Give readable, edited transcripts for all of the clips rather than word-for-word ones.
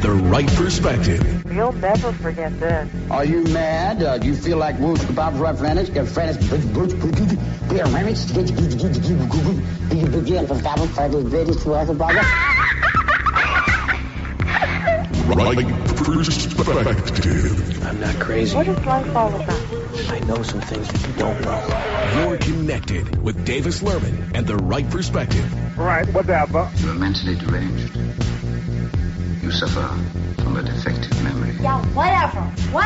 The right perspective. You'll never forget this. Are you mad? Do you feel like Wolf Kebab Referendus? Right perspective. I'm not crazy. What is life all about? I know some things that you don't know. You're connected with Davis Lerman and The Right Perspective. Right, whatever. You're mentally deranged. You suffer from a defective memory. Yeah, whatever.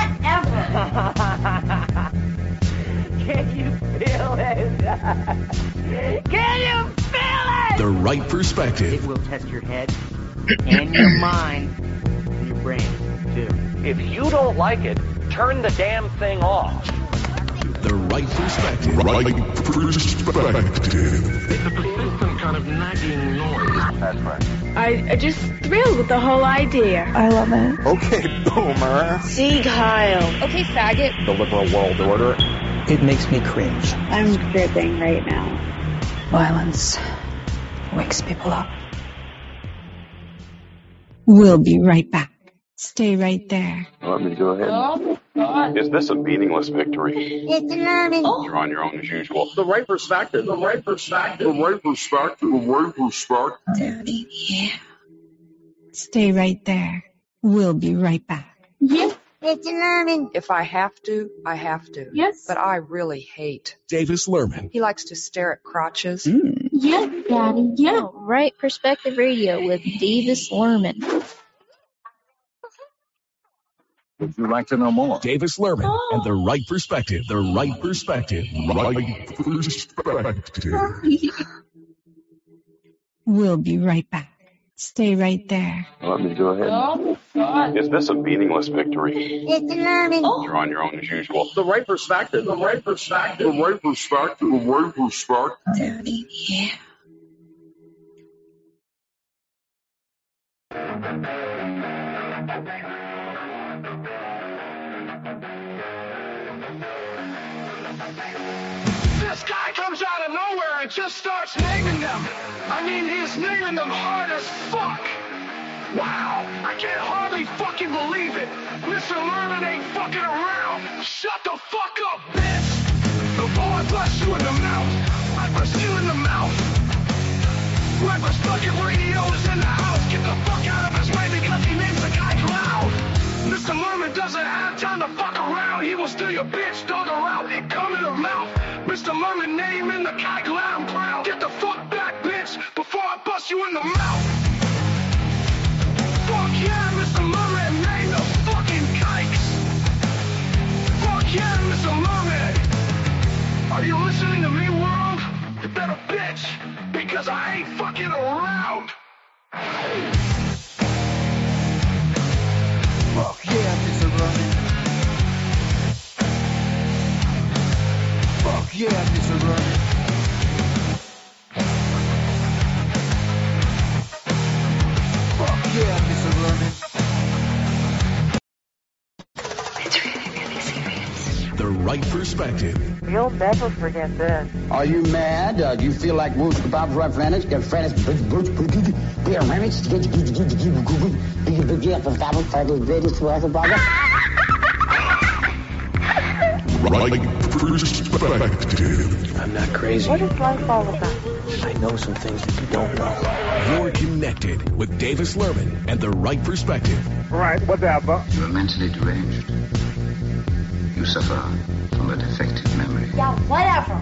Can you feel it? Can you feel it? The Right It Perspective. will test your head and your mind and your brain, too. If you don't like it, turn the damn thing off. The Right Perspective. Right Perspective. It's a persistent kind of nagging noise. That's right. I just thrilled with the whole idea. I love it. Okay, boomer. See, Kyle. Okay, faggot. The liberal world order. It makes me cringe. I'm gripping right now. Violence wakes people up. We'll be right back. Stay right there. Let me go ahead. Is this a meaningless victory? It's alarming. You're on your own as usual. The right perspective. The right perspective. The right perspective. The right perspective. Daddy, yeah. Stay right there. We'll be right back. Yes, it's alarming. If I have to, I have to. Yes. But I really hate. Davis Lerman. He likes to stare at crotches. Yes, Daddy, yeah. Right Perspective Radio with Davis Lerman. Would you like to know more? Davis Lerman and The Right Perspective. The Right Perspective. Right Perspective. We'll be right back. Stay right there. Let me go ahead. Is this a meaningless victory? It's alarming. You're on your own as usual. The right perspective. The right perspective. The right perspective. The right perspective. Daddy, yeah. This guy comes out of nowhere and just starts naming them. I mean, he's naming them hard as fuck. Wow, I can hardly fucking believe it. Mr. Lerman ain't fucking around. Shut the fuck up, bitch. Before I bust you in the mouth, I bust you in the mouth. Breakfast fucking radio's in the house. Get the fuck out of his way because he names the guy Cloud. Mr. Lerman doesn't have time to fuck around. He will steal your bitch, dog her out, and come in her mouth. Mr. Lerman naming the guy Clown Crown. Get the fuck back, bitch, before I bust you in the mouth. Fuck yeah, Mr. Lerman, name the fucking kikes. Fuck yeah, Mr. Lerman. Are you listening to me, world? You better bitch, because I ain't fucking around. Fuck yeah, Mr. Lerman. Fuck yeah, Mr. Lerman. Fuck yeah, Mr. Lerman. It's really, really serious. The Right Perspective. You'll never forget this. Are you mad? Do you feel like Wolf Kebab Referendus? Right Perspective. I'm not crazy. What is life all about? I know some things that you don't know. You're connected with Davis Lerman and The Right Perspective. Right, whatever. You're mentally deranged. You suffer from a defective memory. Yeah, whatever.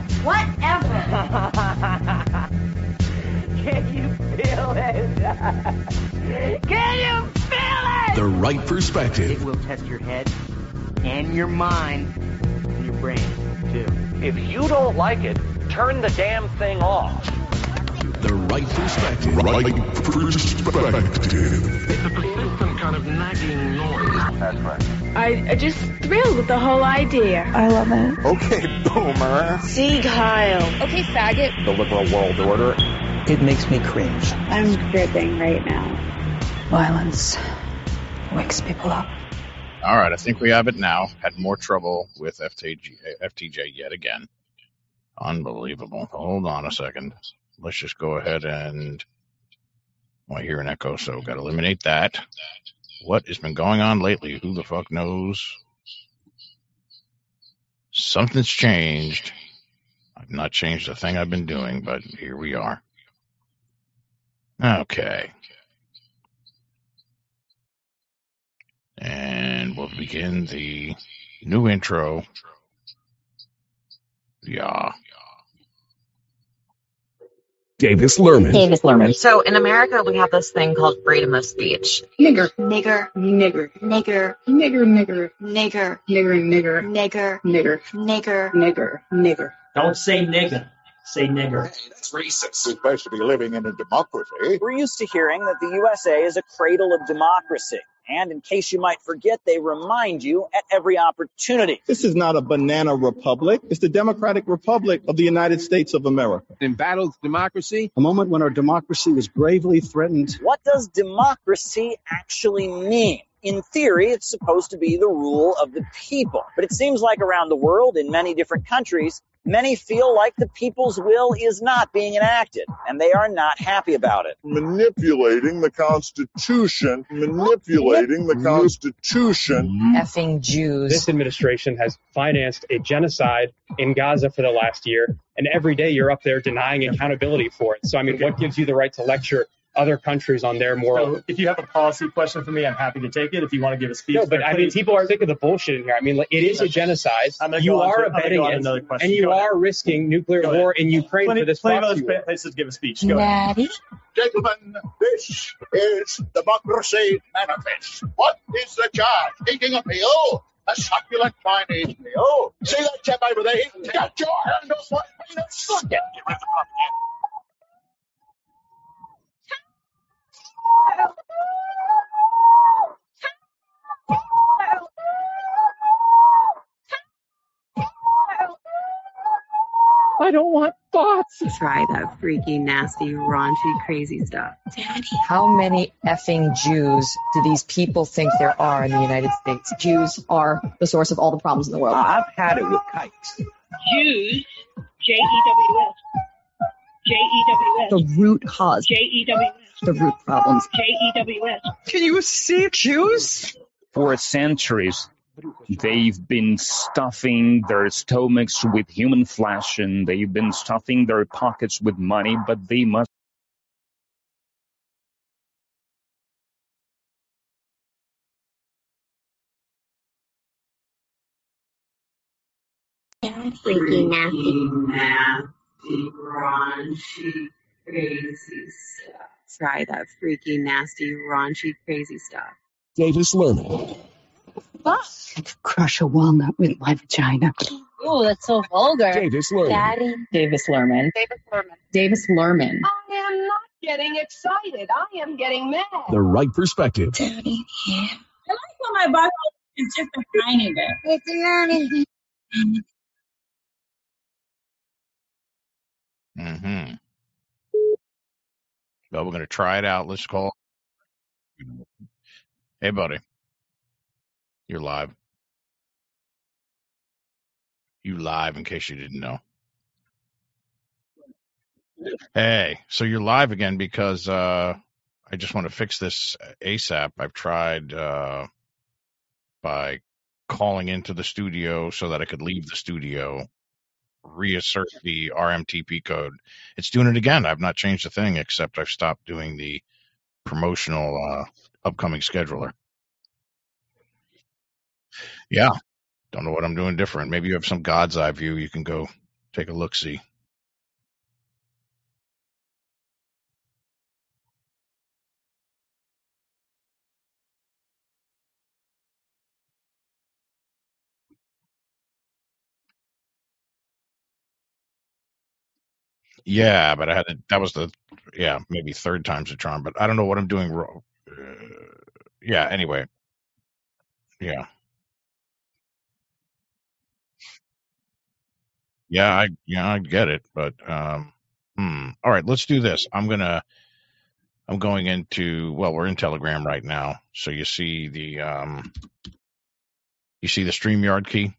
Can you feel it? Can you feel it? The Right It Perspective. will test your head and your mind and your brain, too. If you don't like it, turn the damn thing off. The Right Perspective. Right Perspective. It's a persistent kind of nagging noise. That's right. I just thrilled with the whole idea. I love it. Okay, boomer. See, Kyle. Okay, faggot. The liberal world order. It makes me cringe. I'm gripping right now. Violence wakes people up. All right, I think we have it now. Had more trouble with FTJ yet again. Unbelievable. Hold on a second. Let's just go ahead and... I hear an echo, so got to eliminate that. What has been going on lately? Who the fuck knows? Something's changed. I've not changed a thing I've been doing, but here we are. Okay. And we'll begin the new intro. Yeah. Davis Lerman. So in America, we have this thing called freedom of speech. Nigger. Nigger. Nigger. Nigger. Nigger. Nigger. Nigger. Nigger. Nigger. Nigger. Nigger. Nigger. Nigger. Don't say nigger. Say nigger. Hey, that's racist. We're supposed to be living in a democracy. We're used to hearing that the USA is a cradle of democracy. And in case you might forget, they remind you at every opportunity. This is not a banana republic. It's the Democratic Republic of the United States of America. Embattled democracy. A moment when our democracy was gravely threatened. What does democracy actually mean? In theory, it's supposed to be the rule of the people. But it seems like around the world, in many different countries, many feel like the people's will is not being enacted, and they are not happy about it. Manipulating the Constitution. Effing Jews. This administration has financed a genocide in Gaza for the last year, and every day you're up there denying accountability for it. So, I mean, what gives you the right to lecture other countries on their moral? So if you have a policy question for me, I'm happy to take it. If you want to give a speech. No, but I mean, people are sick of the bullshit in here. I mean, like, it is a genocide. You are abetting it, and you are risking nuclear war in Ukraine for this proxy war. Plenty of other places to give a speech. Go ahead. Gentlemen, this is Democracy Manifest. What is the charge? Eating a meal? A succulent Chinese meal? See that chap over there? Get your hand off my penis! Get rid of the I don't want thoughts. Try that freaky, nasty, raunchy, crazy stuff. Daddy. How many effing Jews do these people think there are in the United States? Jews are the source of all the problems in the world. I've had it with kites. Jews, Jews. Jews. The root cause. Jews. The root problems. Jews. Can you see Jews? For centuries, they've been stuffing their stomachs with human flesh, and they've been stuffing their pockets with money, but they must. Freaky, nasty, raunchy, crazy stuff. Try that freaky, nasty, raunchy, crazy stuff. Davis Lerman. Crush a walnut with my vagina. Oh, that's so vulgar. Davis Lerman. Daddy. Davis Lerman. Davis Lerman. I am not getting excited. I am getting mad. The right perspective. Daddy. Yeah. I like when my butthole is just a tiny bit. It's learning. Mm-hmm. Well, we're going to try it out. Let's call. Hey, buddy. You're live. You live, in case you didn't know. Hey, so you're live again because I just want to fix this ASAP. I've tried by calling into the studio so that I could leave the studio, reassert the RMTP code. It's doing it again. I've not changed a thing except I've stopped doing the promotional upcoming scheduler. Yeah. Don't know what I'm doing different. Maybe you have some God's eye view. You can go take a look-see. Yeah, but I had to, that was the, maybe third time's a charm, but I don't know what I'm doing wrong. Anyway. Yeah. Yeah, I get it, but all right, let's do this. I'm going into, we're in Telegram right now. So you see the StreamYard key?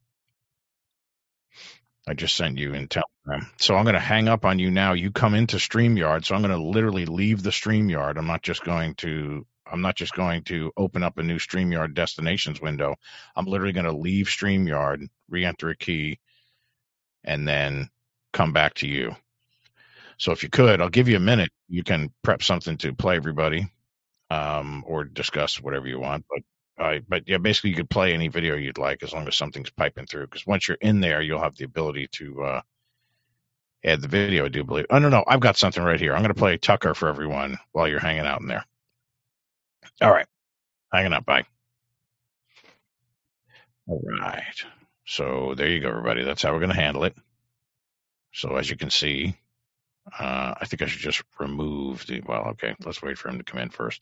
I just sent you in Telegram. So I'm going to hang up on you now. You come into StreamYard. So I'm going to literally leave the StreamYard. I'm not just going to I'm not just going to open up a new StreamYard destinations window. I'm literally going to leave StreamYard, re-enter a key, and then come back to you. So if you could, I'll give you a minute. You can prep something to play everybody, or discuss whatever you want. But yeah, basically you could play any video you'd like as long as something's piping through. Because once you're in there, you'll have the ability to add the video. I do believe. Oh no, I've got something right here. I'm going to play Tucker for everyone while you're hanging out in there. All right, hanging out. Bye. All right. So there you go, everybody. That's how we're going to handle it. So as you can see, I think I should just remove the. Well, okay. Let's wait for him to come in first.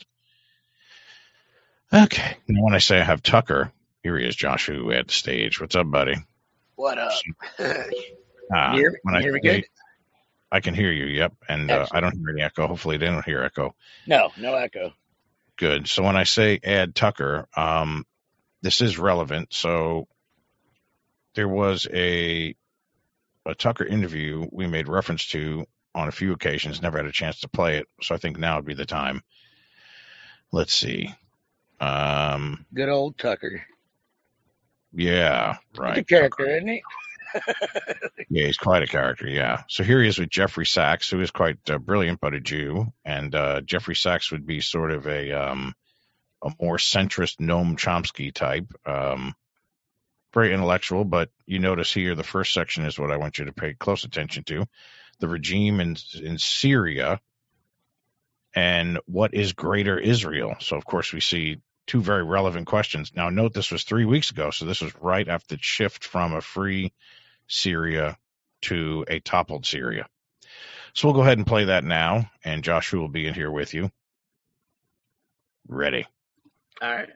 Okay. Now, when I say I have Tucker, here he is, Joshua, at the stage. What's up, buddy? What up? When I hear me say, good? I can hear you. Yep, and I don't hear any echo. Hopefully, they don't hear echo. No echo. Good. So when I say add Tucker, this is relevant. So there was a Tucker interview we made reference to on a few occasions. Never had a chance to play it, so I think now would be the time. Let's see. Good old Tucker. Yeah, right. He's a character, isn't he? Yeah, he's quite a character, yeah. So here he is with Jeffrey Sachs, who is quite brilliant, but a Jew. And Jeffrey Sachs would be sort of a more centrist Noam Chomsky type. Very intellectual, but you notice here the first section is what I want you to pay close attention to. The regime in Syria and what is Greater Israel. So, of course, we see two very relevant questions. Now, note this was 3 weeks ago, so this was right after the shift from a free Syria to a toppled Syria. So we'll go ahead and play that now, and Joshua will be in here with you. Ready. All right.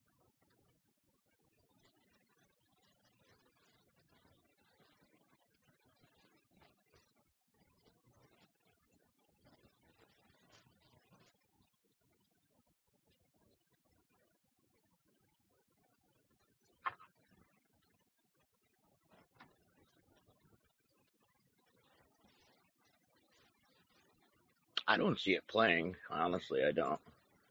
I don't see it playing. Honestly, I don't.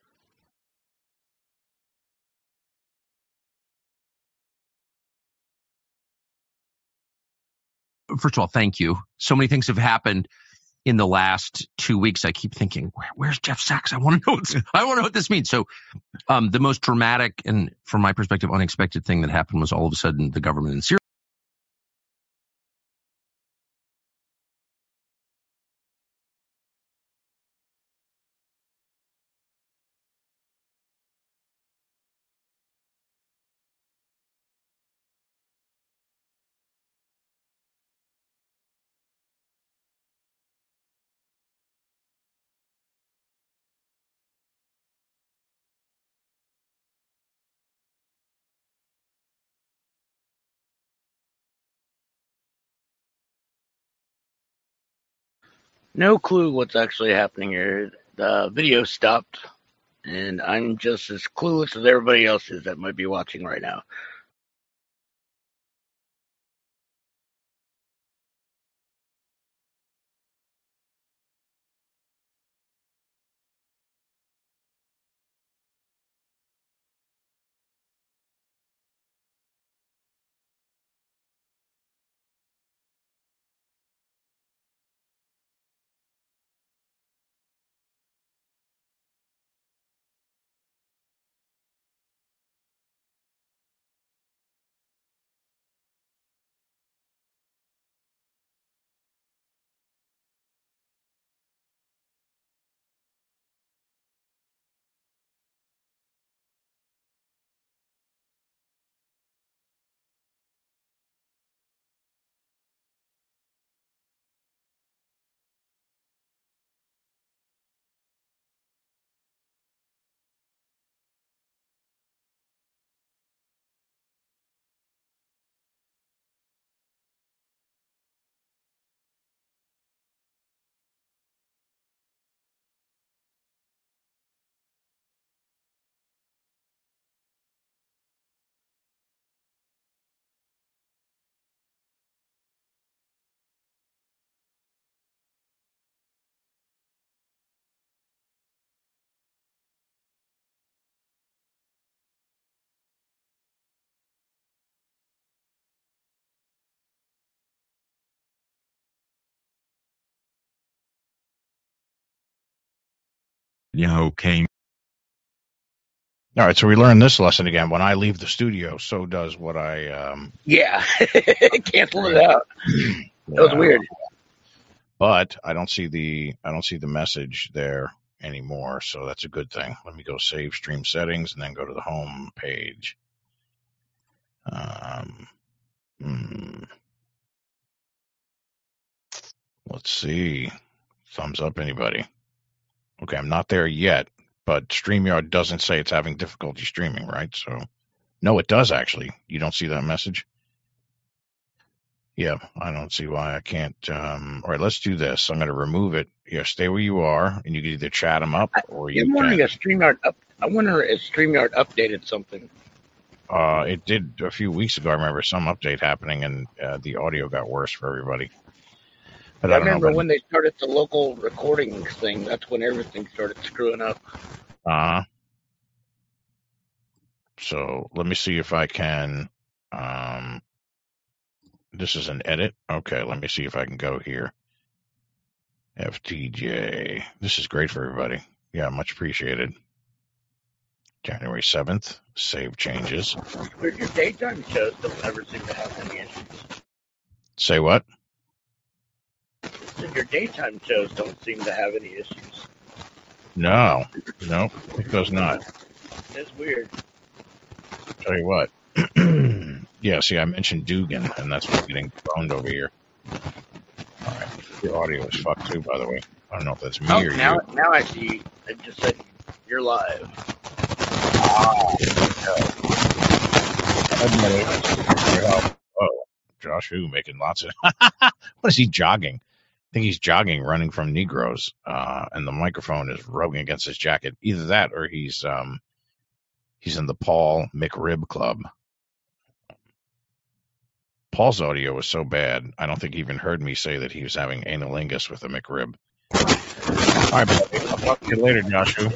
First of all, thank you. So many things have happened in the last 2 weeks. I keep thinking, where's Jeff Sachs? I want to know what this means. So the most dramatic and, from my perspective, unexpected thing that happened was all of a sudden the government in Syria No clue what's actually happening here. The video stopped, and I'm just as clueless as everybody else is that might be watching right now. Okay. All right, so we learned this lesson again. When I leave the studio, so does what I Yeah. Cancel it out. That was weird. But I don't see the message there anymore, so that's a good thing. Let me go save stream settings and then go to the home page. Let's see. Thumbs up, anybody? Okay, I'm not there yet, but StreamYard doesn't say it's having difficulty streaming, right? So, no, it does actually. You don't see that message? Yeah, I don't see why I can't. All right, let's do this. I'm going to remove it. Yeah, stay where you are, and you can either chat them up or you I'm wondering can. if StreamYard updated something. It did a few weeks ago. I remember some update happening, and the audio got worse for everybody. But I remember when they started the local recording thing. That's when everything started screwing up. So let me see if I can. This is an edit. Okay, let me see if I can go here. FTJ. This is great for everybody. Yeah, much appreciated. January 7th. Save changes. Your daytime shows don't ever seem to have any issues. Say what? Your daytime shows don't seem to have any issues. No, it does not. That's weird. Tell you what. Yeah, see, I mentioned Dugan, and that's what's getting phoned over here. All right. Your audio is fucked too, by the way. I don't know if that's me or now, you. Now I see. I just said you're live. Oh, Josh Who making lots of. What is he jogging? I think he's jogging, running from Negroes, and the microphone is rubbing against his jacket. Either that, or he's in the Paul McRib Club. Paul's audio was so bad, I don't think he even heard me say that he was having analingus with a McRib. All right, buddy. I'll talk to you later, Joshua.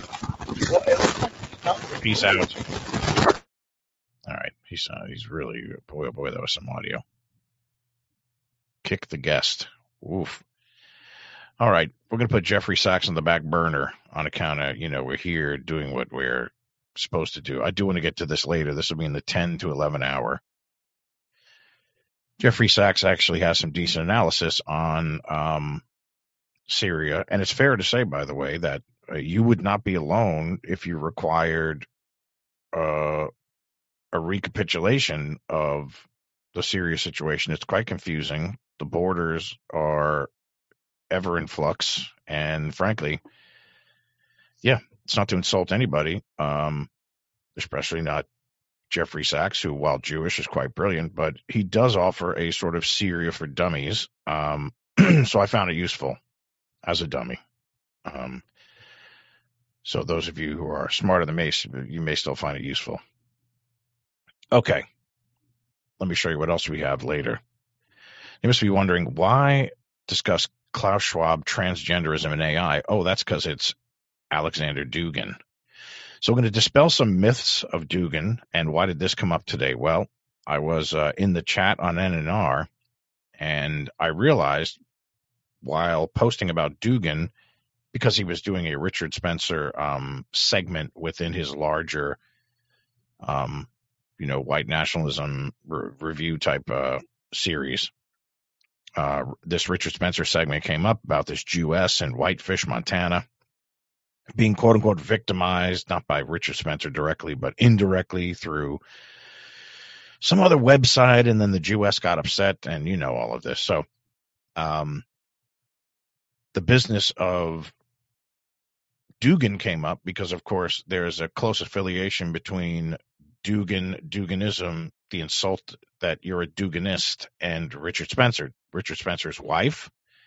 Peace out. All right, he's really boy, oh boy, that was some audio. Kick the guest. Oof. All right, we're gonna put Jeffrey Sachs on the back burner on account of we're here doing what we're supposed to do. I do want to get to this later. This will be in the 10 to 11 hour. Jeffrey Sachs actually has some decent analysis on Syria, and it's fair to say, by the way, that you would not be alone if you required a recapitulation of the Syria situation. It's quite confusing. The borders are ever in flux, and frankly, yeah, it's not to insult anybody, especially not Jeffrey Sachs, who, while Jewish, is quite brilliant, but he does offer a sort of Syria for dummies. So I found it useful as a dummy. So those of you who are smarter than me, you may still find it useful. Okay. Let me show you what else we have later. You must be wondering, why discuss Klaus Schwab, transgenderism, and AI? Oh, that's because it's Alexander Dugin. So we're going to dispel some myths of Dugin. And why did this come up today? Well, I was in the chat on NNR, and I realized while posting about Dugin, because he was doing a Richard Spencer segment within his larger, white nationalism review type series, this Richard Spencer segment came up about this Jewess in Whitefish, Montana, being quote unquote victimized, not by Richard Spencer directly, but indirectly through some other website. And then the Jewess got upset, and all of this. So, the business of Dugin came up because, of course, there's a close affiliation between Duginism, the insult that you're a Duginist, and Richard Spencer. Richard Spencer's wife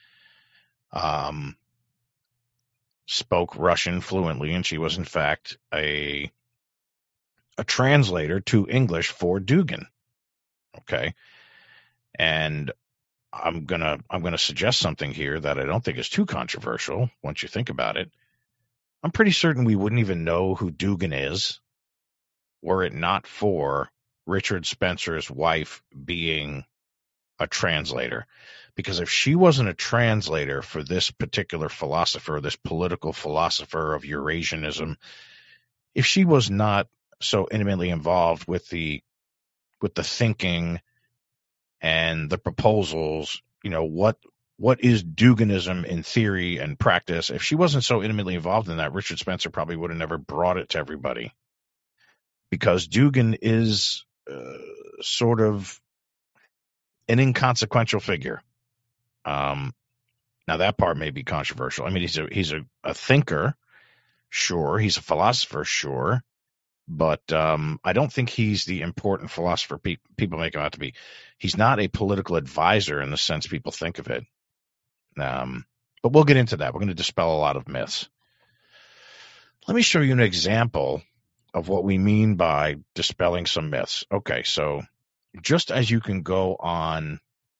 spoke Russian fluently, and she was in fact a translator to English for Dugin. Okay, and I'm gonna suggest something here that I don't think is too controversial once you think about it. I'm pretty certain we wouldn't even know who Dugin is were it not for Richard Spencer's wife being a translator. Because if she wasn't a translator for this particular philosopher, this political philosopher of Eurasianism, if she was not so intimately involved with the thinking and the proposals, what is Duginism in theory and practice? If she wasn't so intimately involved in that, Richard Spencer probably would have never brought it to everybody. Because Dugin is sort of an inconsequential figure. Now that part may be controversial. I mean, he's a thinker, sure. He's a philosopher, sure. But I don't think he's the important philosopher people make him out to be. He's not a political advisor in the sense people think of it. But we'll get into that. We're going to dispel a lot of myths. Let me show you an example of what we mean by dispelling some myths. Okay, so just as you can go on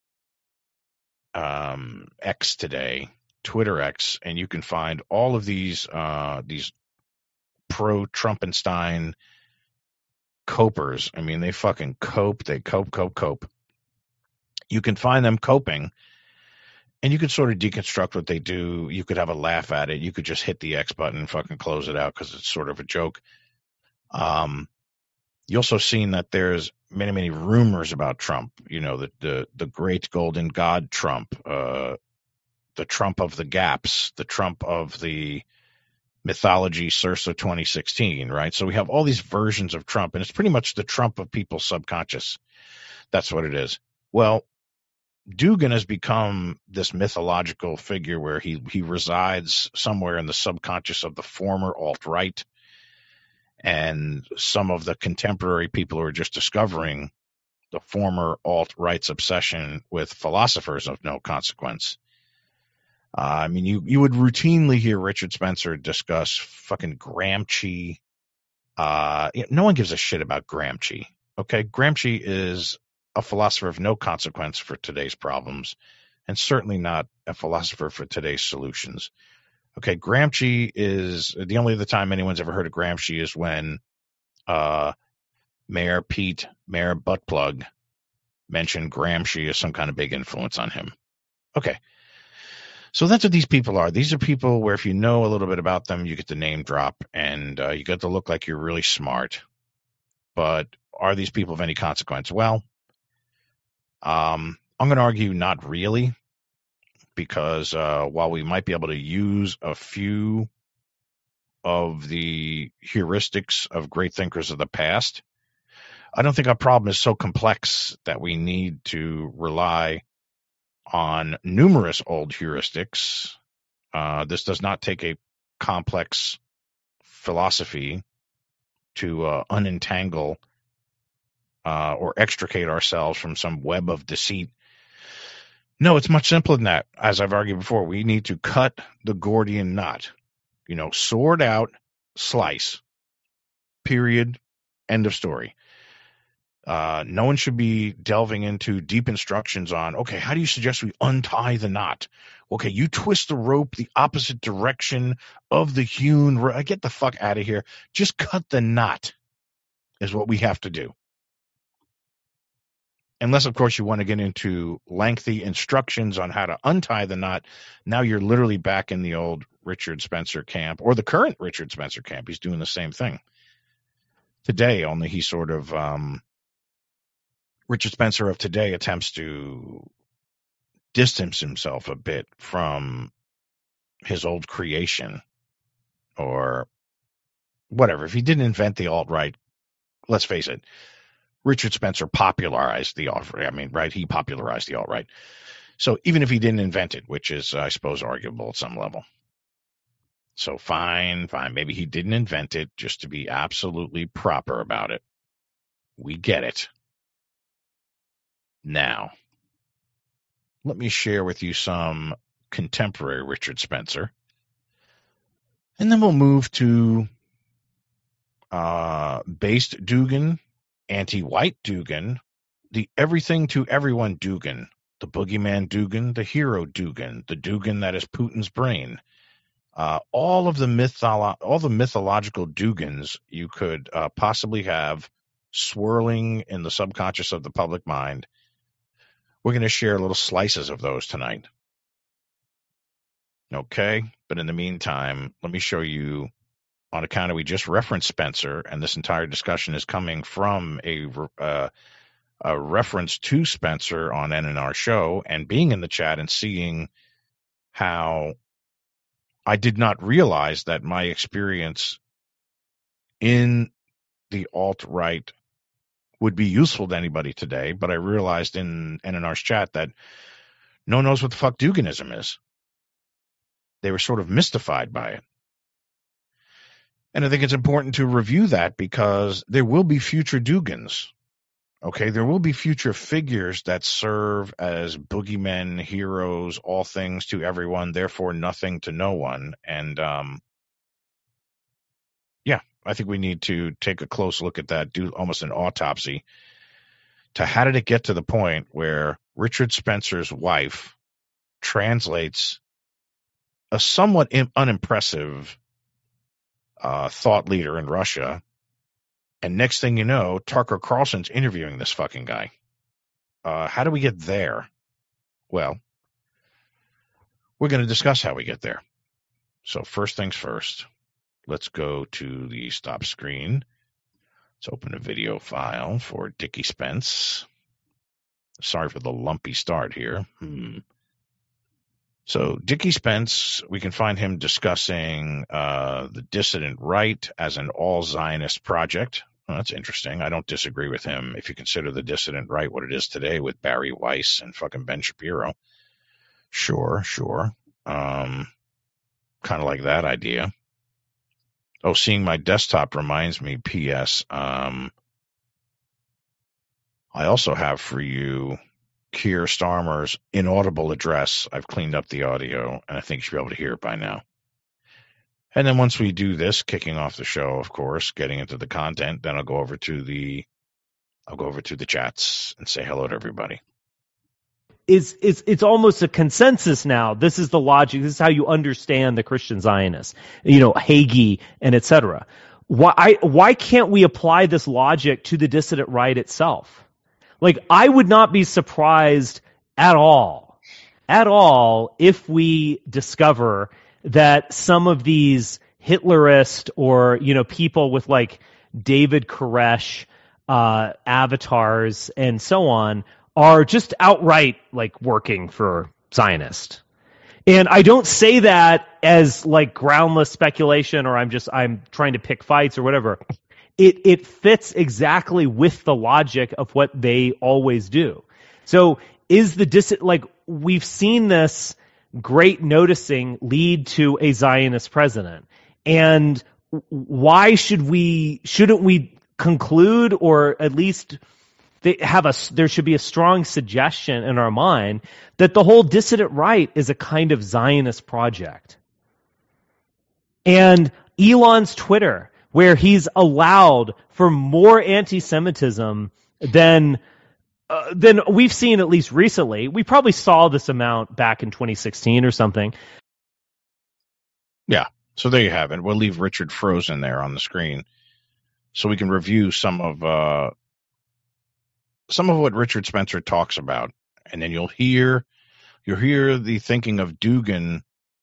X today, Twitter X, and you can find all of these pro-Trumpenstein copers. I mean, they fucking cope. They cope. You can find them coping, and you can sort of deconstruct what they do. You could have a laugh at it. You could just hit the X button and fucking close it out because it's sort of a joke. You also seen that there's many, many rumors about Trump. The great golden god Trump, the Trump of the gaps, the Trump of the mythology Circa 2016, right? So we have all these versions of Trump, and it's pretty much the Trump of people's subconscious. That's what it is. Well, Dugin has become this mythological figure where he resides somewhere in the subconscious of the former alt-right, and some of the contemporary people who are just discovering the former alt-right's obsession with philosophers of no consequence. I mean, you would routinely hear Richard Spencer discuss fucking Gramsci. No one gives a shit about Gramsci. Okay, Gramsci is a philosopher of no consequence for today's problems, and certainly not a philosopher for today's solutions. Okay, Gramsci is the only other time anyone's ever heard of Gramsci is when Mayor Buttplug mentioned Gramsci as some kind of big influence on him. Okay. So that's what these people are. These are people where if you know a little bit about them, you get the name drop and you get to look like you're really smart. But are these people of any consequence? Well, I'm going to argue not really, because while we might be able to use a few of the heuristics of great thinkers of the past, I don't think our problem is so complex that we need to rely on numerous old heuristics. This does not take a complex philosophy to unentangle or extricate ourselves from some web of deceit. No, it's much simpler than that. As I've argued before, we need to cut the Gordian knot. Sword out, slice. Period. End of story. No one should be delving into deep instructions on, okay, how do you suggest we untie the knot? Okay, you twist the rope the opposite direction of the hewn rope. Get the fuck out of here. Just cut the knot is what we have to do. Unless, of course, you want to get into lengthy instructions on how to untie the knot. Now you're literally back in the old Richard Spencer camp, or the current Richard Spencer camp. He's doing the same thing today, only he sort of Richard Spencer of today attempts to distance himself a bit from his old creation, or whatever. If he didn't invent the alt-right, let's face it, Richard Spencer popularized the alt-right. I mean, right? He popularized the alt-right. So even if he didn't invent it, which is, I suppose, arguable at some level. So fine. Maybe he didn't invent it, just to be absolutely proper about it. We get it. Now, let me share with you some contemporary Richard Spencer. And then we'll move to based Dugin, anti-white Dugin, the everything to everyone Dugin, the boogeyman Dugin, the hero Dugin, the Dugin that is Putin's brain. All the mythological Dugins you could possibly have swirling in the subconscious of the public mind. We're going to share little slices of those tonight. Okay, but in the meantime, let me show you, on account of we just referenced Spencer, and this entire discussion is coming from a reference to Spencer on NNR show, and being in the chat and seeing how I did not realize that my experience in the alt-right would be useful to anybody today, but I realized in NNR's chat that no one knows what the fuck Duginism is. They were sort of mystified by it. And I think it's important to review that because there will be future Dugins. Okay, there will be future figures that serve as boogeymen, heroes, all things to everyone, therefore nothing to no one. And yeah, I think we need to take a close look at that, do almost an autopsy to how did it get to the point where Richard Spencer's wife translates a somewhat unimpressive thought leader in Russia, and next thing you know, Tucker Carlson's interviewing this fucking guy. How do we get there? Well, we're going to discuss how we get there. So first things first, let's go to the stop screen. Let's open a video file for Dickie Spence. Sorry for the lumpy start here. So Dickie Spence, we can find him discussing the dissident right as an all-Zionist project. Well, that's interesting. I don't disagree with him if you consider the dissident right what it is today with Barry Weiss and fucking Ben Shapiro. Sure. Kind of like that idea. Oh, seeing my desktop reminds me, P.S. I also have for you Keir Starmer's inaudible address. I've cleaned up the audio, and I think you should be able to hear it by now. And then once we do this, kicking off the show, of course, getting into the content, then I'll go over to the chats and say hello to everybody. It's almost a consensus now. This is the logic. This is how you understand the Christian Zionists, Hagee and etc. Why can't we apply this logic to the dissident right itself? Like, I would not be surprised at all, if we discover that some of these Hitlerist or, people with like David Koresh avatars and so on are just outright like working for Zionists. And I don't say that as like groundless speculation or I'm trying to pick fights or whatever. It fits exactly with the logic of what they always do. So is we've seen this great noticing lead to a Zionist president. And why shouldn't we conclude, or at least there should be a strong suggestion in our mind that the whole dissident right is a kind of Zionist project. And Elon's Twitter, where he's allowed for more anti-Semitism than we've seen, at least recently. We probably saw this amount back in 2016 or something. Yeah, so there you have it. We'll leave Richard frozen there on the screen so we can review some of what Richard Spencer talks about, and then you'll hear the thinking of Dugin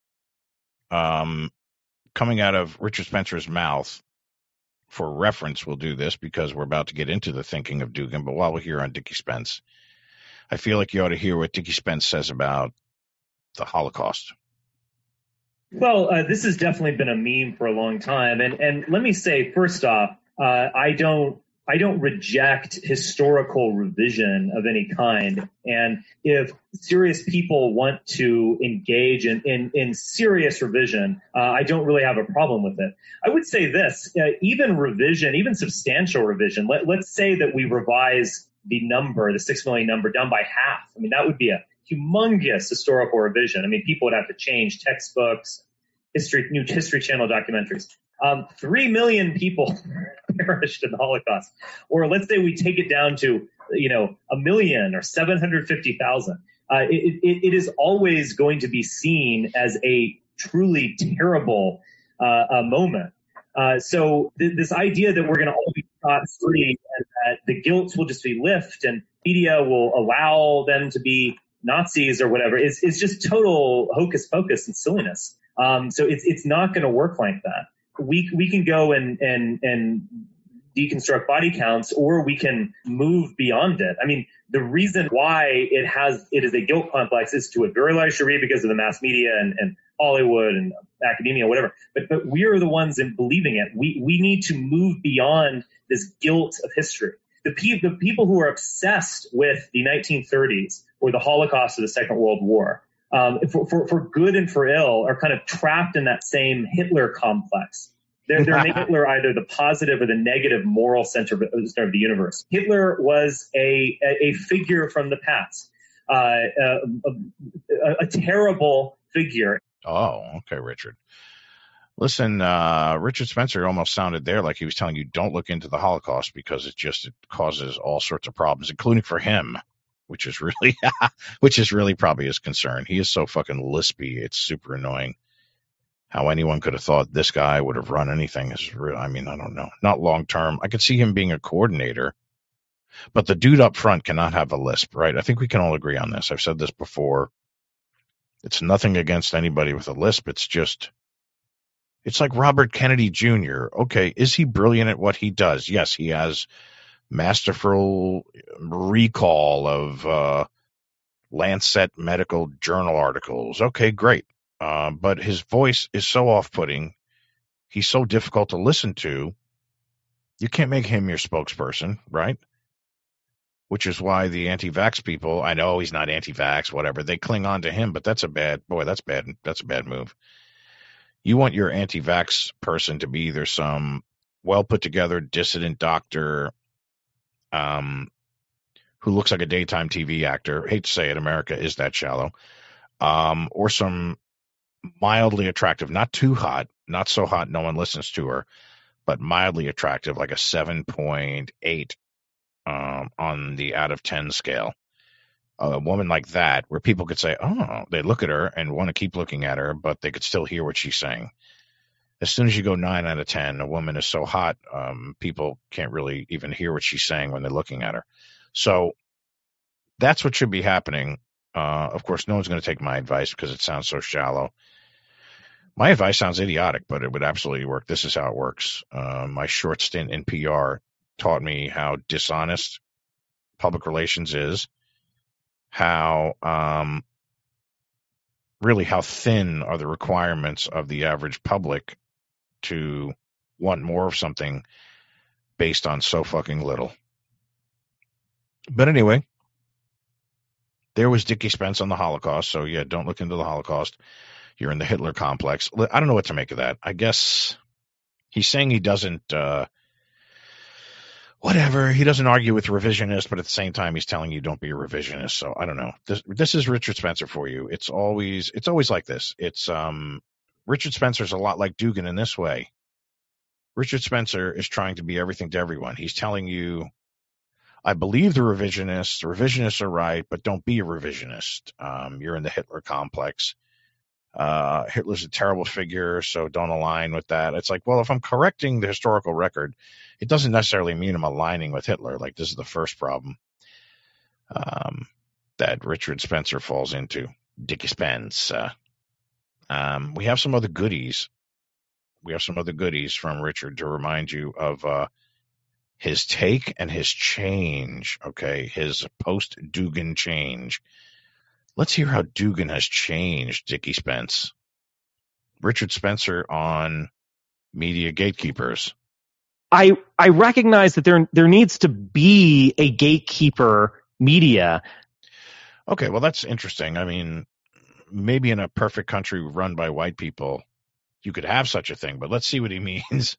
coming out of Richard Spencer's mouth. For reference, we'll do this because we're about to get into the thinking of Dugin. But while we're here on Dickie Spence, I feel like you ought to hear what Dickie Spence says about the Holocaust. Well, this has definitely been a meme for a long time. And let me say, first off, I don't reject historical revision of any kind. And if serious people want to engage in serious revision, I don't really have a problem with it. I would say this, even revision, even substantial revision, let's say that we revise the 6 million number down by half. I mean, that would be a humongous historical revision. I mean, people would have to change textbooks, new History Channel documentaries. 3 million people perished in the Holocaust. Or let's say we take it down to, 1 million or 750,000. It is always going to be seen as a truly terrible moment. So this idea that we're going to all be scot free and that the guilt will just be lifted and media will allow them to be Nazis or whatever is just total hocus pocus and silliness. So it's not going to work like that. We can go and deconstruct body counts, or we can move beyond it. I mean, the reason why it is a guilt complex is to a very large degree because of the mass media and Hollywood and academia, whatever. But we are the ones in believing it. We need to move beyond this guilt of history. The people who are obsessed with the 1930s or the Holocaust or the Second World War, for good and for ill, are kind of trapped in that same Hitler complex. They're making Hitler either the positive or the negative moral center of the universe. Hitler was a figure from the past, a terrible figure. Oh, okay, Richard. Listen, Richard Spencer almost sounded there like he was telling you don't look into the Holocaust because it causes all sorts of problems, including for him, which is really probably his concern. He is so fucking lispy. It's super annoying. How anyone could have thought this guy would have run anything is real. I mean, I don't know. Not long term. I could see him being a coordinator, but the dude up front cannot have a lisp, right? I think we can all agree on this. I've said this before. It's nothing against anybody with a lisp. It's like Robert Kennedy Jr. Okay, is he brilliant at what he does? Yes, he has masterful recall of Lancet medical journal articles. Okay, great. But his voice is so off-putting. He's so difficult to listen to. You can't make him your spokesperson, right? Which is why the anti-vax people, I know he's not anti-vax, whatever, they cling on to him, but that's bad. That's a bad move. You want your anti-vax person to be either some well-put-together dissident doctor who looks like a daytime TV actor. Hate to say it, America is that shallow. Or some mildly attractive, not too hot, not so hot no one listens to her, but mildly attractive, like a 7.8 on the out of 10 scale. A woman like that, where people could say, oh, they look at her and want to keep looking at her, but they could still hear what she's saying. As soon as you go 9 out of 10, a woman is so hot, people can't really even hear what she's saying when they're looking at her. So that's what should be happening. Of course, no one's going to take my advice because it sounds so shallow. My advice sounds idiotic, but it would absolutely work. This is how it works. My short stint in PR taught me how dishonest public relations is, how thin are the requirements of the average public to want more of something based on so fucking little. But anyway, there was Dickie Spence on the Holocaust. So yeah, don't look into the Holocaust. You're in the Hitler complex. I don't know what to make of that. I guess he's saying he doesn't, he doesn't argue with revisionists, but at the same time, he's telling you don't be a revisionist. So I don't know. This is Richard Spencer for you. It's always like this. It's, Richard Spencer's a lot like Dugin in this way. Richard Spencer is trying to be everything to everyone. He's telling you, I believe the revisionists are right, but don't be a revisionist. You're in the Hitler complex. Hitler's a terrible figure, so don't align with that. It's like, well, if I'm correcting the historical record, it doesn't necessarily mean I'm aligning with Hitler. Like, this is the first problem that Richard Spencer falls into. Dickie Spence. We have some other goodies. From Richard to remind you of his take and his change, okay? His post-Dugin change. Let's hear how Dugin has changed, Dickie Spence. Richard Spencer on media gatekeepers. I recognize that there needs to be a gatekeeper media. Okay, well, that's interesting. I mean, maybe in a perfect country run by white people, you could have such a thing, but let's see what he means.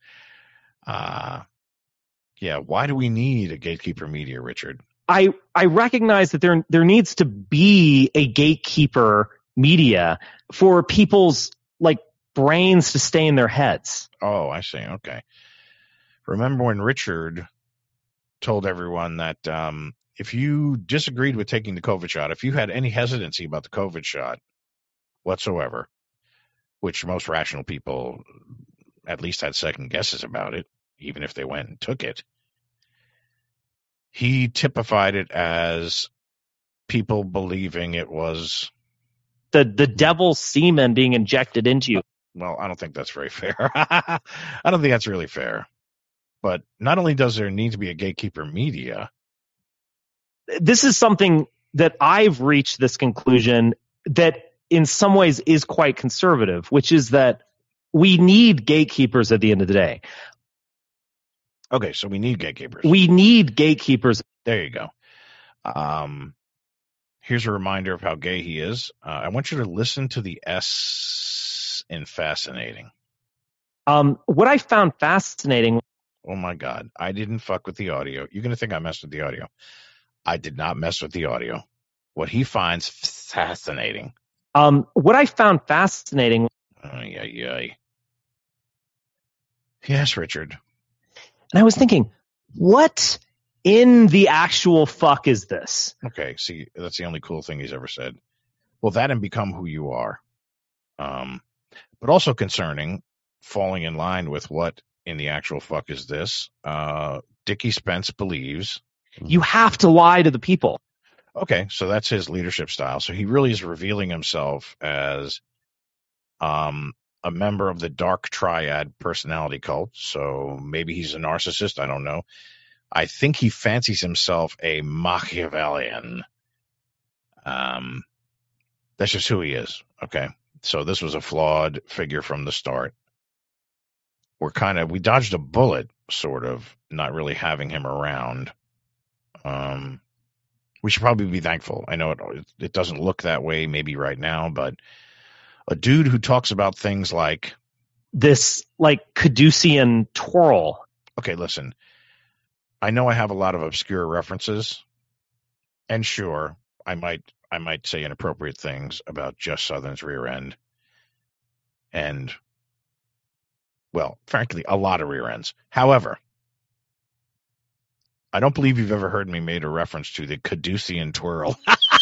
Yeah, why do we need a gatekeeper media, Richard? I recognize that there needs to be a gatekeeper media for people's brains to stay in their heads. Oh, I see. Okay. Remember when Richard told everyone that if you disagreed with taking the COVID shot, if you had any hesitancy about the COVID shot whatsoever, which most rational people at least had second guesses about it, even if they went and took it. He typified it as people believing it was the devil's semen being injected into you. Well, I don't think that's very fair. I don't think that's really fair. But not only does there need to be a gatekeeper media. This is something that I've reached this conclusion that in some ways is quite conservative, which is that we need gatekeepers at the end of the day. Okay, so we need gatekeepers. We need gatekeepers. There you go. Here's a reminder of how gay he is. I want you to listen to the S in fascinating. What I found fascinating. Oh my God. I didn't fuck with the audio. You're going to think I messed with the audio. I did not mess with the audio. What he finds fascinating. What I found fascinating. Yes, Richard. And I was thinking, what in the actual fuck is this? Okay, see, that's the only cool thing he's ever said. Well, that and become who you are. But also concerning, falling in line with what in the actual fuck is this, Dickie Spence believes. You have to lie to the people. Okay, so that's his leadership style. So he really is revealing himself as a member of the dark triad personality cult. So maybe he's a narcissist. I don't know. I think he fancies himself a Machiavellian. That's just who he is. Okay. So this was a flawed figure from the start. We dodged a bullet, sort of, not really having him around. We should probably be thankful. I know it doesn't look that way maybe right now, but a dude who talks about things like this, like Caducean twirl. Okay, listen. I know I have a lot of obscure references, and sure, I might say inappropriate things about Jeff Southern's rear end, and, well, frankly, a lot of rear ends. However, I don't believe you've ever heard me made a reference to the Caducean twirl.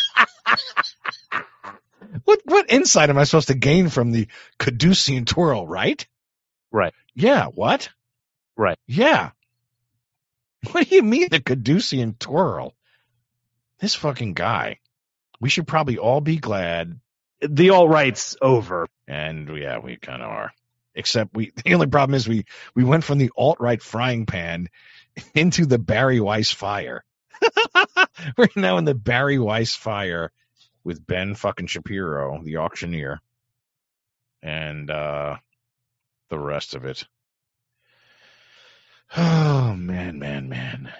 What insight am I supposed to gain from the Caducean twirl, right? Right. Yeah, what? Right. Yeah. What do you mean the Caducean twirl? This fucking guy. We should probably all be glad the alt-right's over. And yeah, we kind of are. Except the only problem is we went from the alt-right frying pan into the Barry Weiss fire. We're now in the Barry Weiss fire with Ben fucking Shapiro, the auctioneer, and the rest of it. Oh, man.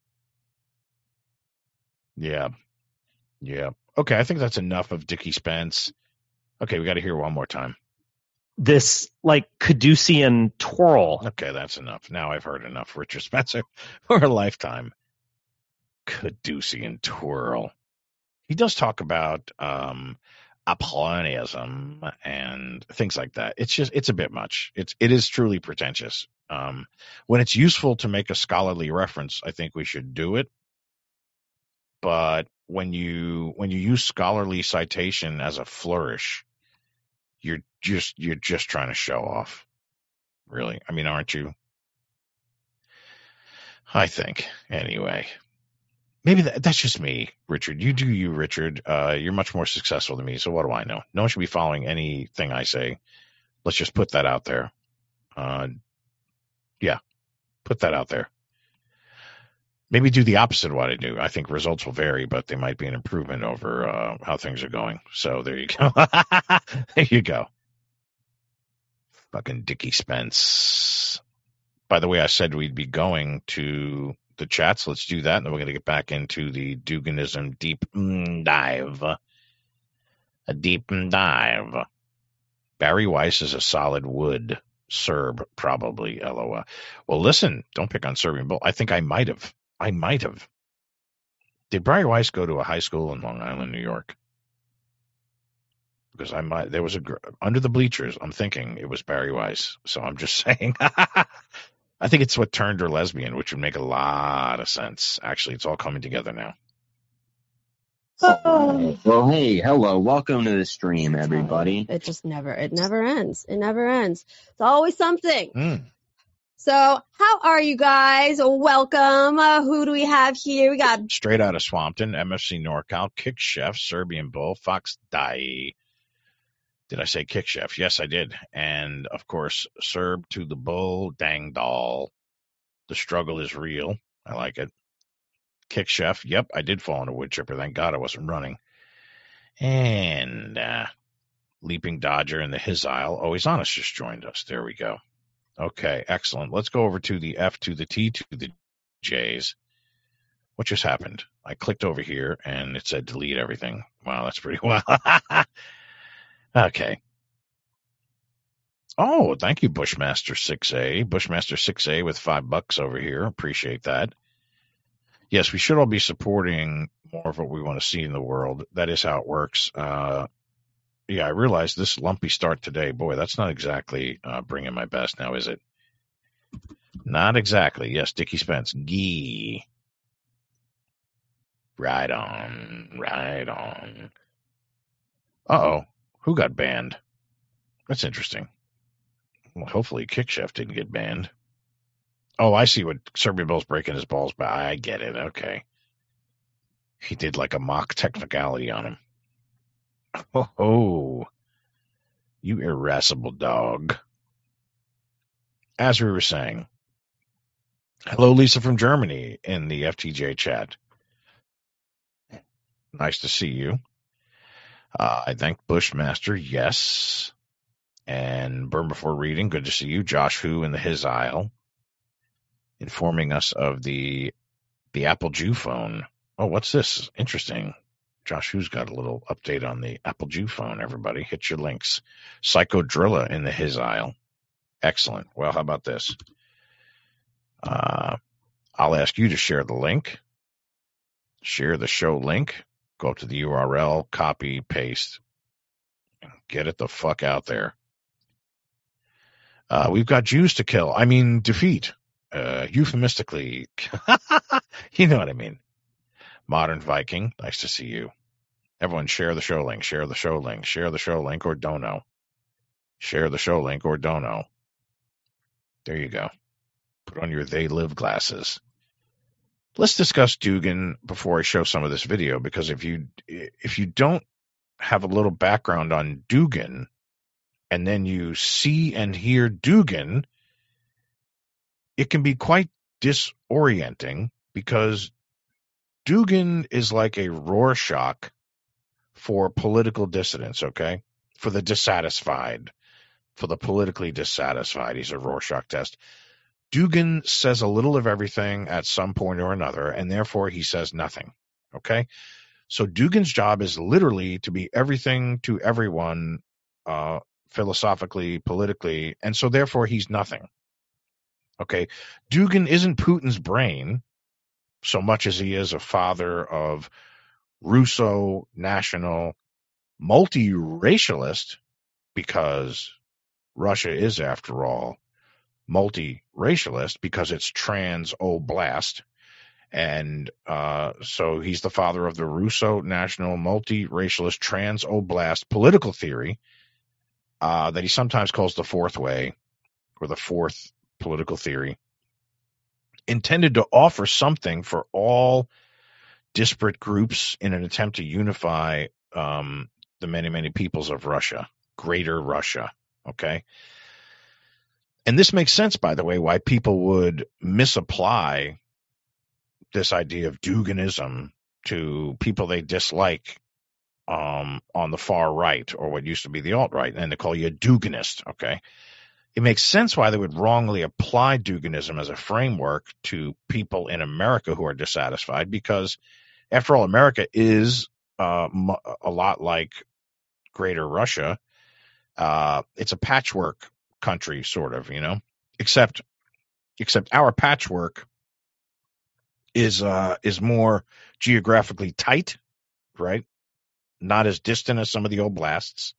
Yeah. Okay, I think that's enough of Dickie Spence. Okay, we got to hear one more time. This, like, Caducean twirl. Okay, that's enough. Now I've heard enough Richard Spencer for a lifetime. Caducean twirl. He does talk about Apollonianism and things like that. It's a bit much. It is truly pretentious. When it's useful to make a scholarly reference, I think we should do it. But when you use scholarly citation as a flourish, you're just trying to show off. Really. I mean, aren't you? I think. Anyway. Maybe that's just me, Richard. You do you, Richard. You're much more successful than me, so what do I know? No one should be following anything I say. Let's just put that out there. Yeah, put that out there. Maybe do the opposite of what I do. I think results will vary, but they might be an improvement over how things are going. So there you go. There you go. Fucking Dickie Spence. By the way, I said we'd be going to the chats. Let's do that, and then we're going to get back into the Duganism deep dive. A deep dive. Barry Weiss is a solid wood. Serb, probably, LOL. Well, listen, don't pick on Serbian Bull. I think I might have. Did Barry Weiss go to a high school in Long Island, New York? Because there was under the bleachers. I'm thinking it was Barry Weiss. So I'm just saying. I think it's what turned her lesbian, which would make a lot of sense. Actually, it's all coming together now. Well, hey, hello. Welcome to the stream, everybody. It just never ends. It never ends. It's always something. Mm. So, how are you guys? Welcome. Who do we have here? We got Straight out of Swampton, MFC NorCal, Kick Chef, Serbian Bull, Fox Dai. Did I say Kick Chef? Yes, I did. And, of course, Serb to the Bull, Dang Doll. The struggle is real. I like it. Kick Chef. Yep, I did fall in a wood chipper. Thank God I wasn't running. And Leaping Dodger in the His Isle. Always Honest just joined us. There we go. Okay, excellent. Let's go over to the F to the T to the J's. What just happened? I clicked over here and it said delete everything. Wow, that's pretty well. Okay. Oh, thank you, Bushmaster 6A. Bushmaster 6A with $5 over here. Appreciate that. Yes, we should all be supporting more of what we want to see in the world. That is how it works. Yeah, I realized this lumpy start today. Boy, that's not exactly bringing my best now, is it? Not exactly. Yes, Dickie Spence. Gee. Right on. Right on. Uh-oh. Who got banned? That's interesting. Well, hopefully Kick Chef didn't get banned. Oh, I see what Serbian Bull's breaking his balls by. I get it. Okay. He did like a mock technicality on him. Oh, you irascible dog. As we were saying, hello, Lisa from Germany in the FTJ chat. Nice to see you. I thank Bushmaster. Yes. And Burn Before Reading. Good to see you. Josh Hu in the His Isle. Informing us of the Apple Jew phone. Oh, what's this? Interesting. Josh Hu's got a little update on the Apple Jew phone, everybody. Hit your links. Psycho Drilla in the His Isle. Excellent. Well, how about this? I'll ask you to share the link. Share the show link. Go up to the URL, copy, paste. Get it the fuck out there. We've got Jews to kill. I mean, defeat. Euphemistically. You know what I mean. Modern Viking. Nice to see you. Everyone share the show link. Share the show link. Share the show link or don't know. Share the show link or don't know. There you go. Put on your They Live glasses. Let's discuss Dugin before I show some of this video, because if you don't have a little background on Dugin and then you see and hear Dugin, it can be quite disorienting, because Dugin is like a Rorschach for political dissidents, okay? For the dissatisfied, for the politically dissatisfied. He's a Rorschach test. Dugin says a little of everything at some point or another, and therefore he says nothing, okay? So Dugin's job is literally to be everything to everyone, philosophically, politically, and so therefore he's nothing, okay? Dugin isn't Putin's brain so much as he is a father of Russo, national, multi-racialist, because Russia is, after all, multi-racialist, because it's trans-oblast. And so he's the father of the Russo, national, multi-racialist, trans-oblast political theory that he sometimes calls the fourth way, or the fourth political theory, intended to offer something for all disparate groups in an attempt to unify the many, many peoples of Russia, greater Russia, okay? And this makes sense, by the way, why people would misapply this idea of Duginism to people they dislike on the far right, or what used to be the alt-right, and they call you a Duginist, okay? It makes sense why they would wrongly apply Duginism as a framework to people in America who are dissatisfied, because, after all, America is a lot like Greater Russia. It's a patchwork country, sort of, you know, except our patchwork is more geographically tight, right? Not as distant as some of the oblasts.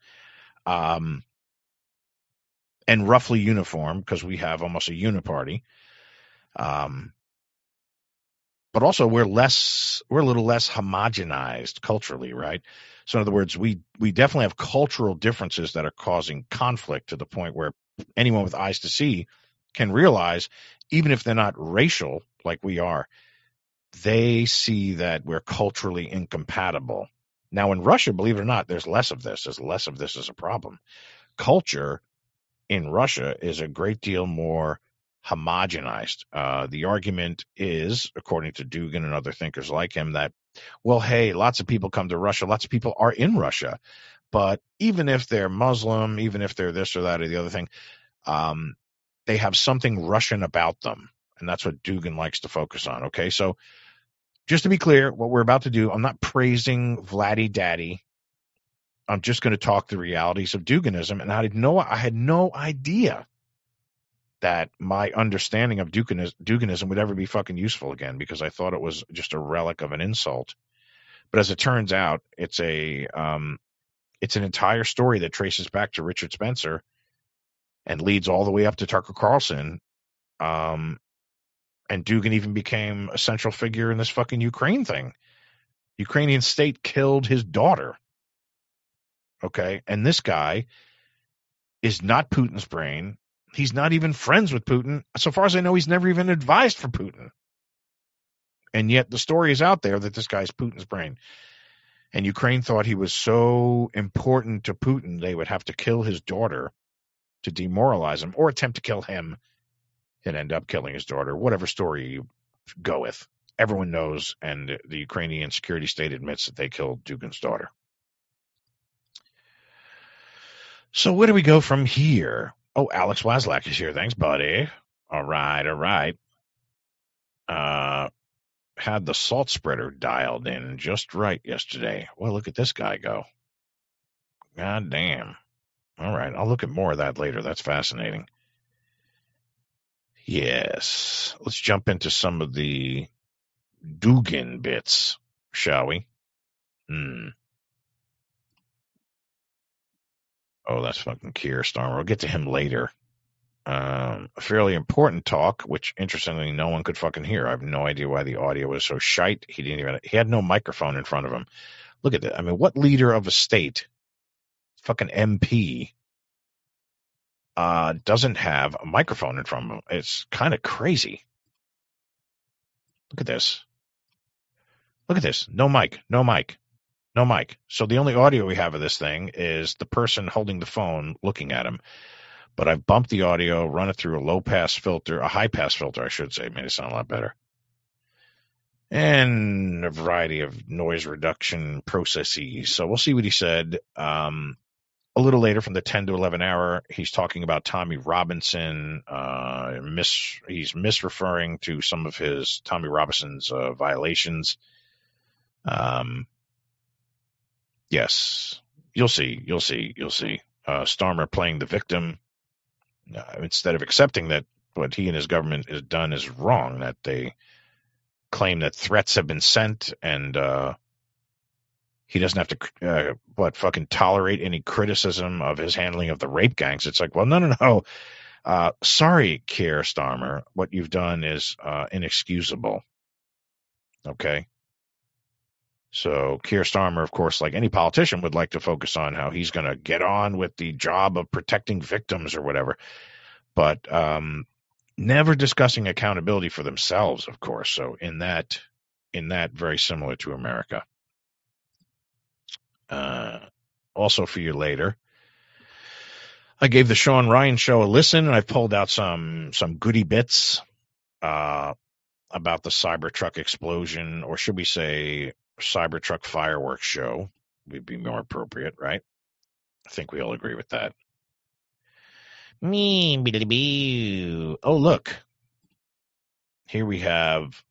And roughly uniform, because we have almost a uniparty. but also we're a little less homogenized culturally, right? So in other words, we definitely have cultural differences that are causing conflict to the point where anyone with eyes to see can realize, even if they're not racial like we are, they see that we're culturally incompatible. Now in Russia, believe it or not, there's less of this. There's less of this as a problem. Culture in Russia is a great deal more homogenized. The argument is, according to Dugin and other thinkers like him, that, well, hey, lots of people come to Russia. Lots of people are in Russia. But even if they're Muslim, even if they're this or that or the other thing, they have something Russian about them. And that's what Dugin likes to focus on. Okay, so just to be clear, what we're about to do, I'm not praising Vladdy Daddy. I'm just going to talk the realities of Duginism. And I had no idea that my understanding of Duginism would ever be fucking useful again, because I thought it was just a relic of an insult. But as it turns out, it's an entire story that traces back to Richard Spencer and leads all the way up to Tucker Carlson. And Dugin even became a central figure in this fucking Ukraine thing. Ukrainian state killed his daughter. Okay, and this guy is not Putin's brain. He's not even friends with Putin. So far as I know, he's never even advised for Putin. And yet the story is out there that this guy's Putin's brain. And Ukraine thought he was so important to Putin, they would have to kill his daughter to demoralize him, or attempt to kill him and end up killing his daughter. Whatever story you go with. Everyone knows, and the Ukrainian security state admits that they killed Dugin's daughter. So where do we go from here? Oh, Alex Waslak is here. Thanks, buddy. All right. Had the salt spreader dialed in just right yesterday. Well, look at this guy go. God damn. All right, I'll look at more of that later. That's fascinating. Yes. Let's jump into some of the Dugin bits, shall we? Oh, that's fucking Keir Starmer. We'll get to him later. A fairly important talk, which interestingly no one could fucking hear. I have no idea why the audio was so shite. He had no microphone in front of him. Look at that. I mean, what leader of a state, fucking MP, doesn't have a microphone in front of him? It's kind of crazy. Look at this. No mic. So the only audio we have of this thing is the person holding the phone looking at him. But I've bumped the audio, run it through a high pass filter, I should say, made it sound a lot better. And a variety of noise reduction processes. So we'll see what he said. A little later, from the 10 to 11 hour, he's talking about Tommy Robinson. He's misreferring to some of his Tommy Robinson's violations. Yes, you'll see. Starmer playing the victim. Instead of accepting that what he and his government has done is wrong, that they claim that threats have been sent, and he doesn't have to fucking tolerate any criticism of his handling of the rape gangs. It's like, well, no. Sorry, Keir Starmer, what you've done is inexcusable. Okay. So Keir Starmer, of course, like any politician, would like to focus on how he's going to get on with the job of protecting victims or whatever, but never discussing accountability for themselves, of course. So in that, very similar to America. Also for you later, I gave the Sean Ryan show a listen, and I've pulled out some goody bits about the Cybertruck explosion, or should we say Cybertruck fireworks show would be more appropriate, right? I think we all agree with that. Oh, look. Here we have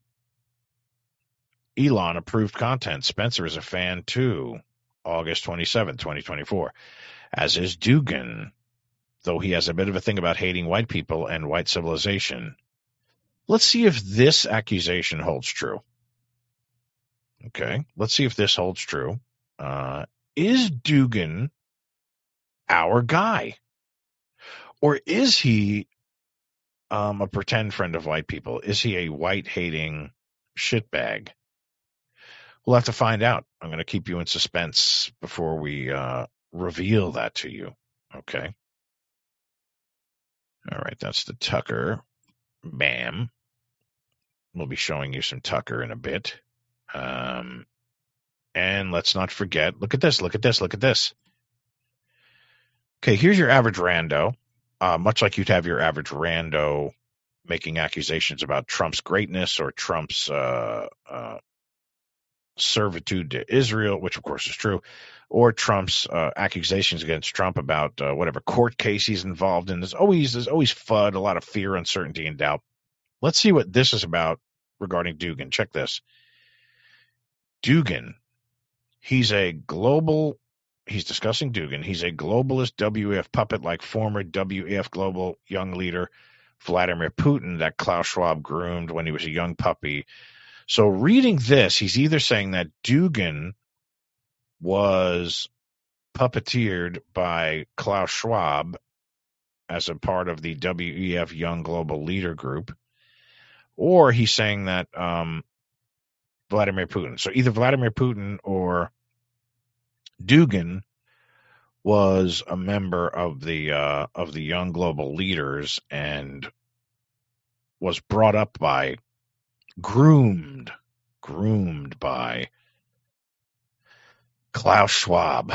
Elon approved content. Spencer is a fan too. August 27, 2024. As is Dugin, though he has a bit of a thing about hating white people and white civilization. Let's see if this accusation holds true. Okay, let's see if this holds true. Is Dugin our guy? Or is he a pretend friend of white people? Is he a white-hating shitbag? We'll have to find out. I'm going to keep you in suspense before we reveal that to you. Okay. All right. That's the Tucker. Bam. We'll be showing you some Tucker in a bit. And let's not forget, look at this, look at this, look at this. Okay, here's your average rando. Much like you'd have your average rando making accusations about Trump's greatness or Trump's servitude to Israel, which of course is true, or Trump's accusations against Trump about whatever court case he's involved in. There's always FUD, a lot of fear, uncertainty, and doubt. Let's see what this is about regarding Dugin. Check this. Dugin, he's discussing Dugin. He's a globalist WEF puppet like former WEF global young leader Vladimir Putin that Klaus Schwab groomed when he was a young puppy. So reading this, he's either saying that Dugin was puppeteered by Klaus Schwab as a part of the WEF Young Global Leader Group, or he's saying that Vladimir Putin. So either Vladimir Putin or Dugin was a member of the Young Global Leaders and was brought up by, groomed by Klaus Schwab.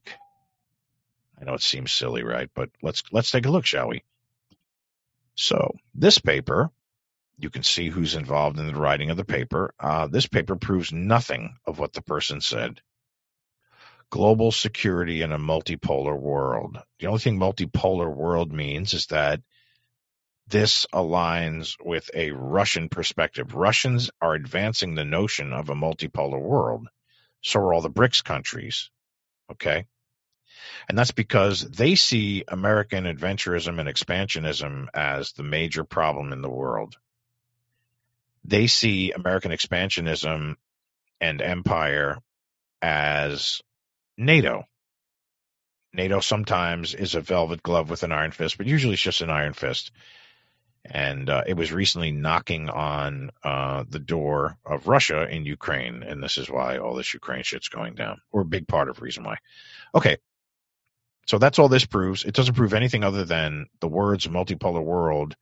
I know it seems silly, right? But let's take a look, shall we? So this paper, you can see who's involved in the writing of the paper. This paper proves nothing of what the person said. Global security in a multipolar world. The only thing multipolar world means is that this aligns with a Russian perspective. Russians are advancing the notion of a multipolar world. So are all the BRICS countries. Okay? And that's because they see American adventurism and expansionism as the major problem in the world. They see American expansionism and empire as NATO. NATO sometimes is a velvet glove with an iron fist, but usually it's just an iron fist. And it was recently knocking on the door of Russia in Ukraine, and this is why all this Ukraine shit's going down, or a big part of the reason why. Okay, so that's all this proves. It doesn't prove anything other than the words multipolar world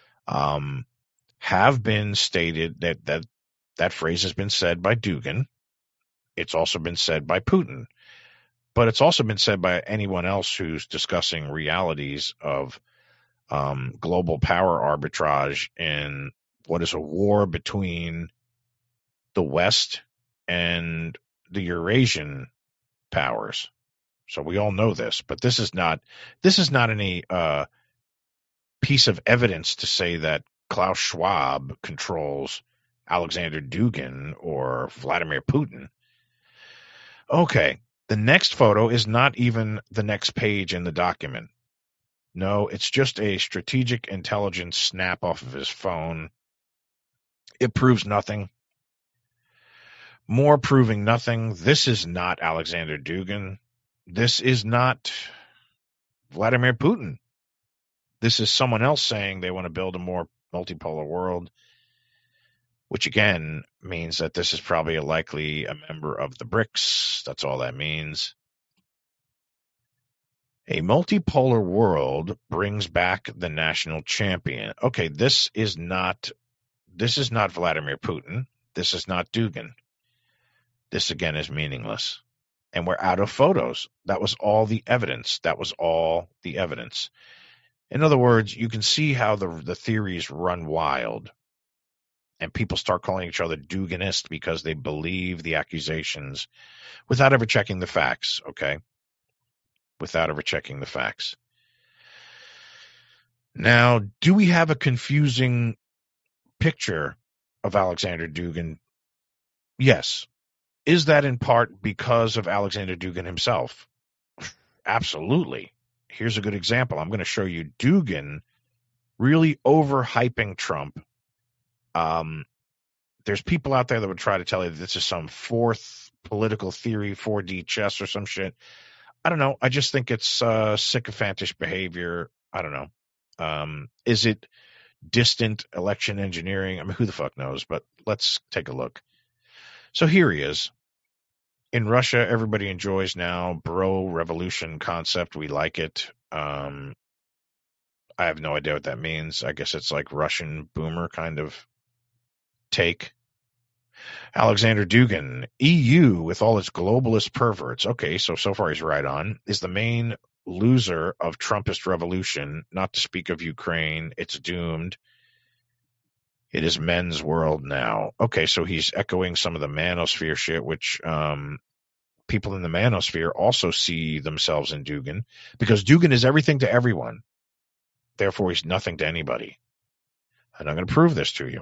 have been stated, that phrase has been said by Dugin. It's also been said by Putin. But it's also been said by anyone else who's discussing realities of global power arbitrage in what is a war between the West and the Eurasian powers. So we all know this, but this is not any piece of evidence to say that Klaus Schwab controls Alexander Dugin or Vladimir Putin. Okay, the next photo is not even the next page in the document. No, it's just a strategic intelligence snap off of his phone. It proves nothing. More proving nothing. This is not Alexander Dugin. This is not Vladimir Putin. This is someone else saying they want to build a more multipolar world, which again means that this is probably likely a member of the BRICS. That's all that means. A multipolar world brings back the national champion. Okay, this is not Vladimir Putin. This is not Dugin. This again is meaningless. And we're out of photos. That was all the evidence. In other words, you can see how the theories run wild. And people start calling each other Duginist because they believe the accusations without ever checking the facts, okay? Without ever checking the facts. Now, do we have a confusing picture of Alexander Dugin? Yes. Is that in part because of Alexander Dugin himself? Absolutely. Here's a good example. I'm going to show you Dugin really overhyping Trump. There's people out there that would try to tell you that this is some fourth political theory, 4D chess or some shit. I don't know. I just think it's sycophantish behavior. I don't know. Is it distant election engineering. I mean, who the fuck knows? But let's take a look. So here he is. In Russia, everybody enjoys now bro revolution concept. We like it. I have no idea what that means. I guess it's like Russian boomer kind of take. Alexander Dugin, EU with all its globalist perverts. Okay, so far he's right on. Is the main loser of Trumpist revolution, not to speak of Ukraine. It's doomed. It is men's world now. Okay, so he's echoing some of the manosphere shit, which people in the manosphere also see themselves in Dugin, because Dugin is everything to everyone. Therefore, he's nothing to anybody. And I'm going to prove this to you.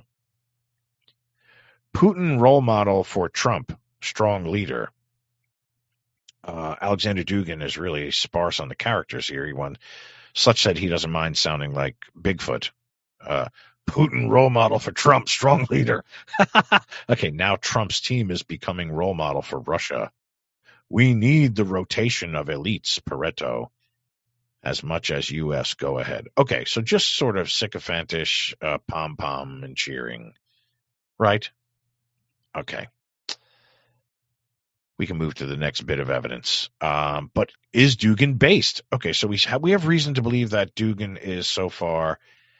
Putin role model for Trump, strong leader. Alexander Dugin is really sparse on the characters here. Such said he doesn't mind sounding like Bigfoot. Putin role model for Trump, strong leader. Okay, now Trump's team is becoming role model for Russia. We need the rotation of elites, Pareto, as much as U.S. go ahead. Okay, so just sort of sycophantish pom-pom and cheering, right? Okay. We can move to the next bit of evidence. But is Dugin based? Okay, so we have reason to believe that Dugin is so far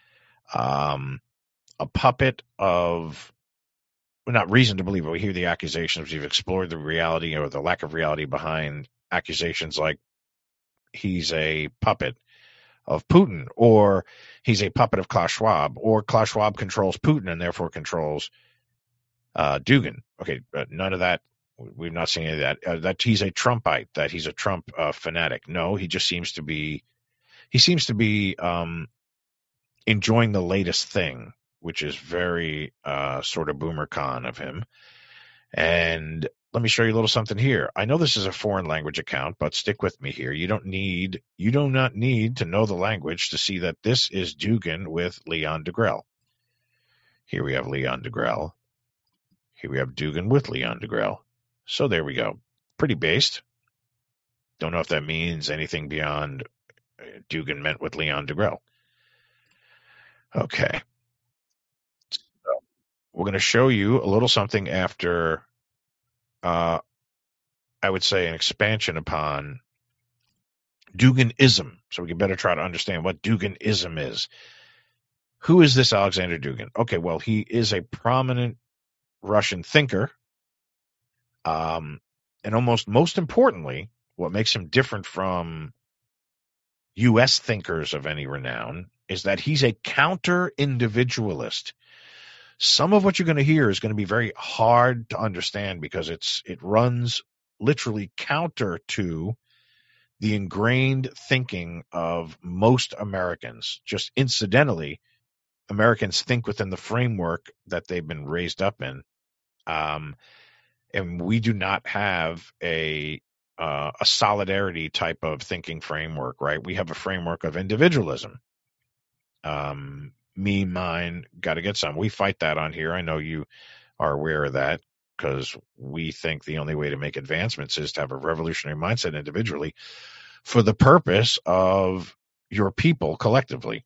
a puppet of, well, not reason to believe, but we hear the accusations. We've explored the reality or the lack of reality behind accusations like he's a puppet of Putin, or he's a puppet of Klaus Schwab, or Klaus Schwab controls Putin and therefore controls Dugin. Okay, none of that. We've not seen any of that. That he's a Trumpite, that he's a Trump fanatic. No, he just seems to be. He seems to be enjoying the latest thing, which is very sort of boomer con of him. And let me show you a little something here. I know this is a foreign language account, but stick with me here. You do not need to know the language to see that this is Dugin with Leon Degrelle. Here we have Leon Degrelle. Here we have Dugin with Leon Degrelle. So there we go. Pretty based. Don't know if that means anything beyond Dugin meant with Leon Degrelle. Okay. So we're going to show you a little something after, I would say, an expansion upon Duginism. So we can better try to understand what Duginism is. Who is this Alexander Dugin? Okay, well, he is a prominent Russian thinker. And almost most importantly, what makes him different from U.S. thinkers of any renown is that he's a counter-individualist. Some of what you're going to hear is going to be very hard to understand because it runs literally counter to the ingrained thinking of most Americans. Just incidentally, Americans think within the framework that they've been raised up in. And we do not have a solidarity type of thinking framework, right? We have a framework of individualism. Me, mine, got to get some. We fight that on here. I know you are aware of that because we think the only way to make advancements is to have a revolutionary mindset individually for the purpose of your people collectively.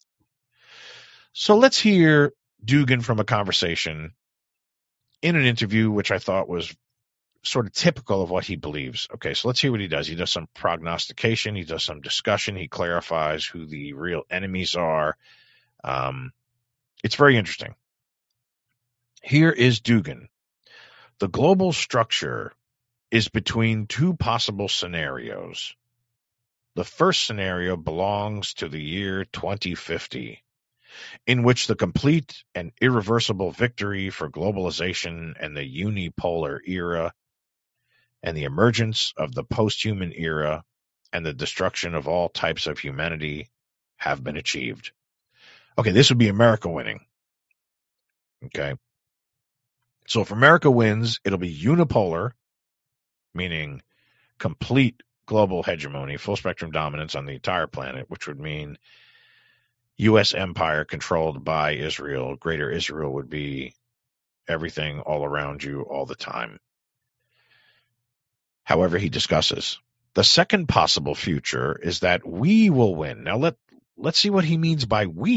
So let's hear Dugin from a conversation in an interview, which I thought was sort of typical of what he believes. Okay, so let's hear what he does. He does some prognostication. He does some discussion. He clarifies who the real enemies are. It's very interesting. Here is Dugin. The global structure is between two possible scenarios. The first scenario belongs to the year 2050. In which the complete and irreversible victory for globalization and the unipolar era and the emergence of the post-human era and the destruction of all types of humanity have been achieved. Okay, this would be America winning. Okay. So if America wins, it'll be unipolar, meaning complete global hegemony, full spectrum dominance on the entire planet, which would mean U.S. empire controlled by Israel. Greater Israel would be everything all around you all the time. However, he discusses. The second possible future is that we will win. Now let's see what he means by we.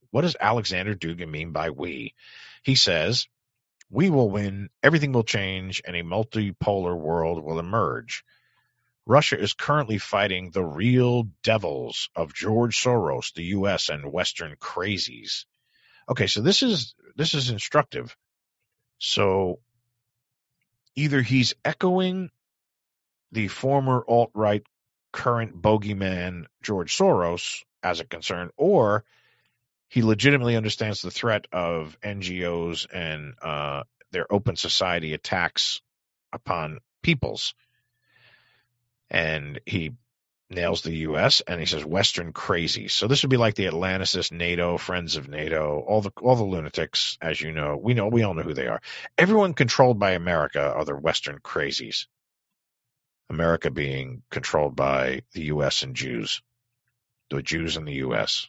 what does Alexander Dugin mean by we? He says, we will win, everything will change, and a multipolar world will emerge. Russia is currently fighting the real devils of George Soros, the U.S., and Western crazies. Okay, so this is instructive. So either he's echoing the former alt-right current bogeyman George Soros as a concern, or he legitimately understands the threat of NGOs and their open society attacks upon peoples. And he nails the U.S. and he says Western crazy. So this would be like the Atlanticist, NATO, Friends of NATO, all the lunatics, as you know. We all know who they are. Everyone controlled by America are the Western crazies. America being controlled by the U.S. and Jews. The Jews in the U.S.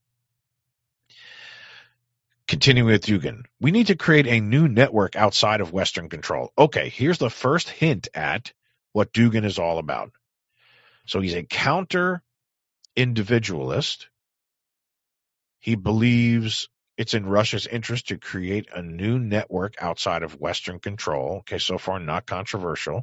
Continuing with Dugin. We need to create a new network outside of Western control. Okay, here's the first hint at what Dugin is all about. So he's a counter-individualist. He believes it's in Russia's interest to create a new network outside of Western control. Okay, so far not controversial.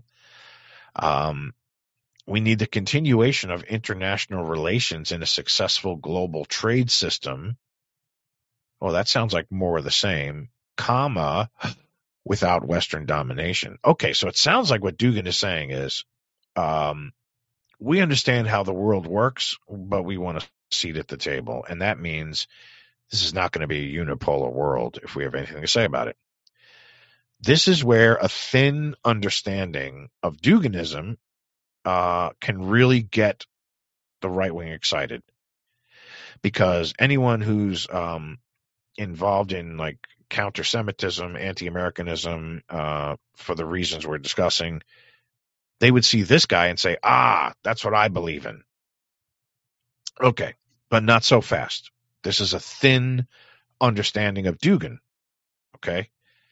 We need the continuation of international relations in a successful global trade system. Well, that sounds like more of the same, comma, without Western domination. Okay, so it sounds like what Dugin is saying is, we understand how the world works, but we want a seat at the table. And that means this is not going to be a unipolar world if we have anything to say about it. This is where a thin understanding of Duginism can really get the right wing excited. Because anyone who's involved in like counter-Semitism, anti-Americanism, for the reasons we're discussing, they would see this guy and say, that's what I believe in. Okay, but not so fast. This is a thin understanding of Dugin. Okay?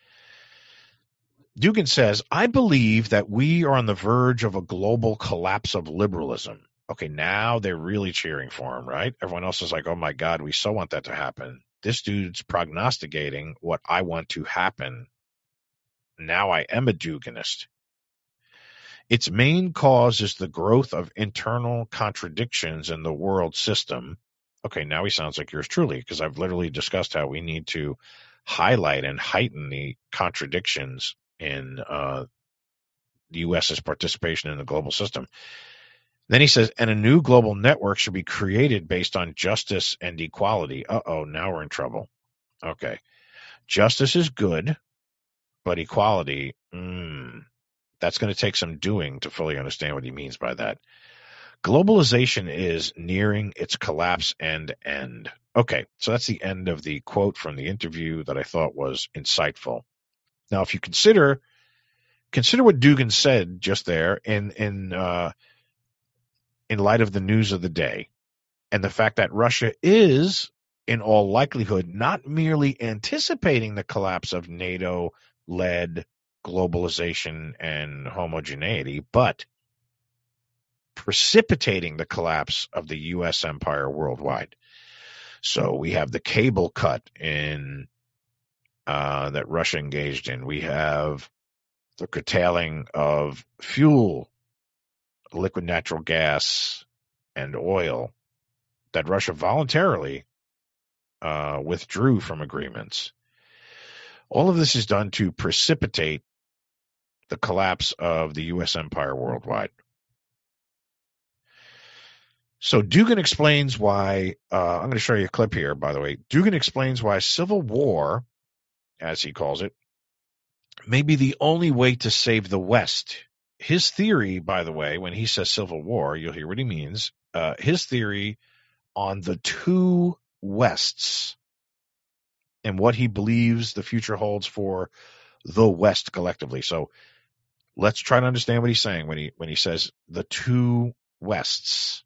Dugin says, I believe that we are on the verge of a global collapse of liberalism. Okay, now they're really cheering for him, right? Everyone else is like, oh my God, we so want that to happen. This dude's prognosticating what I want to happen. Now I am a Duginist. Its main cause is the growth of internal contradictions in the world system. Okay, now he sounds like yours truly, because I've literally discussed how we need to highlight and heighten the contradictions in the U.S.'s participation in the global system. Then he says, and a new global network should be created based on justice and equality. Uh-oh, now we're in trouble. Okay. Justice is good, but equality, that's going to take some doing to fully understand what he means by that. Globalization is nearing its collapse and end. Okay, so that's the end of the quote from the interview that I thought was insightful. Now, if you consider what Dugin said just there in light of the news of the day, and the fact that Russia is, in all likelihood, not merely anticipating the collapse of NATO-led globalization and homogeneity, but precipitating the collapse of the U.S. empire worldwide. So we have the cable cut in that Russia engaged in. We have the curtailing of fuel, liquid natural gas, and oil that Russia voluntarily withdrew from agreements. All of this is done to precipitate the collapse of the U.S. empire worldwide. So Dugin explains why, I'm going to show you a clip here, by the way. Dugin explains why civil war, as he calls it, may be the only way to save the West. His theory, by the way, when he says civil war, you'll hear what he means. His theory on the two Wests and what he believes the future holds for the West collectively. So let's try to understand what he's saying when he says the two Wests.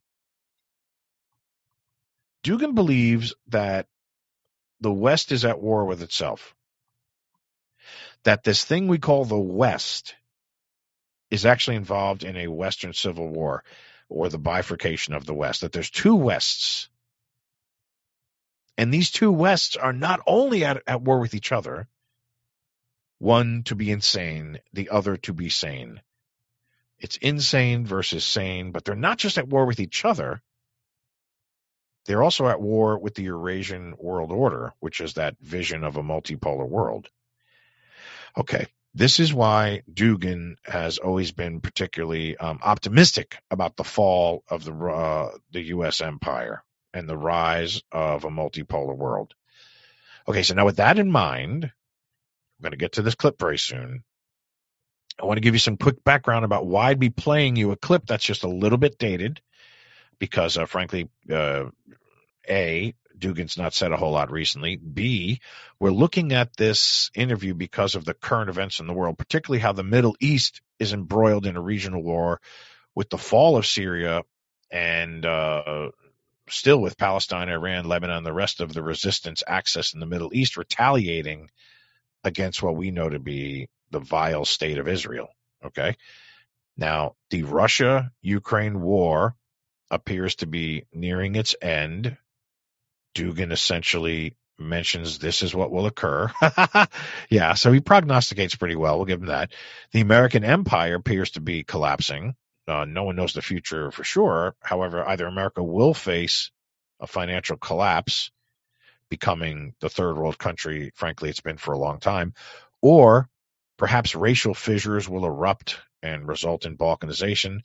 Dugin believes that the West is at war with itself. That this thing we call the West is actually involved in a Western civil war, or the bifurcation of the West. That there's two Wests. And these two Wests are not only at war with each other, one to be insane, the other to be sane. It's insane versus sane, but they're not just at war with each other. They're also at war with the Eurasian world order, which is that vision of a multipolar world. Okay, this is why Dugin has always been particularly optimistic about the fall of the U.S. empire and the rise of a multipolar world. Okay, so now with that in mind, I'm going to get to this clip very soon. I want to give you some quick background about why I'd be playing you a clip that's just a little bit dated because, frankly, A, Dugin's not said a whole lot recently. B, we're looking at this interview because of the current events in the world, particularly how the Middle East is embroiled in a regional war with the fall of Syria and still with Palestine, Iran, Lebanon, the rest of the resistance axis in the Middle East retaliating against what we know to be the vile state of Israel. Okay. Now, the Russia-Ukraine war appears to be nearing its end. Dugin essentially mentions this is what will occur. Yeah, so he prognosticates pretty well. We'll give him that. The American empire appears to be collapsing. No one knows the future for sure. However, either America will face a financial collapse, becoming the third world country, frankly, it's been for a long time, or perhaps racial fissures will erupt and result in balkanization.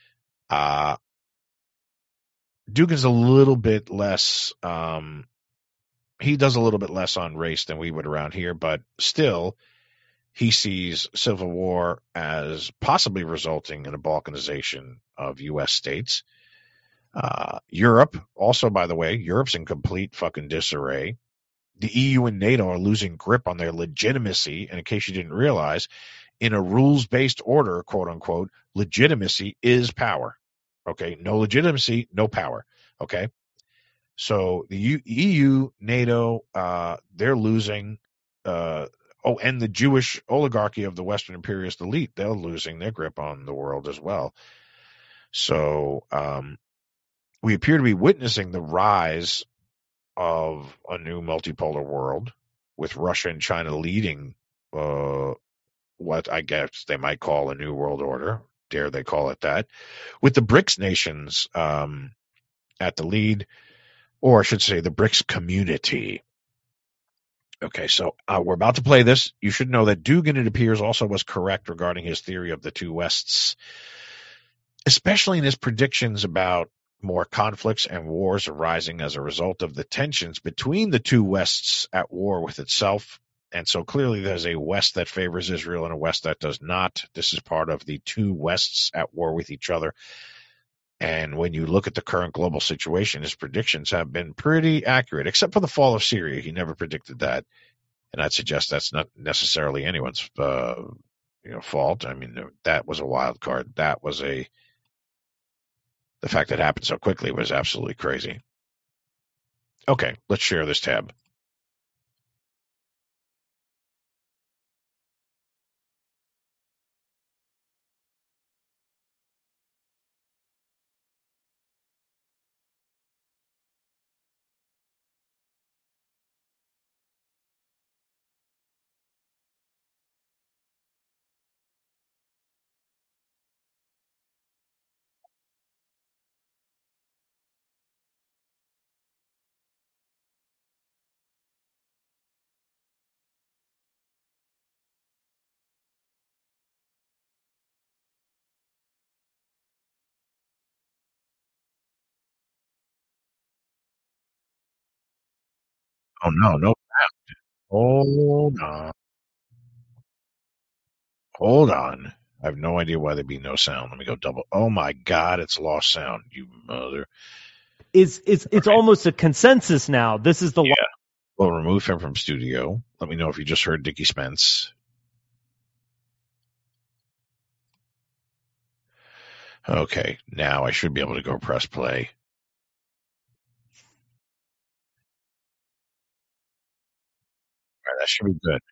Dugin's a little bit less, he does a little bit less on race than we would around here, but still, he sees civil war as possibly resulting in a balkanization of U.S. states. Europe, also, by the way, Europe's in complete fucking disarray. The EU and NATO are losing grip on their legitimacy. And in case you didn't realize, in a rules-based order, quote unquote, legitimacy is power. Okay. No legitimacy, no power. Okay. So the EU, NATO, they're losing, and the Jewish oligarchy of the Western imperialist elite, they're losing their grip on the world as well. So, we appear to be witnessing the rise of a new multipolar world with Russia and China leading what I guess they might call a new world order. Dare they call it that? With the BRICS nations at the lead, or I should say the BRICS community. Okay, so we're about to play this. You should know that Dugin, it appears, also was correct regarding his theory of the two Wests, especially in his predictions about more conflicts and wars arising as a result of the tensions between the two Wests at war with itself. And so clearly there's a West that favors Israel and a West that does not. This is part of the two Wests at war with each other. And when you look at the current global situation, his predictions have been pretty accurate, except for the fall of Syria. He never predicted that. And I'd suggest that's not necessarily anyone's fault. I mean, that was a wild card. That was the fact that it happened so quickly was absolutely crazy. Okay, let's share this tab. Oh, no. Hold on. Hold on. I have no idea why there'd be no sound. Let me go double. Oh my God, it's lost sound, you mother. It's almost a consensus now. This is the yeah. We'll remove him from studio. Let me know if you just heard Dickie Spence. Okay, now I should be able to go press play. All right, that should be good.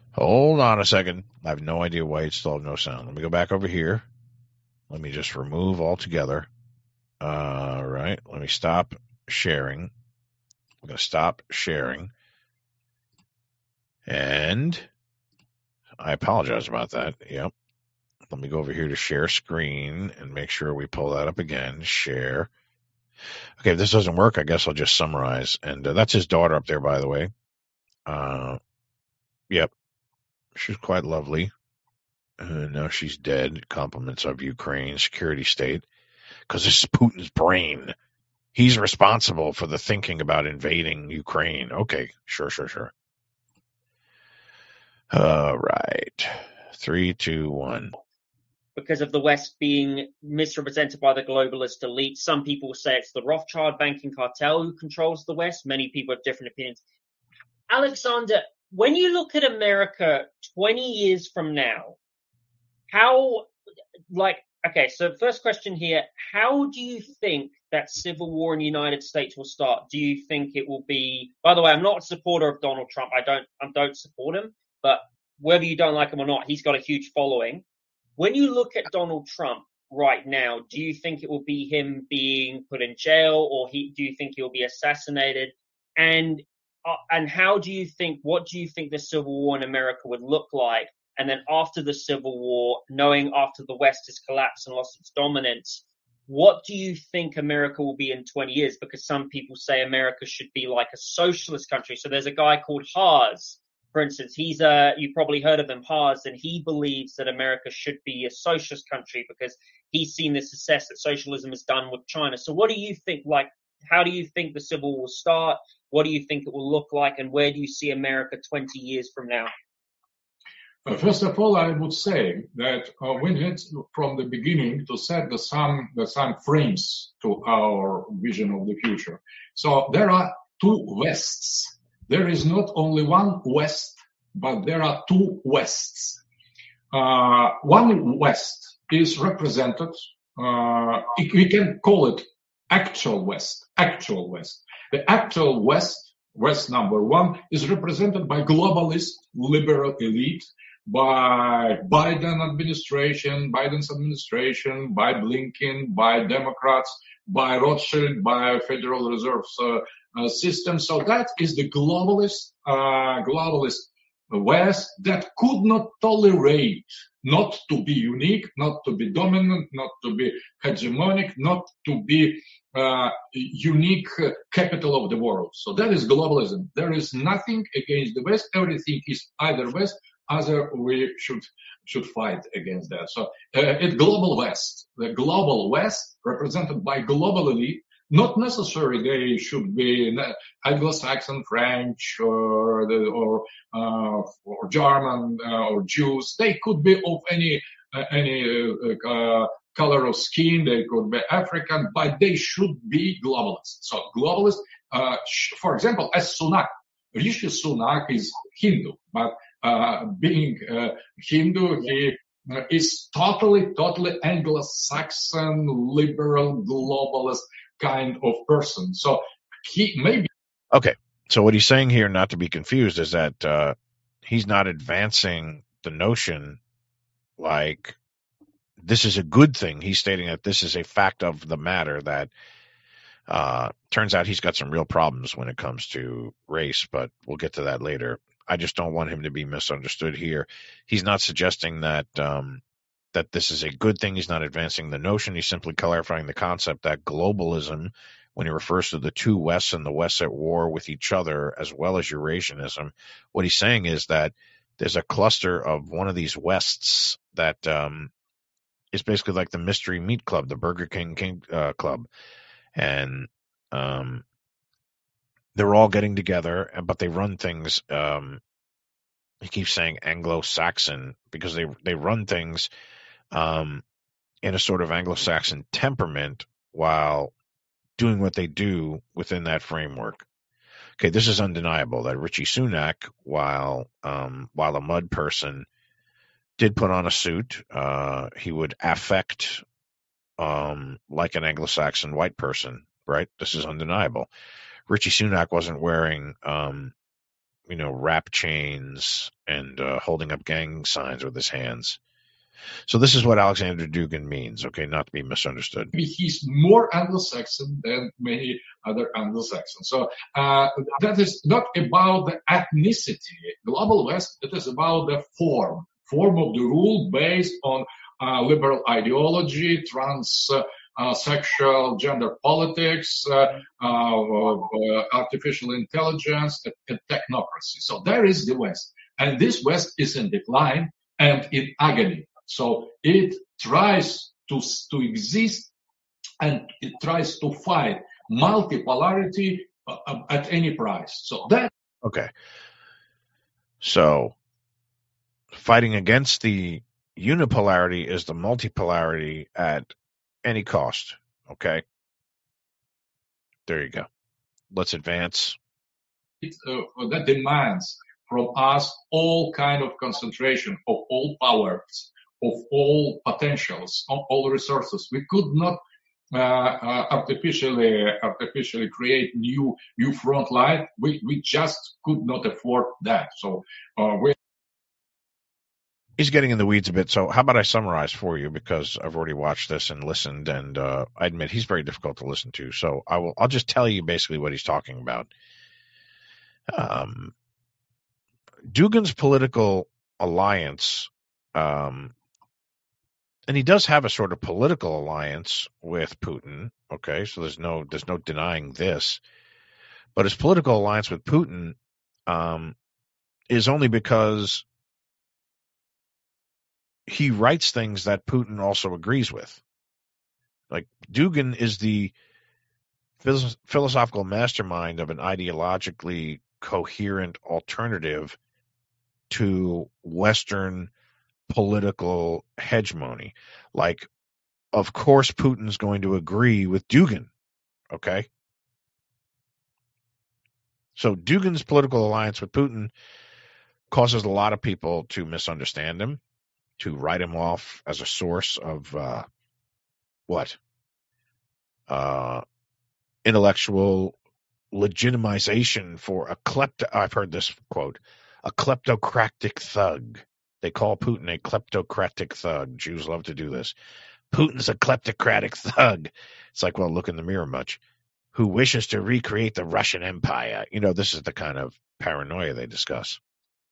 Hold on a second. I have no idea why it still have no sound. Let me go back over here. Let me just remove altogether. All right. Let me stop sharing. I'm going to stop sharing. And I apologize about that. Yep. Let me go over here to share screen and make sure we pull that up again. Share. Okay, if this doesn't work, I guess I'll just summarize. And that's his daughter up there, by the way. Yep. She's quite lovely. Now she's dead. Compliments of Ukraine security state. Because this is Putin's brain. He's responsible for the thinking about invading Ukraine. Okay, sure. All right. 3, 2, 1. Because of the West being misrepresented by the globalist elite. Some people say it's the Rothschild banking cartel who controls the West. Many people have different opinions. Alexander, when you look at America 20 years from now, so first question here, how do you think that civil war in the United States will start? Do you think it will be, by the way, I'm not a supporter of Donald Trump. I don't support him, but whether you don't like him or not, he's got a huge following. When you look at Donald Trump right now, do you think it will be him being put in jail, or do you think he'll be assassinated? And what do you think the Civil War in America would look like? And then after the Civil War, knowing after the West has collapsed and lost its dominance, what do you think America will be in 20 years? Because some people say America should be like a socialist country. So there's a guy called Haas, for instance. You've probably heard of him, Haas, and he believes that America should be a socialist country because he's seen the success that socialism has done with China. So what do you think, how do you think the Civil War will start? What do you think it will look like? And where do you see America 20 years from now? First of all, I would say that we need from the beginning to set some frames to our vision of the future. So there are two Wests. There is not only one West, but there are two Wests. One West is represented, we can call it actual West. The actual West number one, is represented by globalist liberal elite, by Biden's administration, by Blinken, by Democrats, by Rothschild, by Federal Reserve system. So that is the globalist West that could not tolerate not to be unique, not to be dominant, not to be hegemonic, not to be unique capital of the world. So that is globalism. There is nothing against the West. Everything is either West, either we should fight against that. So it's global West. The global West represented by global elite. Not necessarily they should be Anglo-Saxon, French, or German, or Jews. They could be of any color of skin. They could be African, but they should be globalists. So globalists, for example, as Sunak, Rishi Sunak is Hindu, but being Hindu, he is totally Anglo-Saxon, liberal, globalist kind of person. So he maybe. Okay. So what he's saying here, not to be confused, is that he's not advancing the notion like this is a good thing. He's stating that this is a fact of the matter, that turns out he's got some real problems when it comes to race, but we'll get to that later. I just don't want him to be misunderstood here. He's not suggesting that that this is a good thing. He's not advancing the notion. He's simply clarifying the concept that globalism, when he refers to the two Wests and the West at war with each other, as well as Eurasianism, what he's saying is that there's a cluster of one of these Wests that is basically like the Mystery Meat Club, the Burger King Club. And they're all getting together, but they run things, he keeps saying Anglo-Saxon, because they run things in a sort of Anglo-Saxon temperament while doing what they do within that framework. Okay, this is undeniable that Rishi Sunak, while a mud person, did put on a suit. He would affect like an Anglo-Saxon white person, right? This is undeniable. Rishi Sunak wasn't wearing wrap chains and holding up gang signs with his hands. So this is what Alexander Dugin means, okay, not to be misunderstood. He's more Anglo-Saxon than many other Anglo-Saxons. So that is not about the ethnicity. Global West, it is about the form of the rule based on liberal ideology, sexual gender politics, artificial intelligence, and technocracy. So there is the West. And this West is in decline and in agony. So it tries to exist and it tries to fight multipolarity at any price. So that. Okay. So fighting against the unipolarity is the multipolarity at any cost. Okay. There you go. Let's advance. That demands from us all kind of concentration of all powers, of all potentials, of all resources. We could not artificially create new front line. We just could not afford that. So he's getting in the weeds a bit. So how about I summarize for you, because I've already watched this and listened, and I admit he's very difficult to listen to. So I'll just tell you basically what he's talking about. Dugin's political alliance, and he does have a sort of political alliance with Putin. Okay, so there's no denying this, but his political alliance with Putin is only because he writes things that Putin also agrees with. Like, Dugin is the philosophical mastermind of an ideologically coherent alternative to Western political hegemony. Like, of course, Putin's going to agree with Dugin. Okay? So Dugin's political alliance with Putin causes a lot of people to misunderstand him, to write him off as a source of intellectual legitimization for I've heard this quote, a kleptocratic thug. They call Putin a kleptocratic thug. Jews love to do this. Putin's a kleptocratic thug. It's like, well, look in the mirror much. Who wishes to recreate the Russian Empire. This is the kind of paranoia they discuss.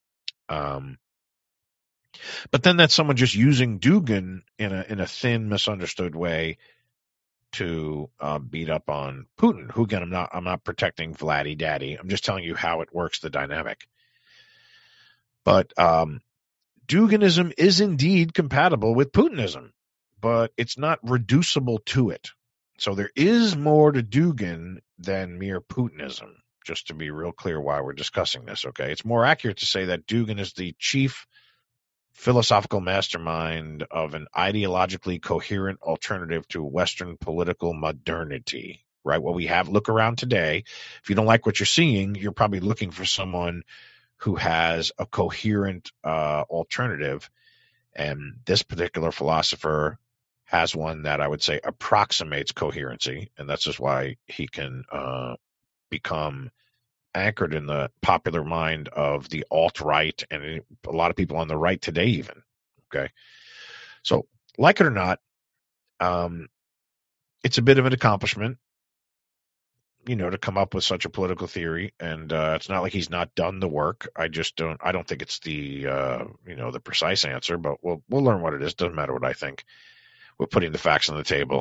But then that's someone just using Dugin in a thin, misunderstood way to beat up on Putin. Who, again, I'm not protecting Vladdy Daddy. I'm just telling you how it works, the dynamic. But Duginism is indeed compatible with Putinism, but it's not reducible to it. So there is more to Dugin than mere Putinism. Just to be real clear why we're discussing this. Okay, it's more accurate to say that Dugin is the chief philosophical mastermind of an ideologically coherent alternative to Western political modernity, right? What we have, look around today. If you don't like what you're seeing, you're probably looking for someone who has a coherent alternative. And this particular philosopher has one that I would say approximates coherency. And that's just why he can become anchored in the popular mind of the alt-right and a lot of people on the right today even. Okay. So, like it or not, it's a bit of an accomplishment, to come up with such a political theory. And it's not like he's not done the work. I don't think it's the, the precise answer, but we'll learn what it is. Doesn't matter what I think. We're putting the facts on the table.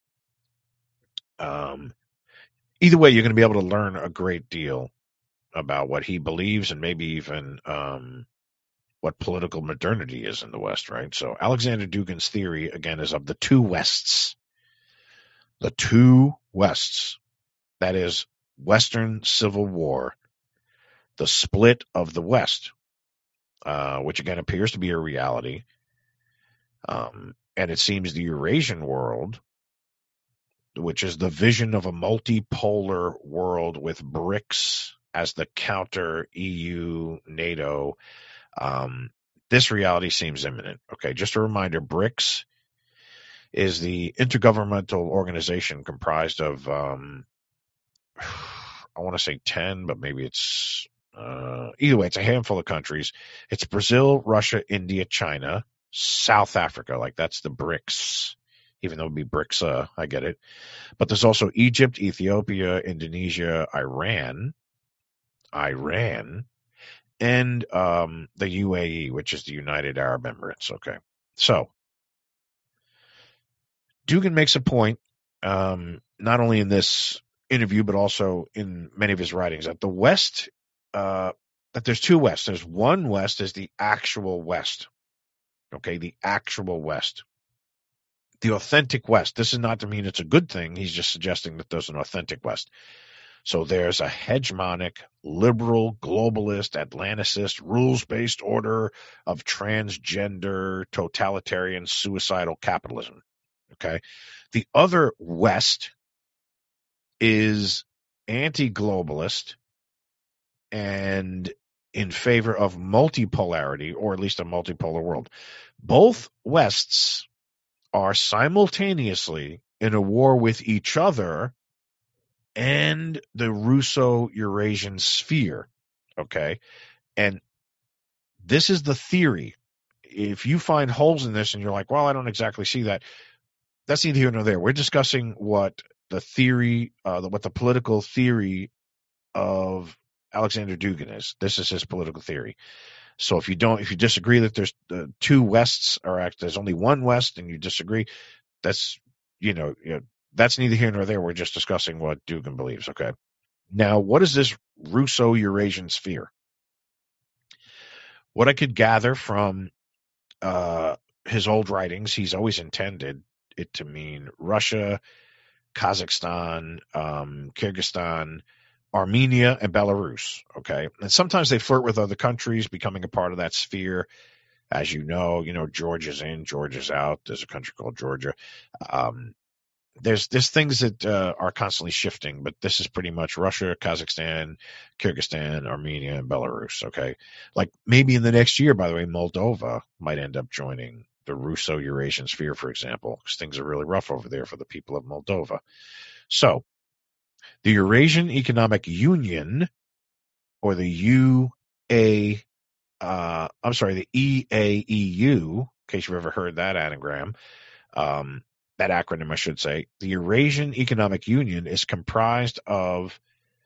Either way, you're going to be able to learn a great deal about what he believes and maybe even what political modernity is in the West, right? So Alexander Dugin's theory, again, is of the two Wests. The two Wests. That is, Western Civil War, the split of the West, which again appears to be a reality. And it seems the Eurasian world, which is the vision of a multipolar world with BRICS as the counter EU, NATO, this reality seems imminent. Okay, just a reminder, BRICS is the intergovernmental organization comprised of, I want to say 10, but maybe it's either way, it's a handful of countries. It's Brazil, Russia, India, China, South Africa. Like that's the BRICS, even though it'd be BRICS. I get it. But there's also Egypt, Ethiopia, Indonesia, Iran, and the UAE, which is the United Arab Emirates. Okay. So Dugin makes a point, not only in this interview, but also in many of his writings, that the West, that there's two Wests. There's one West is the actual West. Okay. The actual West. The authentic West. This is not to mean it's a good thing. He's just suggesting that there's an authentic West. So there's a hegemonic, liberal, globalist, Atlanticist, rules-based order of transgender, totalitarian, suicidal capitalism. Okay. The other West is anti-globalist and in favor of multipolarity, or at least a multipolar world. Both Wests are simultaneously in a war with each other and the Russo-Eurasian sphere. Okay. And this is the theory. If you find holes in this and you're like, well, I don't exactly see that, that's neither here nor there. We're discussing what the theory, what the political theory of Alexander Dugin is. This is his political theory. So if you disagree that there's two Wests, or there's only one West, and you disagree, that's, that's neither here nor there. We're just discussing what Dugin believes. Okay. Now, what is this Russo-Eurasian sphere? What I could gather from his old writings, he's always intended it to mean Russia, Kazakhstan, Kyrgyzstan, Armenia, and Belarus. Okay. And sometimes they flirt with other countries becoming a part of that sphere. As you know, Georgia's in, Georgia's out. There's a country called Georgia. There's things that are constantly shifting, but this is pretty much Russia, Kazakhstan, Kyrgyzstan, Armenia, and Belarus. Okay. Like maybe in the next year, by the way, Moldova might end up joining the Russo-Eurasian sphere, for example, because things are really rough over there for the people of Moldova. So the Eurasian Economic Union, or the the EAEU, in case you've ever heard that anagram, that acronym, I should say, the Eurasian Economic Union is comprised of,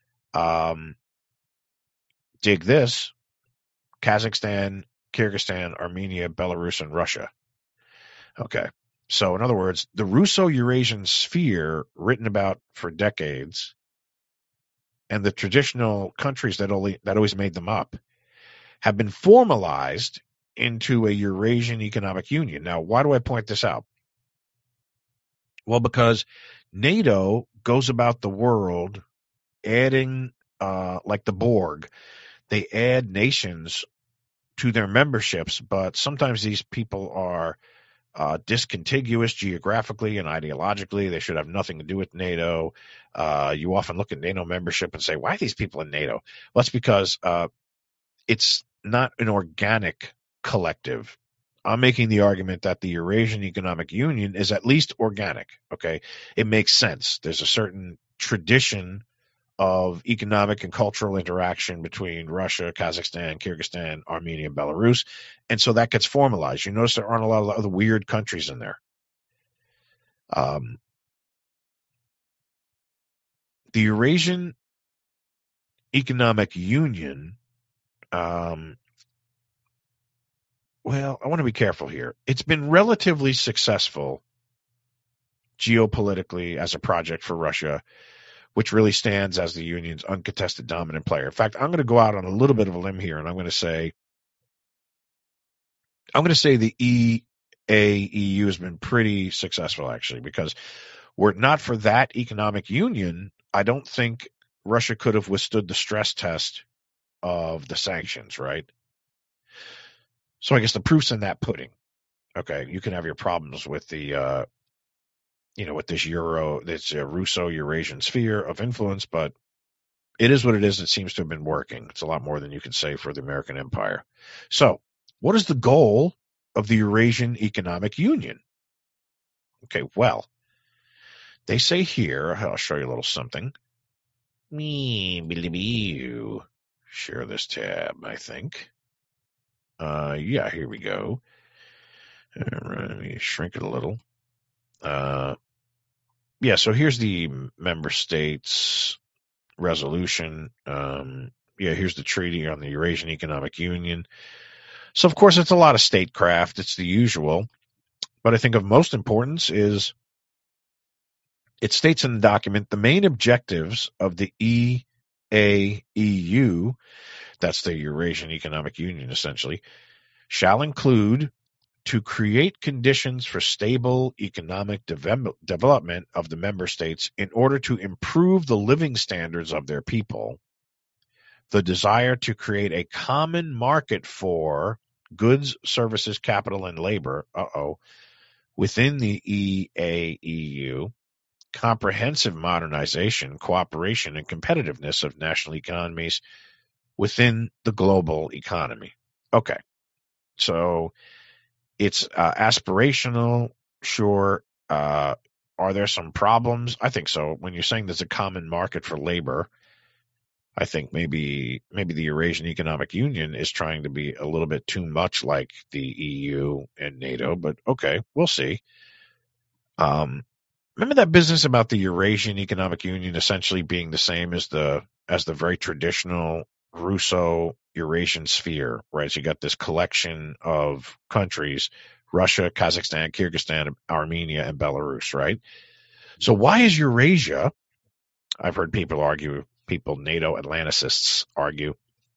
dig this, Kazakhstan, Kyrgyzstan, Armenia, Belarus, and Russia. Okay. So in other words, the Russo-Eurasian sphere, written about for decades, and the traditional countries that always made them up, have been formalized into a Eurasian Economic Union. Now, why do I point this out? Well, because NATO goes about the world adding, like the Borg, they add nations to their memberships, but sometimes these people are discontiguous geographically and ideologically. They should have nothing to do with NATO. You often look at NATO membership and say, why are these people in NATO? Well, that's because it's not an organic collective. I'm making the argument that the Eurasian Economic Union is at least organic. Okay. It makes sense. There's a certain tradition of economic and cultural interaction between Russia, Kazakhstan, Kyrgyzstan, Armenia, and Belarus. And so that gets formalized. You notice there aren't a lot of other weird countries in there. The Eurasian Economic Union, well, I want to be careful here. It's been relatively successful geopolitically as a project for Russia, which really stands as the union's uncontested dominant player. In fact, I'm going to go out on a little bit of a limb here, and I'm going to say the EAEU has been pretty successful, actually, because were it not for that economic union, I don't think Russia could have withstood the stress test of the sanctions, right? So I guess the proof's in that pudding. Okay, you can have your problems with the, with this Russo-Eurasian sphere of influence, but it is what it is. It seems to have been working. It's a lot more than you can say for the American empire. So what is the goal of the Eurasian Economic Union? Okay, well, they say here, I'll show you a little something. share this tab, I think. Yeah, here we go. Let me shrink it a little. Yeah, so here's the member states resolution. Yeah, here's the treaty on the Eurasian Economic Union. So, of course, it's a lot of statecraft. It's the usual. But I think of most importance is it states in the document the main objectives of the EAEU, that's the Eurasian Economic Union essentially, shall include to create conditions for stable economic development of the member states in order to improve the living standards of their people, the desire to create a common market for goods, services, capital, and labor, within the EAEU, comprehensive modernization, cooperation, and competitiveness of national economies within the global economy. Okay, so it's aspirational, sure. Are there some problems? I think so. When you're saying there's a common market for labor, I think maybe the Eurasian Economic Union is trying to be a little bit too much like the EU and NATO, but okay, we'll see. Remember that business about the Eurasian Economic Union essentially being the same as the very traditional Russo-Eurasian sphere, right? So you got this collection of countries, Russia, Kazakhstan, Kyrgyzstan, Armenia, and Belarus, right? So why is Eurasia, I've heard people NATO Atlanticists argue,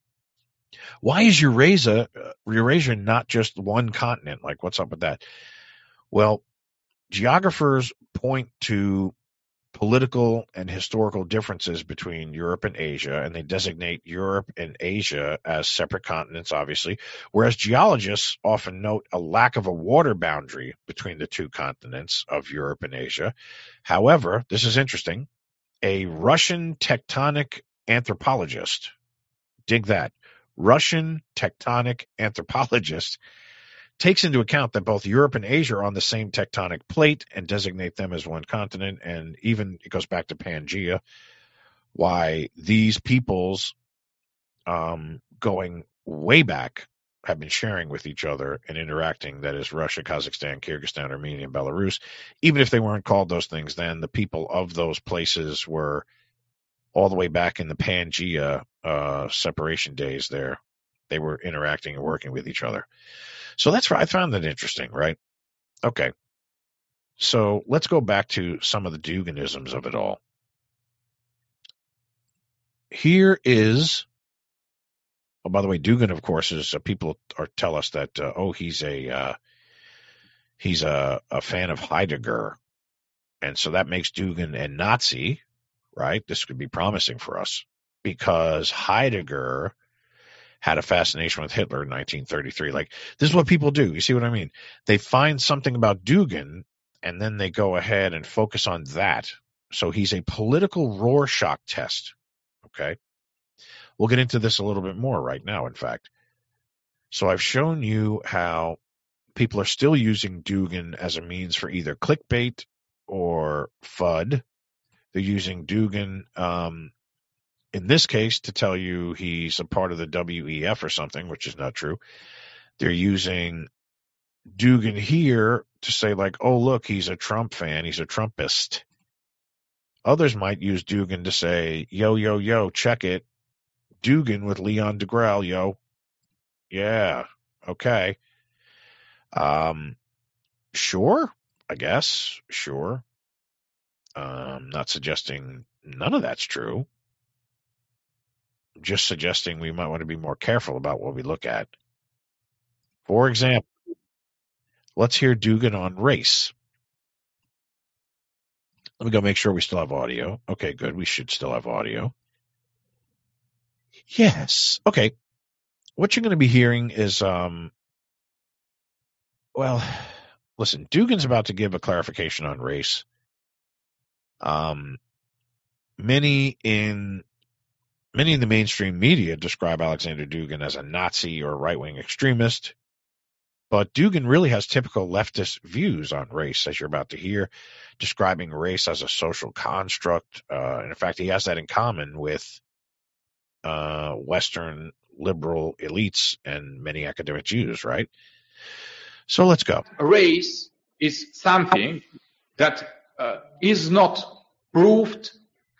why is Eurasia not just one continent? Like, what's up with that? Well, geographers point to political and historical differences between Europe and Asia, and they designate Europe and Asia as separate continents, obviously, whereas geologists often note a lack of a water boundary between the two continents of Europe and Asia. However, this is interesting, a Russian tectonic anthropologist, dig that, Russian tectonic anthropologist, takes into account that both Europe and Asia are on the same tectonic plate and designate them as one continent, and even it goes back to Pangaea, why these peoples going way back have been sharing with each other and interacting, that is Russia, Kazakhstan, Kyrgyzstan, Armenia, and Belarus. Even if they weren't called those things then, the people of those places were all the way back in the Pangaea separation days there. They were interacting and working with each other. So that's I found that interesting, right? Okay. So let's go back to some of the Duginisms of it all. Here is, oh, by the way, Dugin, of course, is people tell us that he's a fan of Heidegger, and so that makes Dugin a Nazi, right? This could be promising for us because Heidegger had a fascination with Hitler in 1933. Like, this is what people do. You see what I mean? They find something about Dugin, and then they go ahead and focus on that. So he's a political Rorschach test. Okay? We'll get into this a little bit more right now, in fact. So I've shown you how people are still using Dugin as a means for either clickbait or FUD. They're using Dugin in this case to tell you he's a part of the WEF or something, which is not true. They're using Dugin here to say, like, oh, look, he's a Trump fan. He's a Trumpist. Others might use Dugin to say, yo, check it. Dugin with Leon DeGrasse, yo. Yeah, okay. Sure, I guess. Sure. Not suggesting none of that's true. Just suggesting we might want to be more careful about what we look at. For example, let's hear Dugin on race. Let me go make sure we still have audio. Okay, good. We should still have audio. Yes. Okay. What you're going to be hearing is, well, listen, Dugin's about to give a clarification on race. Many in the mainstream media describe Alexander Dugin as a Nazi or right-wing extremist, but Dugin really has typical leftist views on race, as you're about to hear, describing race as a social construct. And in fact, he has that in common with Western liberal elites and many academic Jews, right? So let's go. Race is something that is not proved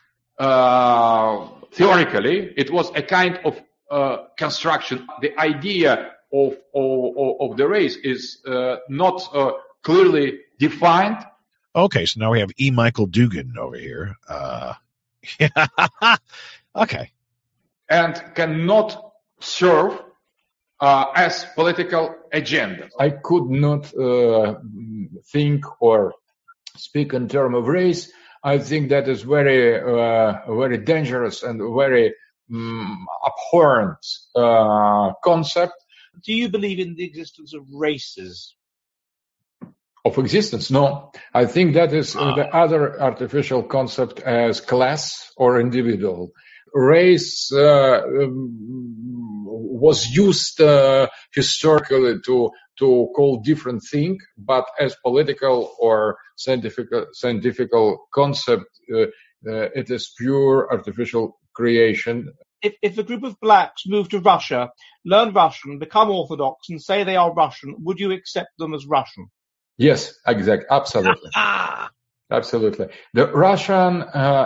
theoretically. It was a kind of construction. The idea of the race is not clearly defined. Okay, so now we have E. Michael Dugan over here. Yeah. Okay. And cannot serve as political agenda. I could not think or speak in terms of race. I think that is very dangerous and very abhorrent concept. Do you believe in the existence of races? Of existence, no. I think that is the other artificial concept as class or individual. Race was used historically to call different thing, but as political or scientific concept, it is pure artificial creation. If a group of blacks move to Russia, learn Russian, become Orthodox, and say they are Russian, would you accept them as Russian? Yes, exactly, absolutely, absolutely. The Russian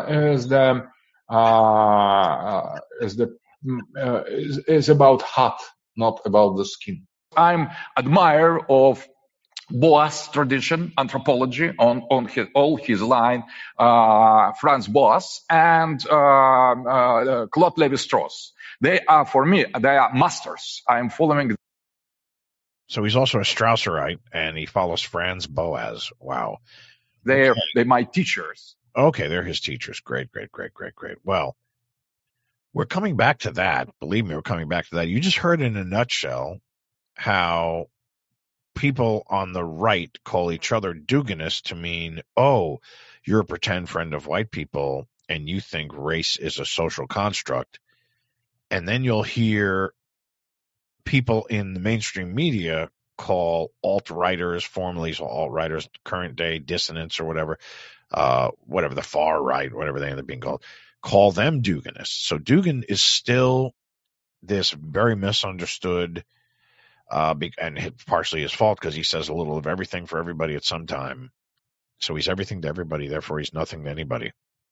is about heart, not about the skin. I'm admirer of Boas tradition, anthropology on all his line, Franz Boas and Claude Lévi-Strauss. They are, for me, they are masters. I am following. So he's also a Strausserite, and he follows Franz Boas. Wow. They're my teachers. Okay, they're his teachers. Great. Well, we're coming back to that. Believe me, we're coming back to that. You just heard in a nutshell how people on the right call each other Duganists to mean, oh, you're a pretend friend of white people, and you think race is a social construct. And then you'll hear people in the mainstream media call alt-righters, formerly alt-righters, current day dissidents or whatever, the far right, whatever they end up being call them Duganists. So Dugan is still this very misunderstood, and partially his fault because he says a little of everything for everybody at some time. So he's everything to everybody, therefore he's nothing to anybody.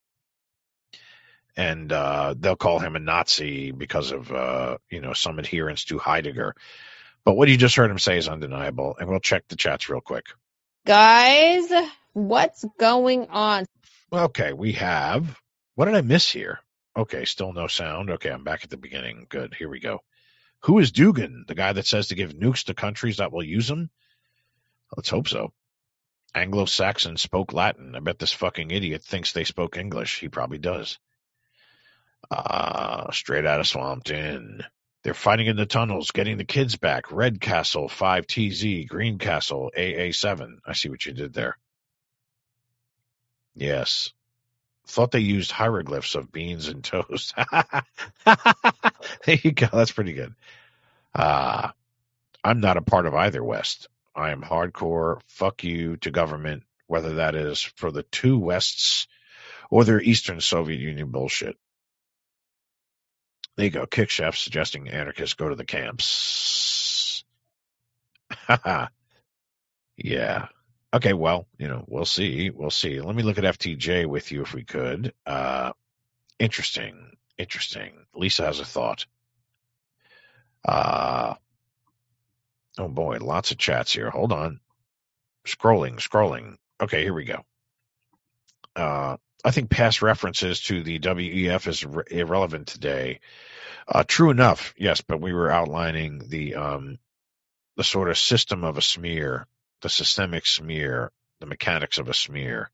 And they'll call him a Nazi because of some adherence to Heidegger. But what you just heard him say is undeniable, and we'll check the chats real quick. Guys, what's going on? Okay, we have... What did I miss here? Okay, still no sound. Okay, I'm back at the beginning. Good, here we go. Who is Dugan? The guy that says to give nukes to countries that will use them? Let's hope so. Anglo-Saxon spoke Latin. I bet this fucking idiot thinks they spoke English. He probably does. Straight out of Swampton. They're fighting in the tunnels, getting the kids back. Red Castle, 5TZ. Green Castle, AA7. I see what you did there. Yes. Thought they used hieroglyphs of beans and toast. There you go. That's pretty good. I'm not a part of either West. I am hardcore. Fuck you to government, whether that is for the two Wests or their Eastern Soviet Union bullshit. There you go. Kick Chef suggesting anarchists go to the camps. Yeah. Okay, well, we'll see. We'll see. Let me look at FTJ with you if we could. Interesting. Lisa has a thought. Oh boy, lots of chats here. Hold on. Scrolling. Okay, here we go. I think past references to the WEF is irrelevant today. True enough, yes, but we were outlining the sort of system of a smear, the systemic smear, the mechanics of a smear.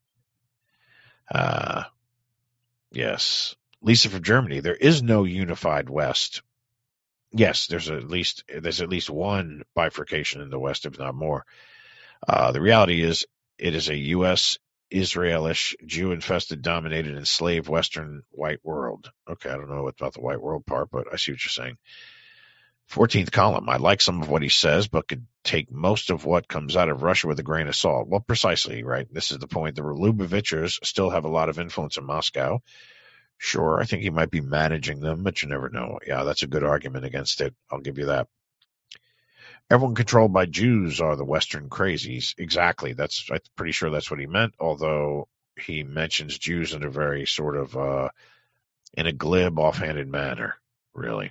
Yes. Lisa from Germany, there is no unified West. Yes, there's at least one bifurcation in the West, if not more. The reality is it is a U.S. Israelish, Jew-infested, dominated, enslaved Western white world. Okay, I don't know about the white world part, but I see what you're saying. 14th column. I like some of what he says, but could take most of what comes out of Russia with a grain of salt. Well, precisely, right? This is the point. The Lubavitchers still have a lot of influence in Moscow. Sure, I think he might be managing them, but you never know. Yeah, that's a good argument against it. I'll give you that. Everyone controlled by Jews are the Western crazies. Exactly. I'm pretty sure that's what he meant, although he mentions Jews in a very sort of, in a glib, offhanded manner, really.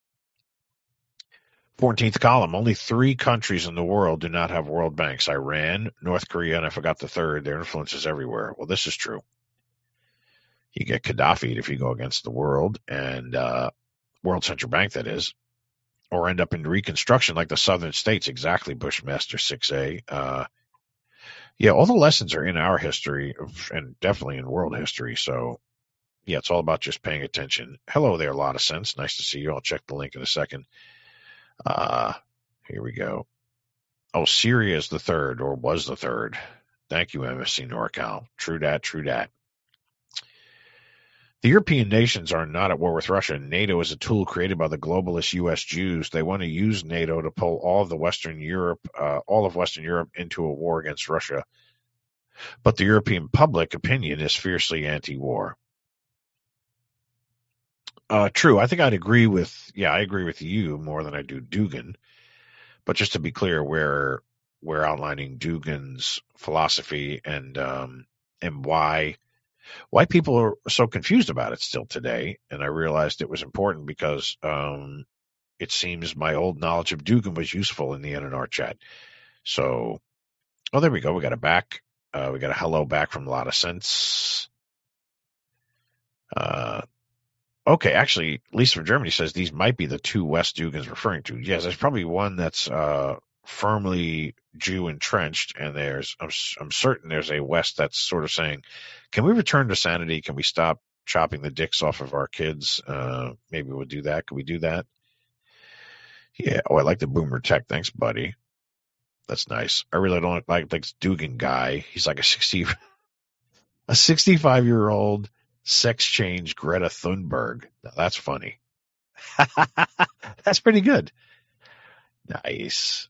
14th column. Only 3 countries in the world do not have world banks. Iran, North Korea, and I forgot the third. Their influence is everywhere. Well, this is true. You get Gaddafi if you go against the world, and World Central Bank, that is, or end up in reconstruction like the southern states. Exactly, Bushmaster 6A. Yeah, all the lessons are in our history and definitely in world history. So, yeah, it's all about just paying attention. Hello there, a lot of sense. Nice to see you. I'll check the link in a second. Here we go. Oh, Syria is the third, or was the third. Thank you, MSC NorCal. True dat, true dat. The European nations are not at war with Russia. NATO is a tool created by the globalist U.S. Jews. They want to use NATO to pull all of Western Europe into a war against Russia. But the European public opinion is fiercely anti-war. True. I think I agree with you more than I do Dugin. But just to be clear, we're outlining Dugin's philosophy and why people are so confused about it still today. And I realized it was important because it seems my old knowledge of Dugin was useful in the NNR chat. So, there we go. We got a back. We got a hello back from a lot of sense. Okay, actually, Lisa from Germany says these might be the 2 West Dugin's referring to. Yes, there's probably one that's firmly Jew entrenched, and I'm certain there's a West that's sort of saying, can we return to sanity? Can we stop chopping the dicks off of our kids? Maybe we'll do that. Can we do that? Yeah. Oh, I like the boomer tech. Thanks, buddy. That's nice. I really don't like this Dugin guy. He's like a 65-year-old sex change Greta Thunberg. Now, that's funny. That's pretty good. Nice.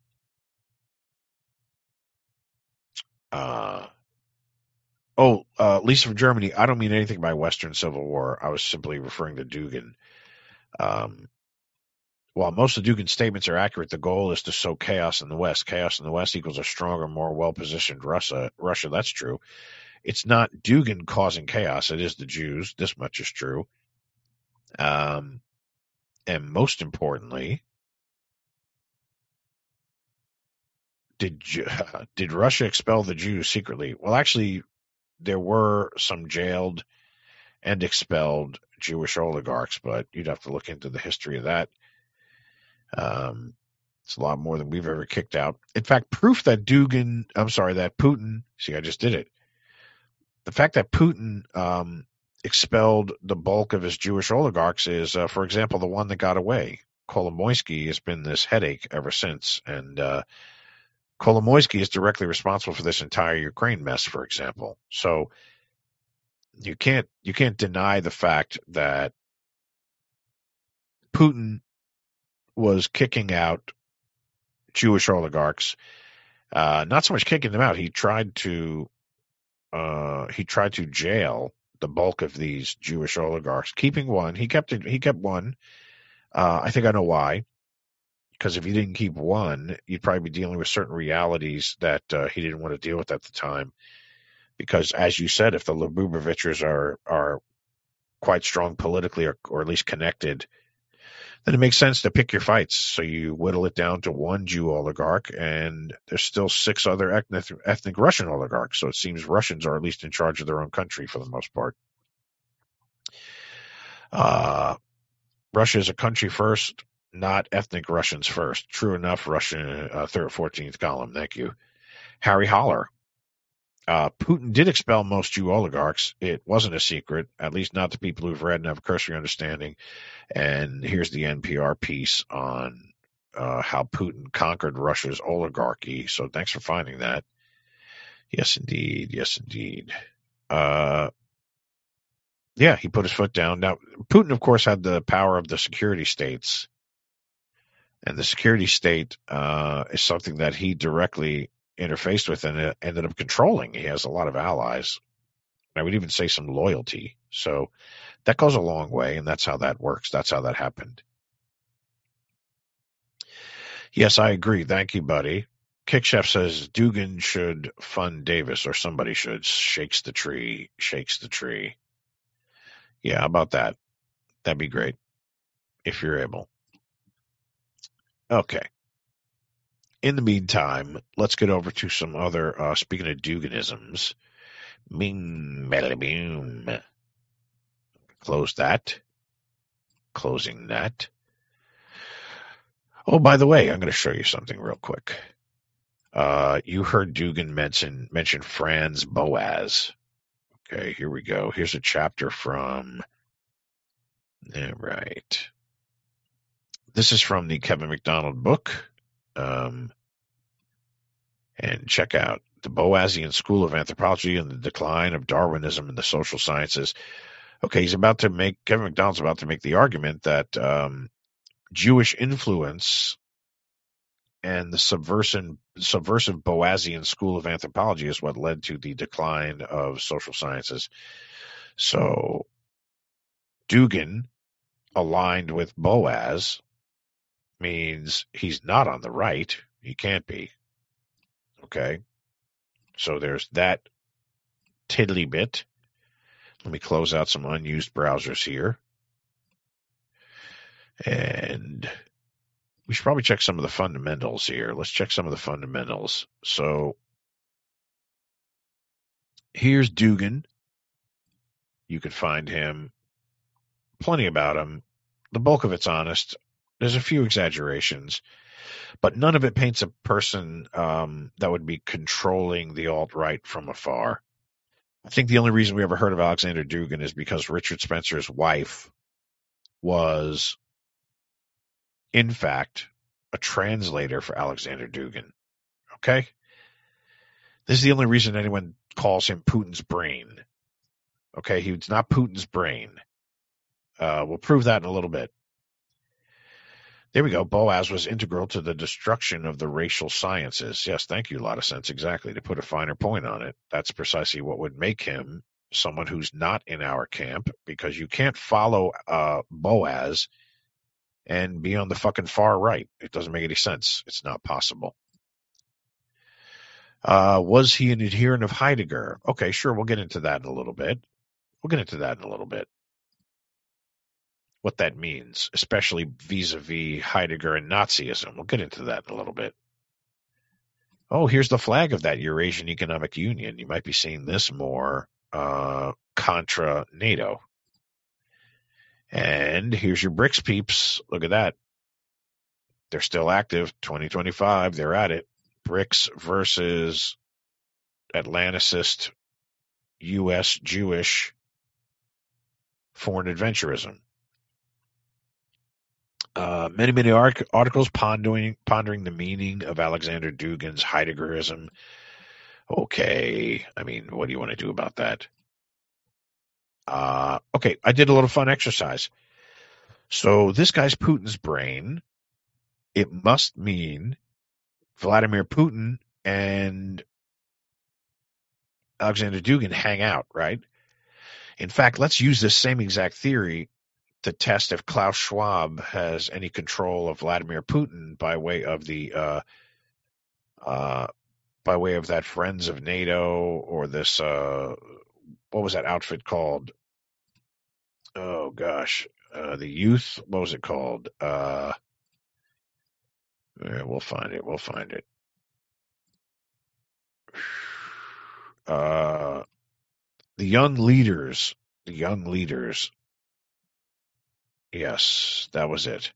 Lisa from Germany, I don't mean anything by Western Civil War. I was simply referring to Dugin. While most of Dugin's statements are accurate, the goal is to sow chaos in the West. Chaos in the West equals a stronger, more well-positioned Russia. That's true. It's not Dugin causing chaos. It is the Jews. This much is true. And most importantly, did Russia expel the Jews secretly? Well, actually, there were some jailed and expelled Jewish oligarchs, but you'd have to look into the history of that. It's a lot more than we've ever kicked out. In fact, proof that Putin, see, I just did it. The fact that Putin expelled the bulk of his Jewish oligarchs is, for example, the one that got away. Kolomoisky has been this headache ever since, and Kolomoisky is directly responsible for this entire Ukraine mess, for example. So you can't deny the fact that Putin was kicking out Jewish oligarchs. Not so much kicking them out. He tried to jail the bulk of these Jewish oligarchs, keeping one. He kept one. I think I know why. Because if you didn't keep one, you'd probably be dealing with certain realities that he didn't want to deal with at the time. Because, as you said, if the Luboviches are quite strong politically or at least connected, then it makes sense to pick your fights. So you whittle it down to one Jew oligarch, and there's still 6 other ethnic Russian oligarchs. So it seems Russians are at least in charge of their own country for the most part. Russia is a country first, not ethnic Russians first. True enough, Russian 14th column. Thank you. Harry Holler. Putin did expel most Jew oligarchs. It wasn't a secret, at least not to people who've read and have a cursory understanding. And here's the NPR piece on how Putin conquered Russia's oligarchy. So thanks for finding that. Yes, indeed. Yes, indeed. Yeah, he put his foot down. Now, Putin, of course, had the power of the security states. And the security state is something that he directly interfaced with and ended up controlling. He has a lot of allies. I would even say some loyalty. So that goes a long way, and that's how that works. That's how that happened. Yes, I agree. Thank you, buddy. Kickchef says Dugan should fund Davis, or somebody should. Shakes the tree. Yeah, how about that? That'd be great if you're able. Okay. In the meantime, let's get over to some other, speaking of Duganisms. Boom. Close that. Closing that. Oh, by the way, I'm going to show you something real quick. You heard Dugan mention Franz Boas. Okay, here we go. Here's a chapter from... Right. This is from the Kevin MacDonald book. And check out the Boasian School of Anthropology and the Decline of Darwinism in the Social Sciences. Okay, Kevin MacDonald's about to make the argument that Jewish influence and the subversive Boasian School of Anthropology is what led to the decline of social sciences. So Dugan, aligned with Boas, means he's not on the right. He can't be. Okay? So there's that tiddly bit. Let me close out some unused browsers here. And we should probably check some of the fundamentals here. Let's check some of the fundamentals. So here's Dugan. You can find him. Plenty about him. The bulk of it's honest. There's a few exaggerations, but none of it paints a person that would be controlling the alt-right from afar. I think the only reason we ever heard of Alexander Dugan is because Richard Spencer's wife was, in fact, a translator for Alexander Dugan. Okay? This is the only reason anyone calls him Putin's brain. Okay? He's not Putin's brain. We'll prove that in a little bit. There we go. Boas was integral to the destruction of the racial sciences. Yes, thank you, Lot of Sense. Exactly. To put a finer point on it, that's precisely what would make him someone who's not in our camp, because you can't follow Boas and be on the fucking far right. It doesn't make any sense. It's not possible. Was he an adherent of Heidegger? Okay, sure. We'll get into that in a little bit. What that means, especially vis-a-vis Heidegger and Nazism. We'll get into that in a little bit. Oh, here's the flag of that Eurasian Economic Union. You might be seeing this more contra NATO. And here's your BRICS peeps. Look at that. They're still active. 2025, they're at it. BRICS versus Atlanticist U.S. Jewish foreign adventurism. Many articles pondering the meaning of Alexander Dugan's Heideggerism. Okay, I mean, what do you want to do about that? Okay, I did a little fun exercise. So this guy's Putin's brain. It must mean Vladimir Putin and Alexander Dugan hang out, right? In fact, let's use this same exact theory to test if Klaus Schwab has any control of Vladimir Putin by way of that Friends of NATO, or this what was that outfit called? Oh gosh, the Youth. What was it called? We'll find it. The Young Leaders. Yes, that was it.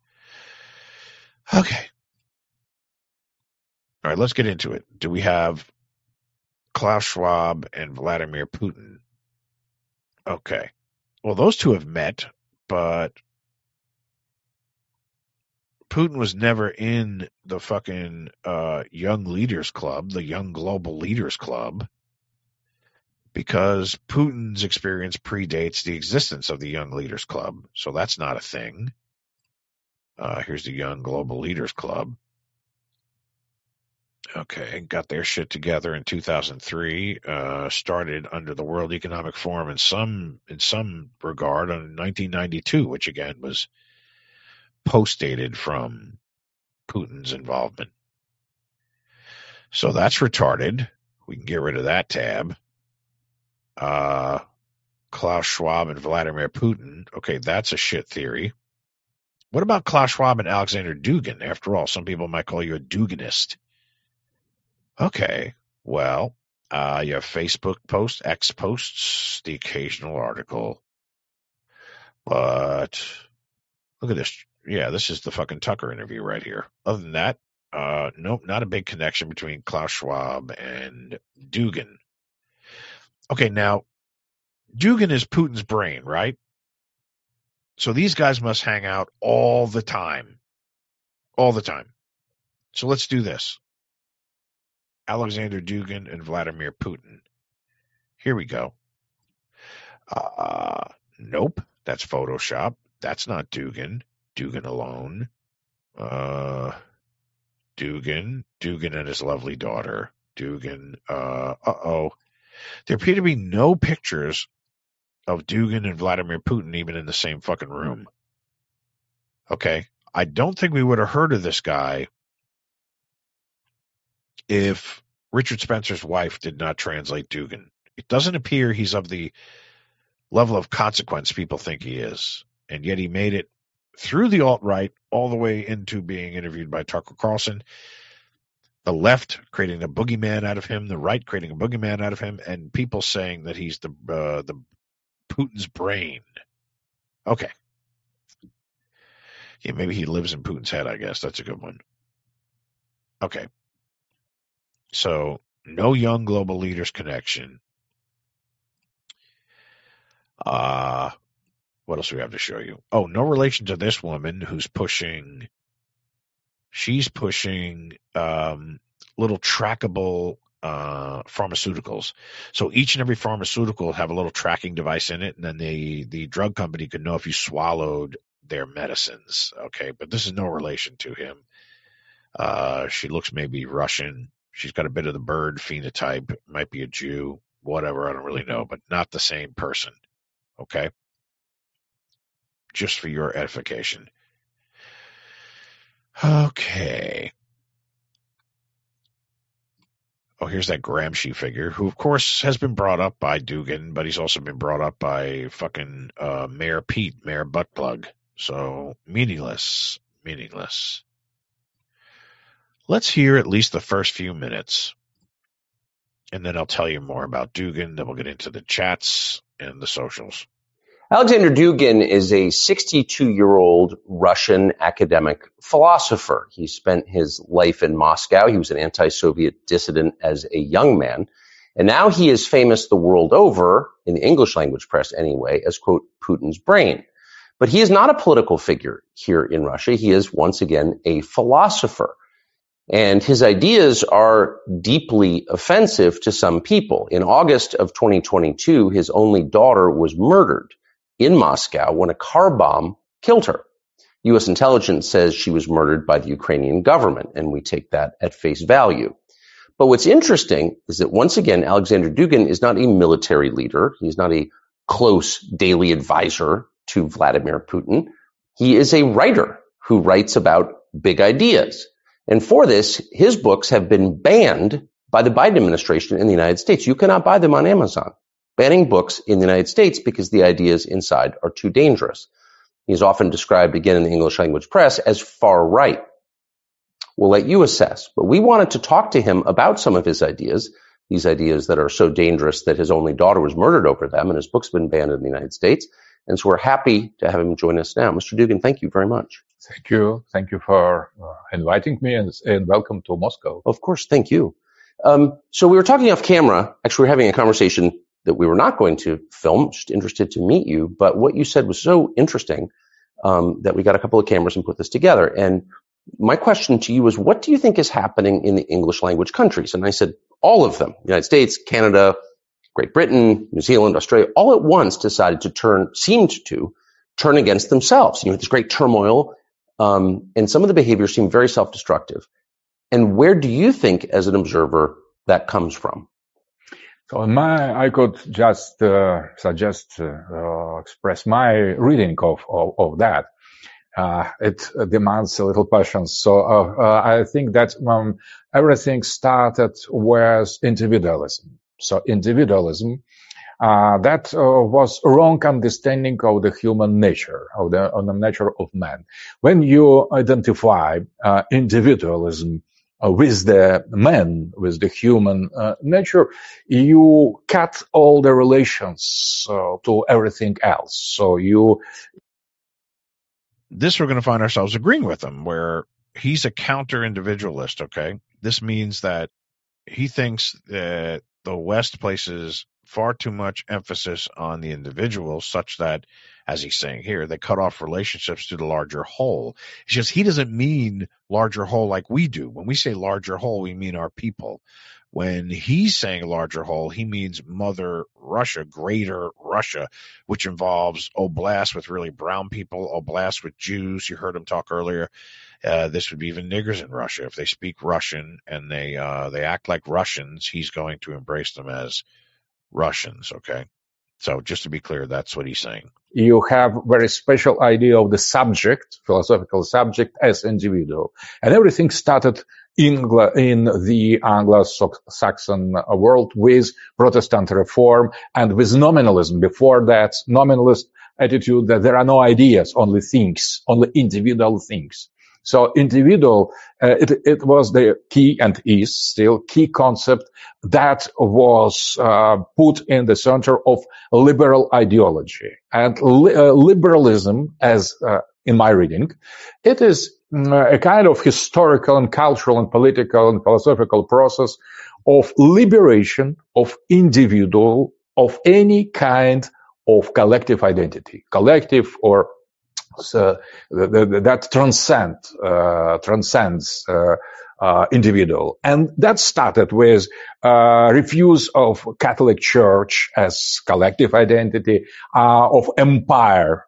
Okay. All right, let's get into it. Do we have Klaus Schwab and Vladimir Putin? Okay. Well, those two have met, but Putin was never in the fucking Young Leaders Club, the Young Global Leaders Club, because Putin's experience predates the existence of the Young Leaders Club. So that's not a thing. Here's the Young Global Leaders Club. Okay, got their shit together in 2003. Started under the World Economic Forum in some regard in 1992, which again was post-dated from Putin's involvement. So that's retarded. We can get rid of that tab. Klaus Schwab and Vladimir Putin. Okay, that's a shit theory. What about Klaus Schwab and Alexander Dugin? After all, some people might call you a Duginist. Okay, well, you have Facebook posts, X posts, the occasional article. But look at this. Yeah, this is the fucking Tucker interview right here. Other than that, nope, not a big connection between Klaus Schwab and Dugin. Okay, now, Dugin is Putin's brain, right? So these guys must hang out all the time. All the time. So let's do this. Alexander Dugin and Vladimir Putin. Here we go. Nope, that's Photoshop. That's not Dugin. Dugin alone. Dugin and his lovely daughter. Dugin, There appear to be no pictures of Dugin and Vladimir Putin even in the same fucking room. Okay, I don't think we would have heard of this guy if Richard Spencer's wife did not translate Dugin. It doesn't appear he's of the level of consequence people think he is, and yet he made it through the alt-right all the way into being interviewed by Tucker Carlson. The left creating a boogeyman out of him, the right creating a boogeyman out of him, and people saying that he's the Putin's brain. Okay. Yeah, maybe he lives in Putin's head, I guess. That's a good one. Okay. So, no young global leaders connection. What else do we have to show you? Oh, no relation to this woman who's pushing. She's pushing little trackable pharmaceuticals. So each and every pharmaceutical have a little tracking device in it, and then the drug company could know if you swallowed their medicines. Okay, but this is no relation to him. She looks maybe Russian. She's got a bit of the bird phenotype. Might be a Jew. Whatever, I don't really know, but not the same person. Okay? Just for your edification. Okay. Oh, here's that Gramsci figure, who, of course, has been brought up by Dugin, but he's also been brought up by fucking Mayor Pete, Mayor Buttplug. So, meaningless. Meaningless. Let's hear at least the first few minutes, and then I'll tell you more about Dugin. Then we'll get into the chats and the socials. Alexander Dugin is a 62-year-old Russian academic philosopher. He spent his life in Moscow. He was an anti-Soviet dissident as a young man. And now he is famous the world over, in the English language press anyway, as, quote, Putin's brain. But he is not a political figure here in Russia. He is, once again, a philosopher. And his ideas are deeply offensive to some people. In August of 2022, his only daughter was murdered in Moscow when a car bomb killed her. U.S. intelligence says she was murdered by the Ukrainian government, and we take that at face value. But what's interesting is that, once again, Alexander Dugin is not a military leader. He's not a close daily advisor to Vladimir Putin. He is a writer who writes about big ideas. And for this, his books have been banned by the Biden administration in the United States. You cannot buy them on Amazon. Banning books in the United States because the ideas inside are too dangerous. He's often described, again, in the English language press, as far right. We'll let you assess. But we wanted to talk to him about some of his ideas, these ideas that are so dangerous that his only daughter was murdered over them, and his book's been banned in the United States. And so we're happy to have him join us now. Mr. Dugin, thank you very much. Thank you. Thank you for inviting me, and welcome to Moscow. Of course, thank you. So we were talking off camera. Actually, we're having a conversation that we were not going to film. Just interested to meet you. But what you said was so interesting that we got a couple of cameras and put this together. And my question to you is, what do you think is happening in the English language countries? And I said, all of them. United States, Canada, Great Britain, New Zealand, Australia, all at once decided to seemed to turn against themselves. You know, this great turmoil. And some of the behaviors seem very self-destructive. And where do you think, as an observer, that comes from? So I could just suggest, express my reading of that. It demands a little patience. So I think that everything started with individualism. So individualism, that was a wrong understanding of the human nature, of the nature of man. When you identify individualism with the man, with the human nature, you cut all the relations to everything else. So this we're going to find ourselves agreeing with him, where he's a counter-individualist, okay? This means that he thinks that the West places far too much emphasis on the individual, such that, as he's saying here, they cut off relationships to the larger whole. It's just he doesn't mean larger whole like we do. When we say larger whole, we mean our people. When he's saying larger whole, he means Mother Russia, Greater Russia, which involves Oblast with really brown people, Oblast with Jews. You heard him talk earlier. This would be even niggers in Russia. If they speak Russian and they act like Russians, he's going to embrace them as Russians, okay? So just to be clear, that's what he's saying. You have very special idea of the subject, philosophical subject, as individual. And everything started in the Anglo-Saxon world with Protestant reform and with nominalism. Before that, nominalist attitude that there are no ideas, only things, only individual things. So individual, it was the key and is still key concept that was put in the center of liberal ideology. And liberalism, as in my reading, it is a kind of historical and cultural and political and philosophical process of liberation of individual, of any kind of collective identity, collective or that transcends individual. And that started with refuse of Catholic Church as collective identity, of empire,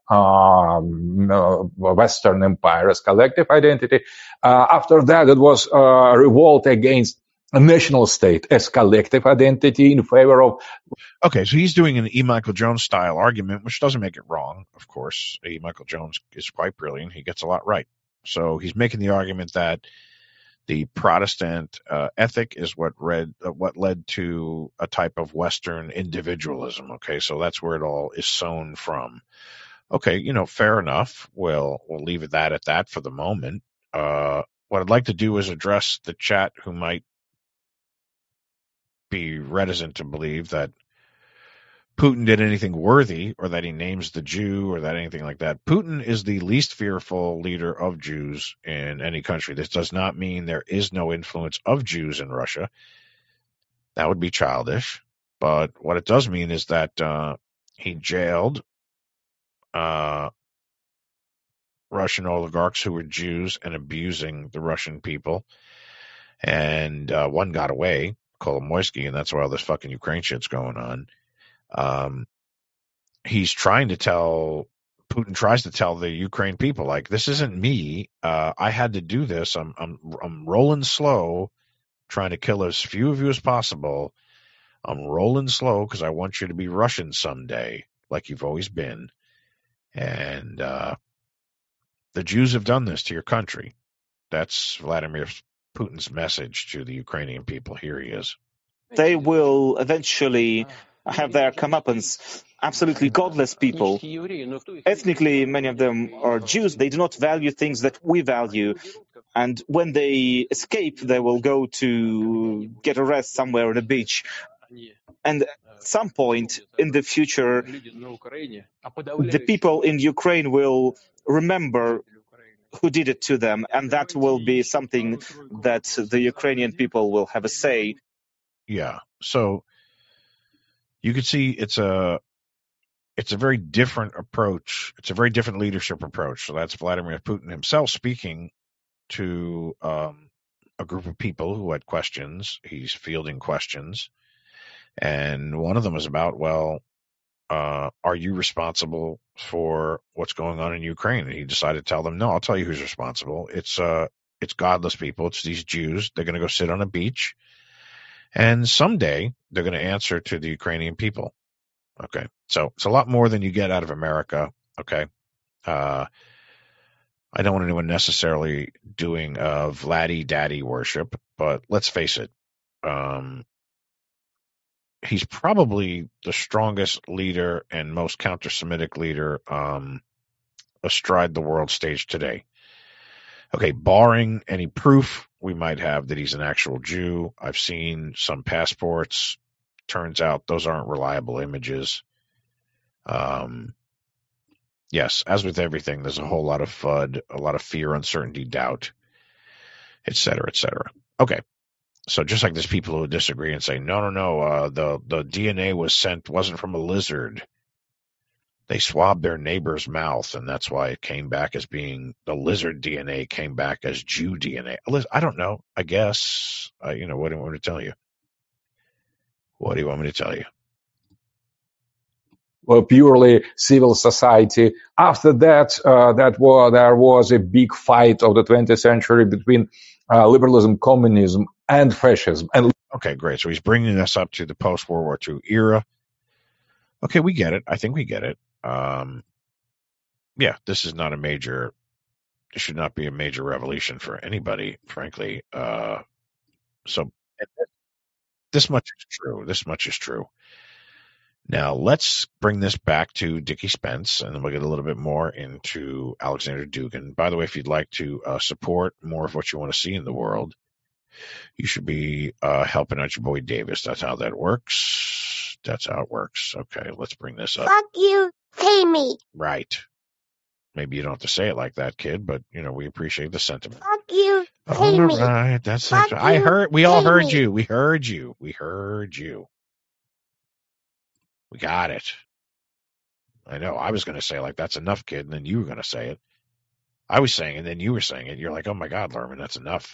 Western Empire as collective identity. After that, it was a revolt against a national state as collective identity in favor of. Okay, so he's doing an E. Michael Jones style argument, which doesn't make it wrong, of course. E. Michael Jones is quite brilliant. He gets a lot right. So he's making the argument that the Protestant ethic is what led to a type of Western individualism. Okay, so that's where it all is sown from. Okay, fair enough. We'll leave it at that for the moment. What I'd like to do is address the chat who might be reticent to believe that Putin did anything worthy, or that he names the Jew, or that anything like that. Putin is the least fearful leader of Jews in any country. This does not mean there is no influence of Jews in Russia. That would be childish. But what it does mean is that he jailed Russian oligarchs who were Jews and abusing the Russian people. And one got away, Kolomoisky, and that's why all this fucking Ukraine shit's going on. Putin tries to tell the Ukraine people, like, this isn't me. I had to do this. I'm rolling slow, trying to kill as few of you as possible. I'm rolling slow because I want you to be Russian someday, like you've always been. And the Jews have done this to your country. That's Vladimir Putin's message to the Ukrainian people. Here he is. They will eventually have their comeuppance. Absolutely godless people. Ethnically, many of them are Jews. They do not value things that we value. And when they escape, they will go to get a rest somewhere on a beach. And at some point in the future, the people in Ukraine will remember who did it to them. And that will be something that the Ukrainian people will have a say. Yeah. So you can see it's a very different approach. It's a very different leadership approach. So that's Vladimir Putin himself speaking to a group of people who had questions. He's fielding questions. And one of them is about, are you responsible for what's going on in Ukraine? And he decided to tell them, no, I'll tell you who's responsible. It's It's godless people. It's these Jews. They're going to go sit on a beach. And someday they're going to answer to the Ukrainian people. Okay. So it's a lot more than you get out of America. Okay. I don't want anyone necessarily doing Vladdy Daddy worship, but let's face it. He's probably the strongest leader and most counter-Semitic leader astride the world stage today. Okay, barring any proof we might have that he's an actual Jew. I've seen some passports. Turns out those aren't reliable images. Yes, as with everything, there's a whole lot of FUD, a lot of fear, uncertainty, doubt, et cetera, et cetera. Okay. So just like there's people who disagree and say, no, the DNA wasn't from a lizard. They swabbed their neighbor's mouth, and that's why it came back as being the lizard DNA came back as Jew DNA. I don't know. I guess, what do you want me to tell you? What do you want me to tell you? Well, purely civil society. After that, there was a big fight of the 20th century between liberalism, communism, and fascism. Okay, great. So he's bringing us up to the post-World War II era. Okay, we get it. I think we get it. Yeah, this should not be a major revelation for anybody, frankly. So this much is true. Now let's bring this back to Dickie Spence, and then we'll get a little bit more into Alexander Dugin. By the way, if you'd like to support more of what you want to see in the world, you should be helping out your boy Davis. That's how that works. Okay, let's bring this up. Fuck you, pay me. Right. Maybe you don't have to say it like that, kid, but we appreciate the sentiment. Fuck you, pay me. All right, that's Fuck it. We all heard you. We heard you. We got it. I know. I was going to say, like, that's enough, kid, and then you were going to say it. I was saying it, and then you were saying it. You're like, oh, my God, Lerman, that's enough.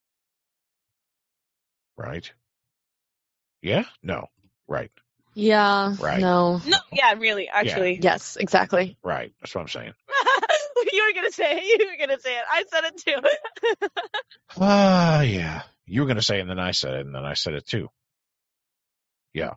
Right? Yeah? No. Right. Yeah. Right. No. No, yeah, really, actually. Yes, exactly. Right. That's what I'm saying. You were gonna say it. I said it too. Yeah. You were going to say it, and then I said it, and then I said it too. Yeah.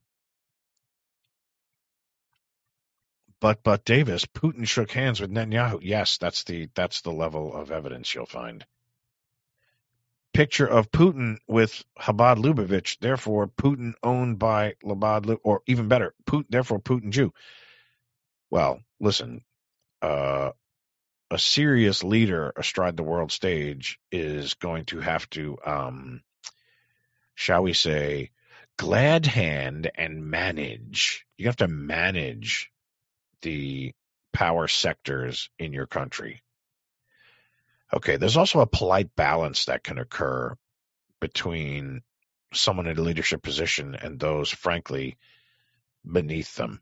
But Davis, Putin shook hands with Netanyahu. Yes, that's the level of evidence you'll find. Picture of Putin with Chabad Lubavitch, therefore Putin owned by Chabad, or even better, therefore Putin Jew. Well, listen, a serious leader astride the world stage is going to have to, shall we say, glad hand and manage. You have to manage the power sectors in your country. Okay, there's also a polite balance that can occur between someone in a leadership position and those, frankly, beneath them.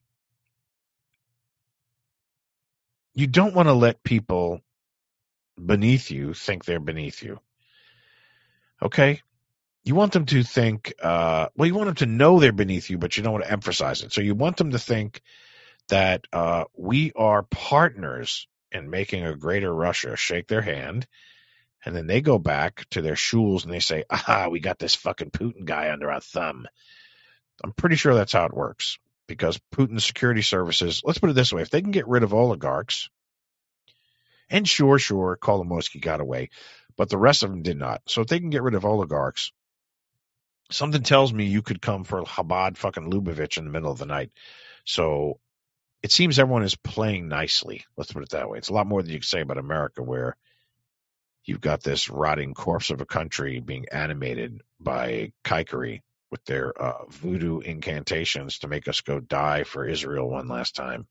You don't want to let people beneath you think they're beneath you. Okay? You want them to think, you want them to know they're beneath you, but you don't want to emphasize it. So you want them to think that we are partners in making a greater Russia, shake their hand, and then they go back to their shuls and they say, we got this fucking Putin guy under our thumb. I'm pretty sure that's how it works, because Putin's security services, let's put it this way, if they can get rid of oligarchs, and sure, Kolomoisky got away, but the rest of them did not. So if they can get rid of oligarchs, something tells me you could come for Chabad fucking Lubavitch in the middle of the night. So it seems everyone is playing nicely. Let's put it that way. It's a lot more than you can say about America, where you've got this rotting corpse of a country being animated by Kaikery with their voodoo incantations to make us go die for Israel one last time.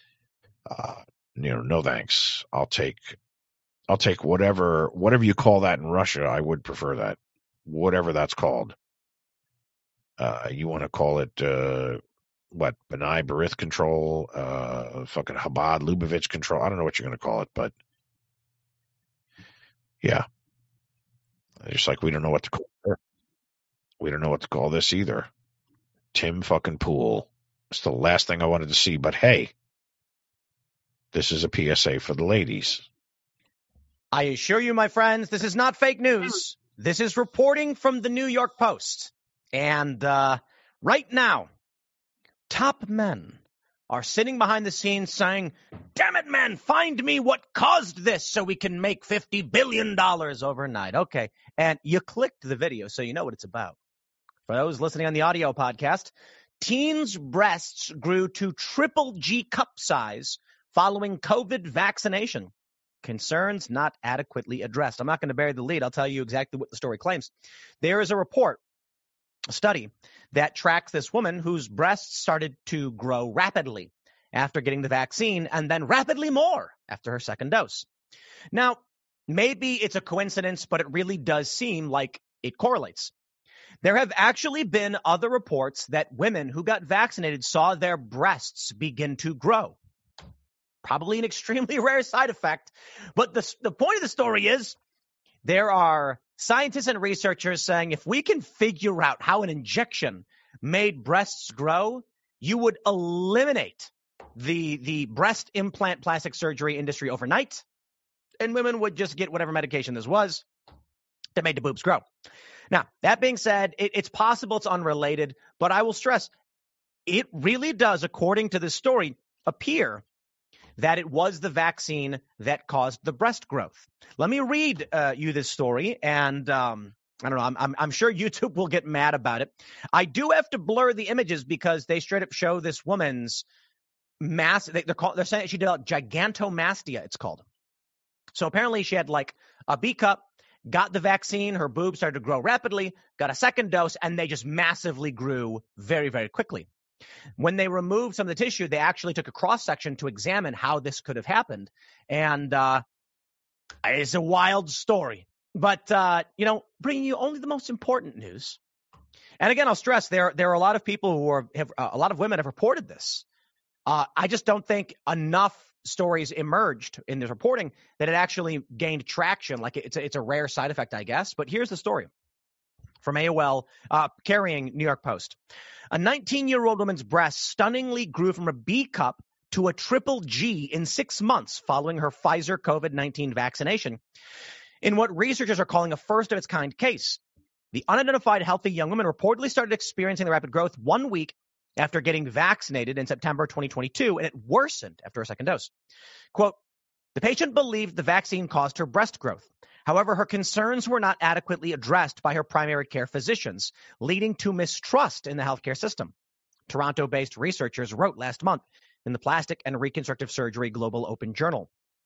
No thanks. I'll take whatever you call that in Russia. I would prefer that, whatever that's called. You want to call it B'nai B'rith control, fucking Chabad Lubavitch control. I don't know what you're going to call it, but yeah. Just like we don't know what to call it. We don't know what to call this either. Tim fucking Pool. It's the last thing I wanted to see, but hey, this is a PSA for the ladies. I assure you, my friends, this is not fake news. This is reporting from the New York Post. And right now, top men are sitting behind the scenes saying, damn it, men, find me what caused this so we can make $50 billion overnight. Okay. And you clicked the video, so you know what it's about. For those listening on the audio podcast, teens' breasts grew to triple G cup size following COVID vaccination. Concerns not adequately addressed. I'm not going to bury the lead. I'll tell you exactly what the story claims. There is a report, a study that tracks this woman whose breasts started to grow rapidly after getting the vaccine and then rapidly more after her second dose. Now, maybe it's a coincidence, but it really does seem like it correlates. There have actually been other reports that women who got vaccinated saw their breasts begin to grow. Probably an extremely rare side effect. But the point of the story is there are scientists and researchers saying if we can figure out how an injection made breasts grow, you would eliminate the breast implant plastic surgery industry overnight, and women would just get whatever medication this was that made the boobs grow. Now, that being said, it's possible it's unrelated, but I will stress it really does, according to this story, appear that it was the vaccine that caused the breast growth. Let me read you this story, and I don't know, I'm sure YouTube will get mad about it. I do have to blur the images because they straight up show this woman's mass. They're saying she developed gigantomastia, it's called. So apparently she had like a B cup, got the vaccine, her boobs started to grow rapidly, got a second dose, and they just massively grew very, very quickly. When they removed some of the tissue, they actually took a cross-section to examine how this could have happened. And it's a wild story. But, bringing you only the most important news. And again, I'll stress, there are a lot of people who a lot of women have reported this. I just don't think enough stories emerged in this reporting that it actually gained traction. Like it's a rare side effect, I guess. But here's the story from AOL, carrying New York Post. A 19-year-old woman's breast stunningly grew from a B cup to a triple G in 6 months following her Pfizer COVID-19 vaccination in what researchers are calling a first-of-its-kind case. The unidentified healthy young woman reportedly started experiencing the rapid growth 1 week after getting vaccinated in September 2022, and it worsened after her second dose. Quote, the patient believed the vaccine caused her breast growth. However, her concerns were not adequately addressed by her primary care physicians, leading to mistrust in the healthcare system. Toronto-based researchers wrote last month in the Plastic and Reconstructive Surgery Global Open Journal.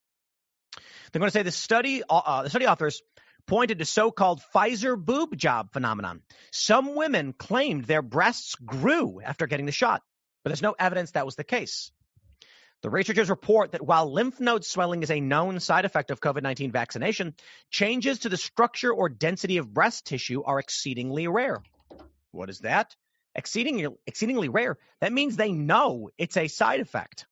They're going to say the study authors pointed to so-called Pfizer boob job phenomenon. Some women claimed their breasts grew after getting the shot, but there's no evidence that was the case. The researchers report that while lymph node swelling is a known side effect of COVID-19 vaccination, changes to the structure or density of breast tissue are exceedingly rare. What is that? Exceedingly rare. That means they know it's a side effect.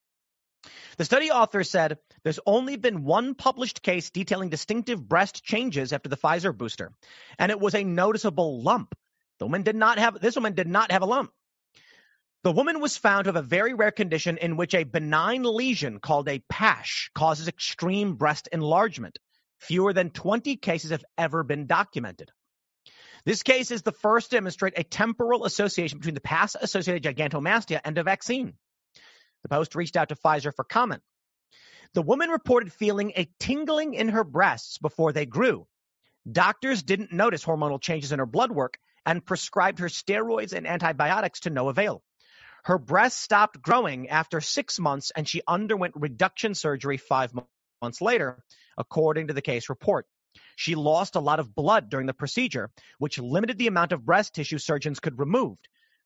The study authors said there's only been one published case detailing distinctive breast changes after the Pfizer booster, and it was a noticeable lump. This woman did not have a lump. The woman was found to have a very rare condition in which a benign lesion called a PASH causes extreme breast enlargement. Fewer than 20 cases have ever been documented. This case is the first to demonstrate a temporal association between the PASH-associated gigantomastia and a vaccine. The Post reached out to Pfizer for comment. The woman reported feeling a tingling in her breasts before they grew. Doctors didn't notice hormonal changes in her blood work and prescribed her steroids and antibiotics to no avail. Her breasts stopped growing after 6 months, and she underwent reduction surgery 5 months later, according to the case report. She lost a lot of blood during the procedure, which limited the amount of breast tissue surgeons could remove.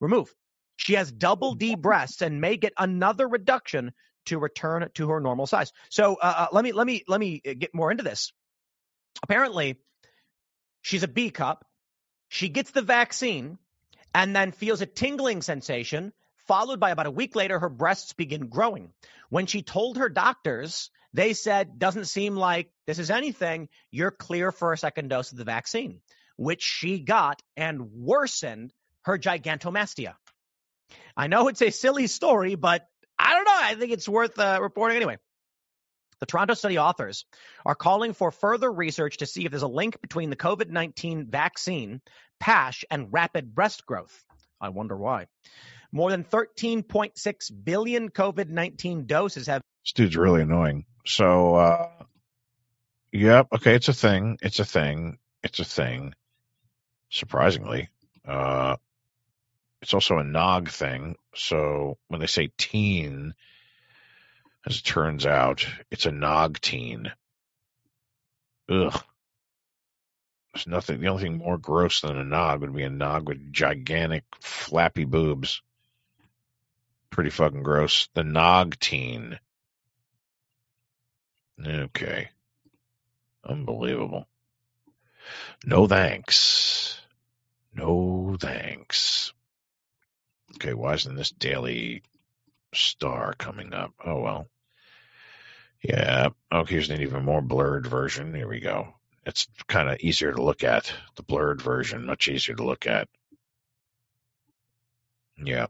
She has double D breasts and may get another reduction to return to her normal size. So let me get more into this. Apparently, she's a B cup. She gets the vaccine and then feels a tingling sensation, followed by about a week later, her breasts begin growing. When she told her doctors, they said, doesn't seem like this is anything. You're clear for a second dose of the vaccine, which she got and worsened her gigantomastia. I know it's a silly story, but I don't know. I think it's worth reporting anyway. The Toronto study authors are calling for further research to see if there's a link between the COVID-19 vaccine, PASH, and rapid breast growth. I wonder why. More than 13.6 billion COVID-19 doses have... This dude's really annoying. So, yep, okay, it's a thing. It's a thing. It's a thing. Surprisingly. It's also a nog thing. So when they say teen, as it turns out, it's a nog teen. Ugh. There's nothing. The only thing more gross than a nog would be a nog with gigantic flappy boobs. Pretty fucking gross. The nog teen. Okay. Unbelievable. No thanks. No thanks. Okay, why isn't this Daily Star coming up? Oh, well. Yeah. Oh, here's an even more blurred version. Here we go. It's kind of easier to look at. The blurred version, much easier to look at. Yeah.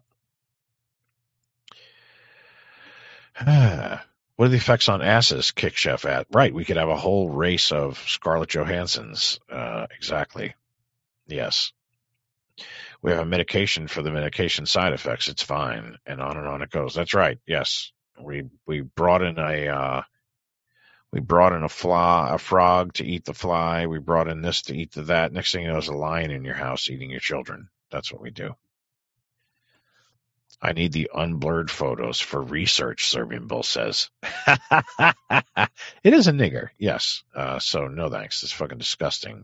What are the effects on asses? Kick Chef at. Right, we could have a whole race of Scarlett Johanssons. Exactly. Yes. We have a medication for the medication side effects. It's fine, and on it goes. That's right. Yes, we brought in a frog to eat the fly. We brought in this to eat that. Next thing you know, there's a lion in your house eating your children. That's what we do. I need the unblurred photos for research, Serbian Bull says. It is a nigger, yes. So no thanks. It's fucking disgusting.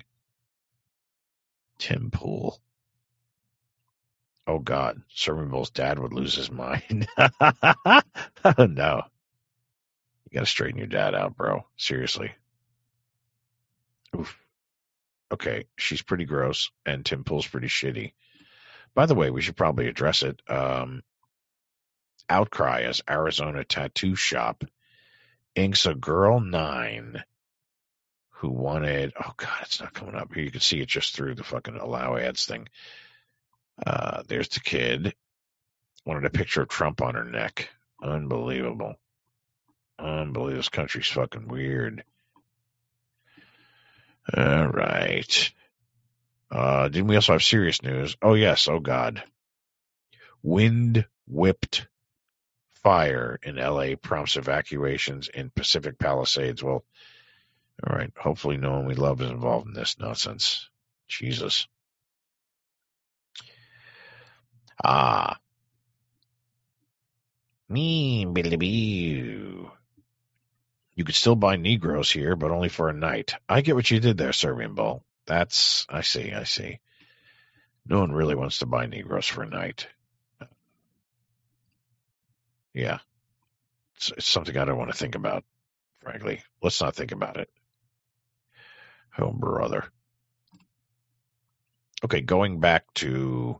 Tim Pool. Oh, God. Serbian Bull's dad would lose his mind. Oh, no. You got to straighten your dad out, bro. Seriously. Oof. Okay, she's pretty gross, and Tim Pool's pretty shitty. By the way, we should probably address it. Outcry as Arizona tattoo shop inks a girl 9 who wanted... Oh, God, it's not coming up here. You can see it just through the fucking allow ads thing. There's the kid. Wanted a picture of Trump on her neck. Unbelievable. Unbelievable. This country's fucking weird. All right. Didn't we also have serious news? Oh, yes. Oh, God. Wind whipped fire in L.A. prompts evacuations in Pacific Palisades. Well, all right. Hopefully no one we love is involved in this nonsense. Jesus. You could still buy Negroes here, but only for a night. I get what you did there, Serbian Bull. I see. No one really wants to buy Negroes for a night. Yeah. It's something I don't want to think about, frankly. Let's not think about it. Oh, brother. Okay, going back to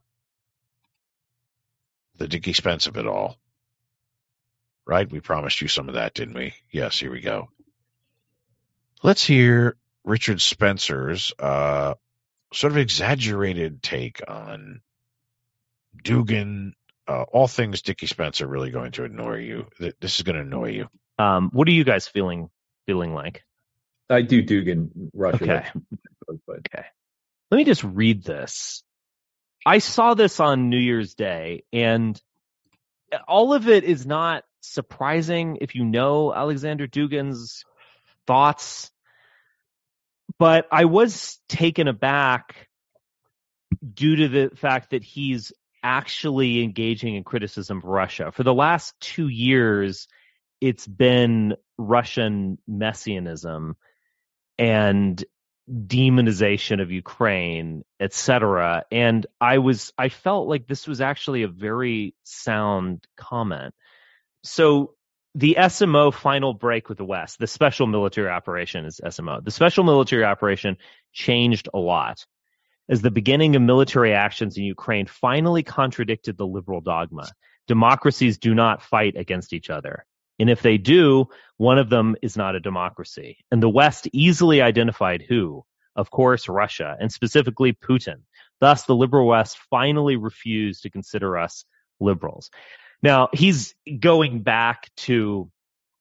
the Dick Expense of it all. Right? We promised you some of that, didn't we? Yes, here we go. Let's hear Richard Spencer's sort of exaggerated take on Dugin. All things Dickie Spencer really going to annoy you. This is going to annoy you. What are you guys feeling like? I do Dugin Russia. Okay. Okay. Let me just read this. I saw this on New Year's Day, and all of it is not surprising if you know Alexander Dugin's thoughts, but I was taken aback due to the fact that he's actually engaging in criticism of Russia. For the last 2 years, it's been Russian messianism and demonization of Ukraine, etc. And I felt like this was actually a very sound comment. So the SMO final break with the West, the special military operation is SMO. The special military operation changed a lot as the beginning of military actions in Ukraine finally contradicted the liberal dogma. Democracies do not fight against each other. And if they do, one of them is not a democracy. And the West easily identified who. Of course, Russia, and specifically Putin. Thus, the liberal West finally refused to consider us liberals. Now, he's going back to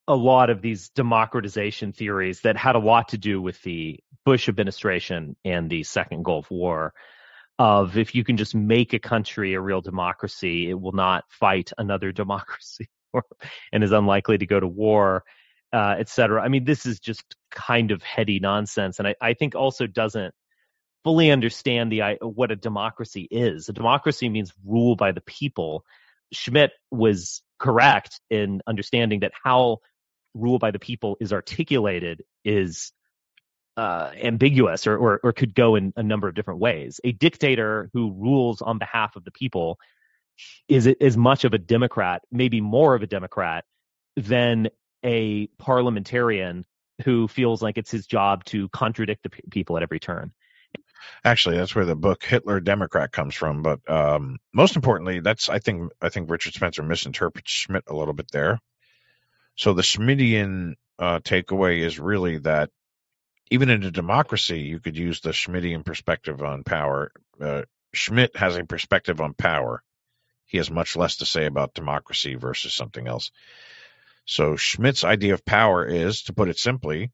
a lot of these democratization theories that had a lot to do with the Bush administration and the Second Gulf War, of if you can just make a country a real democracy, it will not fight another democracy and is unlikely to go to war, et cetera. I mean, this is just kind of heady nonsense. And I think also doesn't fully understand what a democracy is. A democracy means rule by the people. Schmitt was correct in understanding that how rule by the people is articulated is ambiguous or could go in a number of different ways. A dictator who rules on behalf of the people is as much of a democrat, maybe more of a democrat, than a parliamentarian who feels like it's his job to contradict the people at every turn. Actually, that's where the book Hitler Democrat comes from. But most importantly, I think Richard Spencer misinterprets Schmitt a little bit there. So the Schmittian takeaway is really that even in a democracy, you could use the Schmittian perspective on power. Schmitt has a perspective on power. He has much less to say about democracy versus something else. So Schmitt's idea of power is, to put it simply,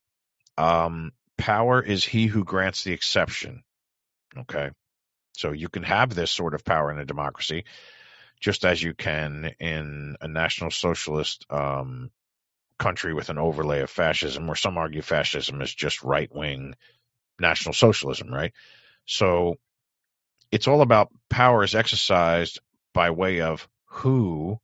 power is he who grants the exception. Okay. So you can have this sort of power in a democracy, just as you can in a National Socialist country with an overlay of fascism, where some argue fascism is just right-wing National Socialism, right? So it's all about power is exercised by way of who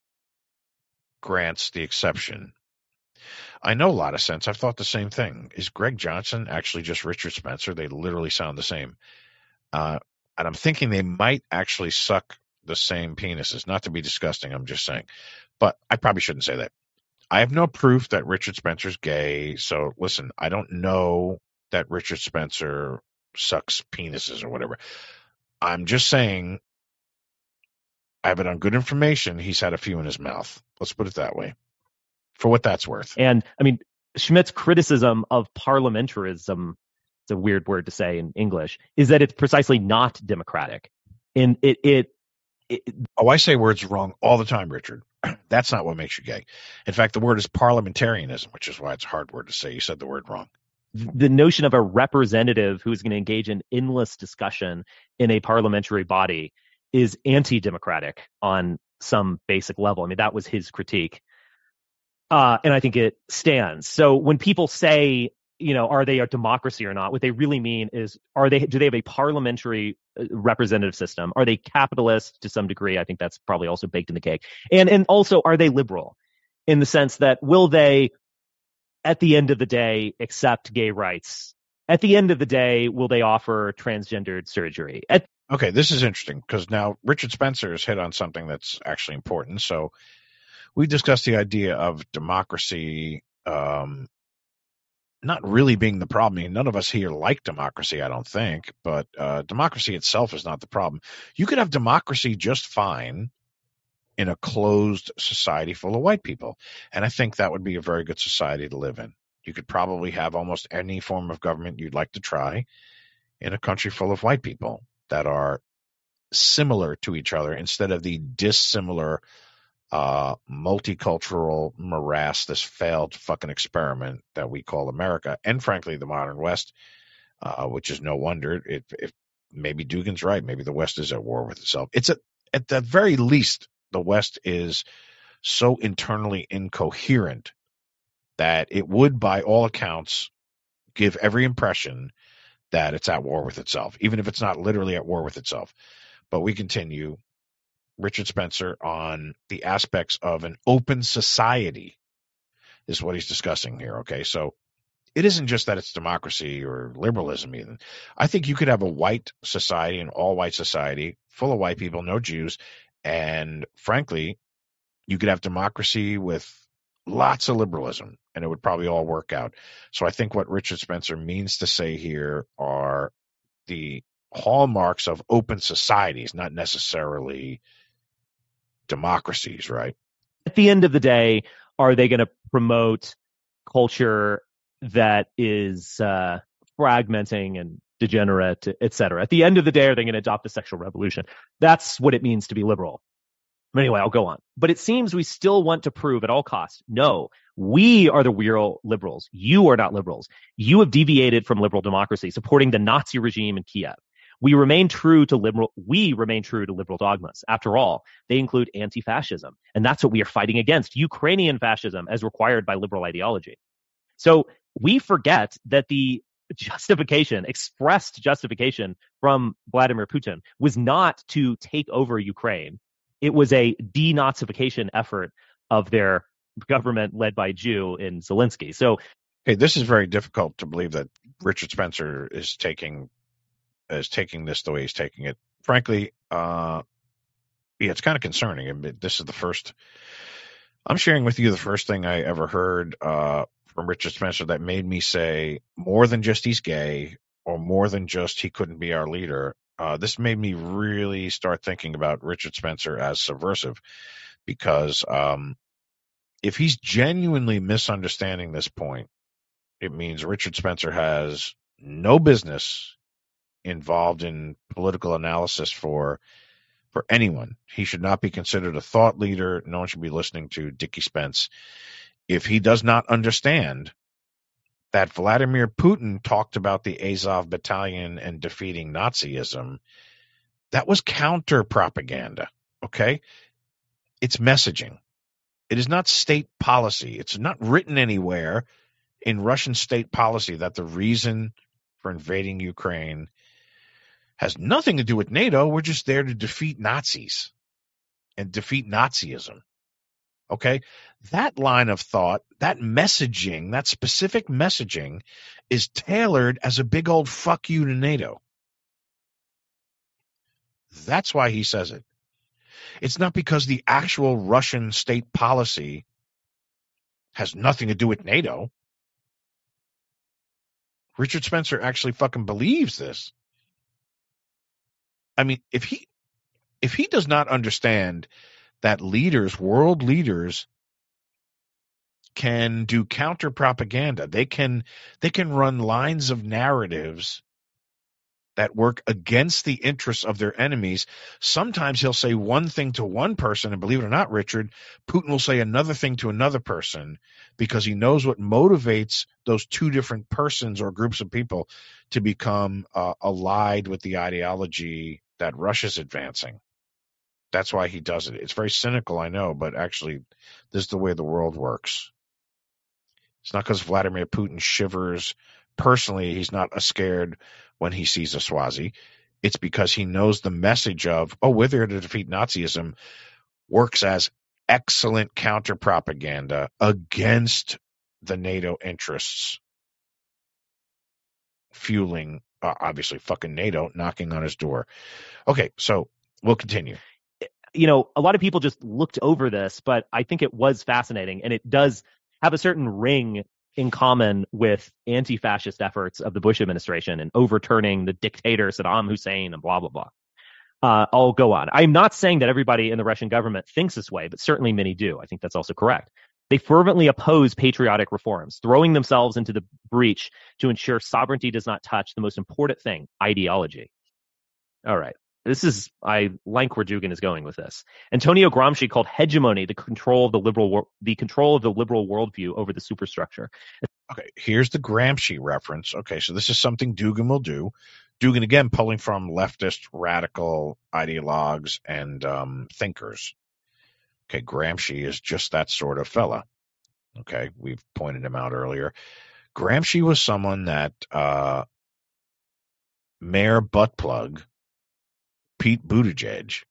grants the exception. I know a lot of sense. I've thought the same thing. Is Greg Johnson actually just Richard Spencer? They literally sound the same. And I'm thinking they might actually suck the same penises. Not to be disgusting, I'm just saying. But I probably shouldn't say that. I have no proof that Richard Spencer's gay. So listen, I don't know that Richard Spencer sucks penises or whatever. I'm just saying I have it on good information. He's had a few in his mouth. Let's put it that way. For what that's worth. And I mean, Schmitt's criticism of parliamentarism, it's a weird word to say in English, is that it's precisely not democratic. And I say words wrong all the time, Richard. That's not what makes you gay. In fact, the word is parliamentarianism, which is why it's a hard word to say. You said the word wrong. The notion of a representative who's going to engage in endless discussion in a parliamentary body is anti-democratic on some basic level. I mean, that was his critique. And I think it stands. So when people say, are they a democracy or not? What they really mean is, do they have a parliamentary representative system? Are they capitalist to some degree? I think that's probably also baked in the cake. And also, are they liberal in the sense that will they, at the end of the day, accept gay rights? At the end of the day, will they offer transgendered surgery? Okay, this is interesting because now Richard Spencer has hit on something that's actually important. So we discussed the idea of democracy not really being the problem. I mean, none of us here like democracy, I don't think, but democracy itself is not the problem. You could have democracy just fine in a closed society full of white people, and I think that would be a very good society to live in. You could probably have almost any form of government you'd like to try in a country full of white people that are similar to each other instead of the dissimilar multicultural morass, this failed fucking experiment that we call America, and frankly the modern West, which is no wonder. If maybe Dugan's right, maybe the West is at war with itself. It's at the very least, the West is so internally incoherent that it would, by all accounts, give every impression that it's at war with itself, even if it's not literally at war with itself. But we continue. Richard Spencer on the aspects of an open society is what he's discussing here. Okay, so it isn't just that it's democracy or liberalism even. I think you could have a white society, an all-white society, full of white people, no Jews, and frankly, you could have democracy with lots of liberalism, and it would probably all work out. So I think what Richard Spencer means to say here are the hallmarks of open societies, not necessarily democracies, right? At the end of the day, are they going to promote culture that is fragmenting and degenerate, et cetera? At the end of the day, are they going to adopt the sexual revolution? That's what it means to be liberal. Anyway, I'll go on. But it seems we still want to prove at all costs, no, We are the real liberals. You are not liberals. You have deviated from liberal democracy, supporting the Nazi regime in Kiev. We remain true to liberal dogmas. After all, they include anti-fascism, and that's what we are fighting against, Ukrainian fascism as required by liberal ideology. So we forget that the expressed justification from Vladimir Putin was not to take over Ukraine. It was a denazification effort of their government led by a Jew in Zelensky. So, hey, this is very difficult to believe that Richard Spencer is taking this the way he's taking it. Frankly, it's kind of concerning. I mean, this is I'm sharing with you the first thing I ever heard from Richard Spencer that made me say more than just he's gay or more than just he couldn't be our leader. This made me really start thinking about Richard Spencer as subversive, because if he's genuinely misunderstanding this point, it means Richard Spencer has no business involved in political analysis for anyone. He should not be considered a thought leader. No one should be listening to Dickie Spence. If he does not understand that Vladimir Putin talked about the Azov battalion and defeating Nazism, that was counter propaganda. Okay? It's messaging. It is not state policy. It's not written anywhere in Russian state policy that the reason for invading Ukraine has nothing to do with NATO. We're just there to defeat Nazis and defeat Nazism. Okay? That line of thought, that messaging, that specific messaging is tailored as a big old fuck you to NATO. That's why he says it. It's not because the actual Russian state policy has nothing to do with NATO. Richard Spencer actually fucking believes this. I mean, if he does not understand that world leaders can do counter propaganda, they can run lines of narratives that work against the interests of their enemies. Sometimes he'll say one thing to one person, and believe it or not, Richard, Putin will say another thing to another person, because he knows what motivates those two different persons or groups of people to become allied with the ideology that Russia's advancing. That's why he does it. It's very cynical, I know, but actually this is the way the world works. It's not because Vladimir Putin shivers personally. He's not scared when he sees a Swazi. It's because he knows the message of, we're there to defeat Nazism, works as excellent counter propaganda against the NATO interests, fueling, obviously, fucking NATO knocking on his door. Okay, so we'll continue. You know, a lot of people just looked over this, but I think it was fascinating, and it does have a certain ring in common with anti-fascist efforts of the Bush administration and overturning the dictator Saddam Hussein and blah, blah, blah. I'll go on. I'm not saying that everybody in the Russian government thinks this way, but certainly many do. I think that's also correct. They fervently oppose patriotic reforms, throwing themselves into the breach to ensure sovereignty does not touch the most important thing, ideology. All right. I like where Dugin is going with this. Antonio Gramsci called hegemony the control of the liberal worldview over the superstructure. Okay, here's the Gramsci reference. Okay, so this is something Dugin will do. Dugin, again, pulling from leftist radical ideologues and thinkers. Okay, Gramsci is just that sort of fella. Okay, we've pointed him out earlier. Gramsci was someone that Mayor Buttplug Pete Buttigieg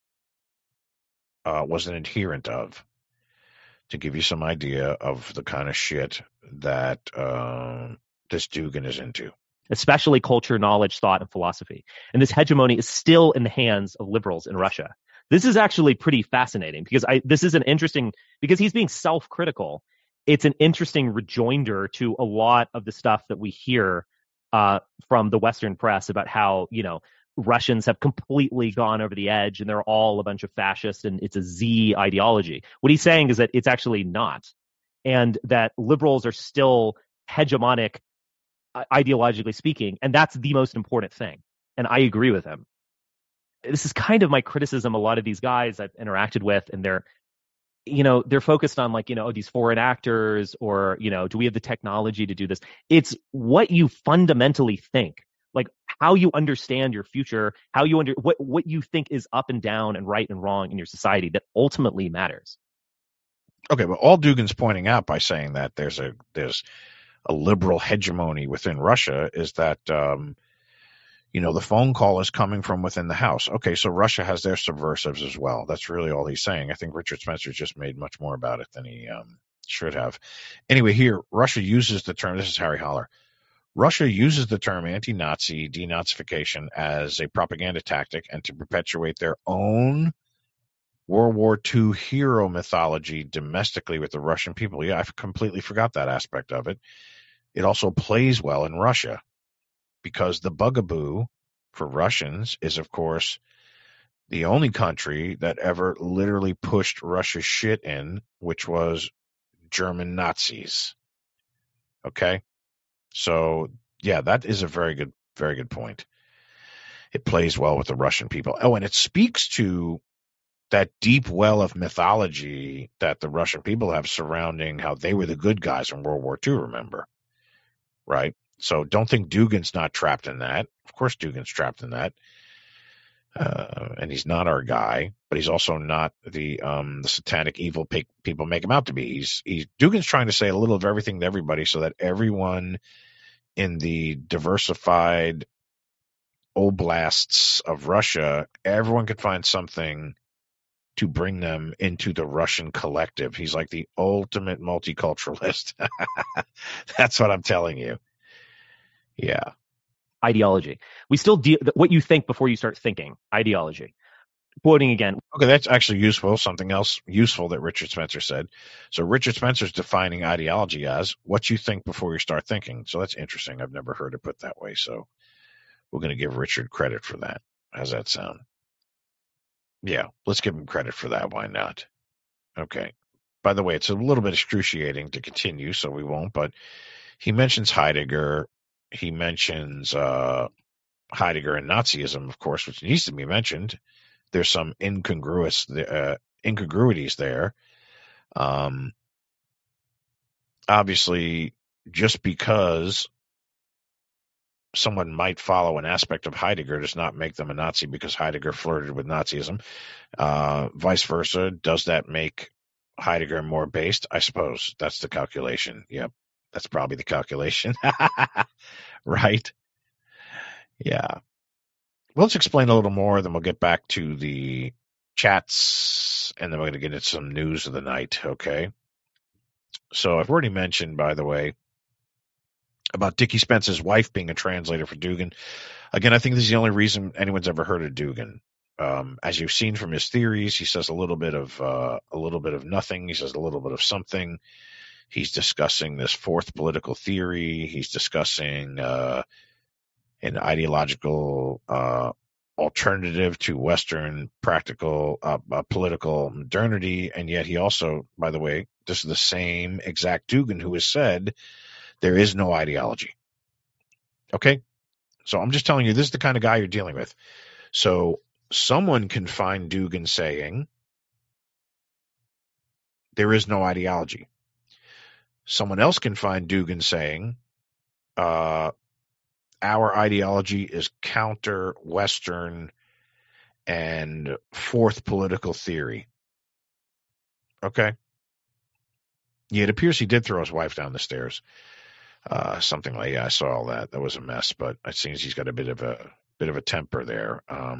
was an adherent of, to give you some idea of the kind of shit that this Dugin is into. Especially culture, knowledge, thought, and philosophy. And this hegemony is still in the hands of liberals in Russia. This is actually pretty fascinating, because because he's being self-critical. It's an interesting rejoinder to a lot of the stuff that we hear from the Western press about how, Russians have completely gone over the edge and they're all a bunch of fascists and it's a Z ideology. What he's saying is that it's actually not, and that liberals are still hegemonic ideologically speaking, and that's the most important thing. And I agree with him. This is kind of my criticism. A lot of these guys I've interacted with, and they're focused on like, these foreign actors or, do we have the technology to do this? It's what you fundamentally think, like how you understand your future, how you what you think is up and down and right and wrong in your society that ultimately matters. Okay, but all Dugin's pointing out by saying that there's a liberal hegemony within Russia is that, the phone call is coming from within the house. Okay, so Russia has their subversives as well. That's really all he's saying. I think Richard Spencer just made much more about it than he should have. Anyway, here, Russia uses the term, this is Harry Holler, Russia uses the term anti-Nazi denazification as a propaganda tactic and to perpetuate their own World War II hero mythology domestically with the Russian people. Yeah, I completely forgot that aspect of it. It also plays well in Russia because the bugaboo for Russians is, of course, the only country that ever literally pushed Russia's shit in, which was German Nazis. Okay? So, yeah, that is a very good point. It plays well with the Russian people. Oh, and it speaks to that deep well of mythology that the Russian people have surrounding how they were the good guys in World War II, remember? Right? So don't think Dugin's not trapped in that. Of course Dugin's trapped in that. And he's not our guy, but he's also not the satanic evil people make him out to be. Dugin's trying to say a little of everything to everybody so that everyone in the diversified oblasts of Russia, everyone could find something to bring them into the Russian collective. He's like the ultimate multiculturalist. That's what I'm telling you. Yeah. Ideology. We still deal what you think before you start thinking. Ideology. Quoting again. Okay, that's actually useful. Something else useful that Richard Spencer said. So Richard Spencer's defining ideology as what you think before you start thinking. So that's interesting. I've never heard it put that way. So we're going to give Richard credit for that. How's that sound? Yeah, let's give him credit for that. Why not? Okay. By the way, it's a little bit excruciating to continue, so we won't. But he mentions Heidegger. He mentions Heidegger and Nazism, of course, which needs to be mentioned. There's some incongruities there. Obviously, just because someone might follow an aspect of Heidegger does not make them a Nazi because Heidegger flirted with Nazism. Vice versa. Does that make Heidegger more based? I suppose that's the calculation. Yep. That's probably the calculation. Right? Yeah. Well, let's explain a little more, then we'll get back to the chats, and then we're going to get into some news of the night, okay? So I've already mentioned, by the way, about Dickie Spence's wife being a translator for Dugin. Again, I think this is the only reason anyone's ever heard of Dugin. As you've seen from his theories, he says a little bit of nothing. He says a little bit of something. He's discussing this fourth political theory. He's discussing an ideological alternative to Western practical political modernity. And yet he also, by the way, this is the same exact Dugin who has said there is no ideology. Okay? So I'm just telling you, this is the kind of guy you're dealing with. So someone can find Dugin saying there is no ideology. Someone else can find Dugin saying our ideology is counter-Western and fourth political theory. Okay? Yeah, it appears he did throw his wife down the stairs. Something like, yeah, I saw all that. That was a mess, but it seems he's got a bit of a temper there.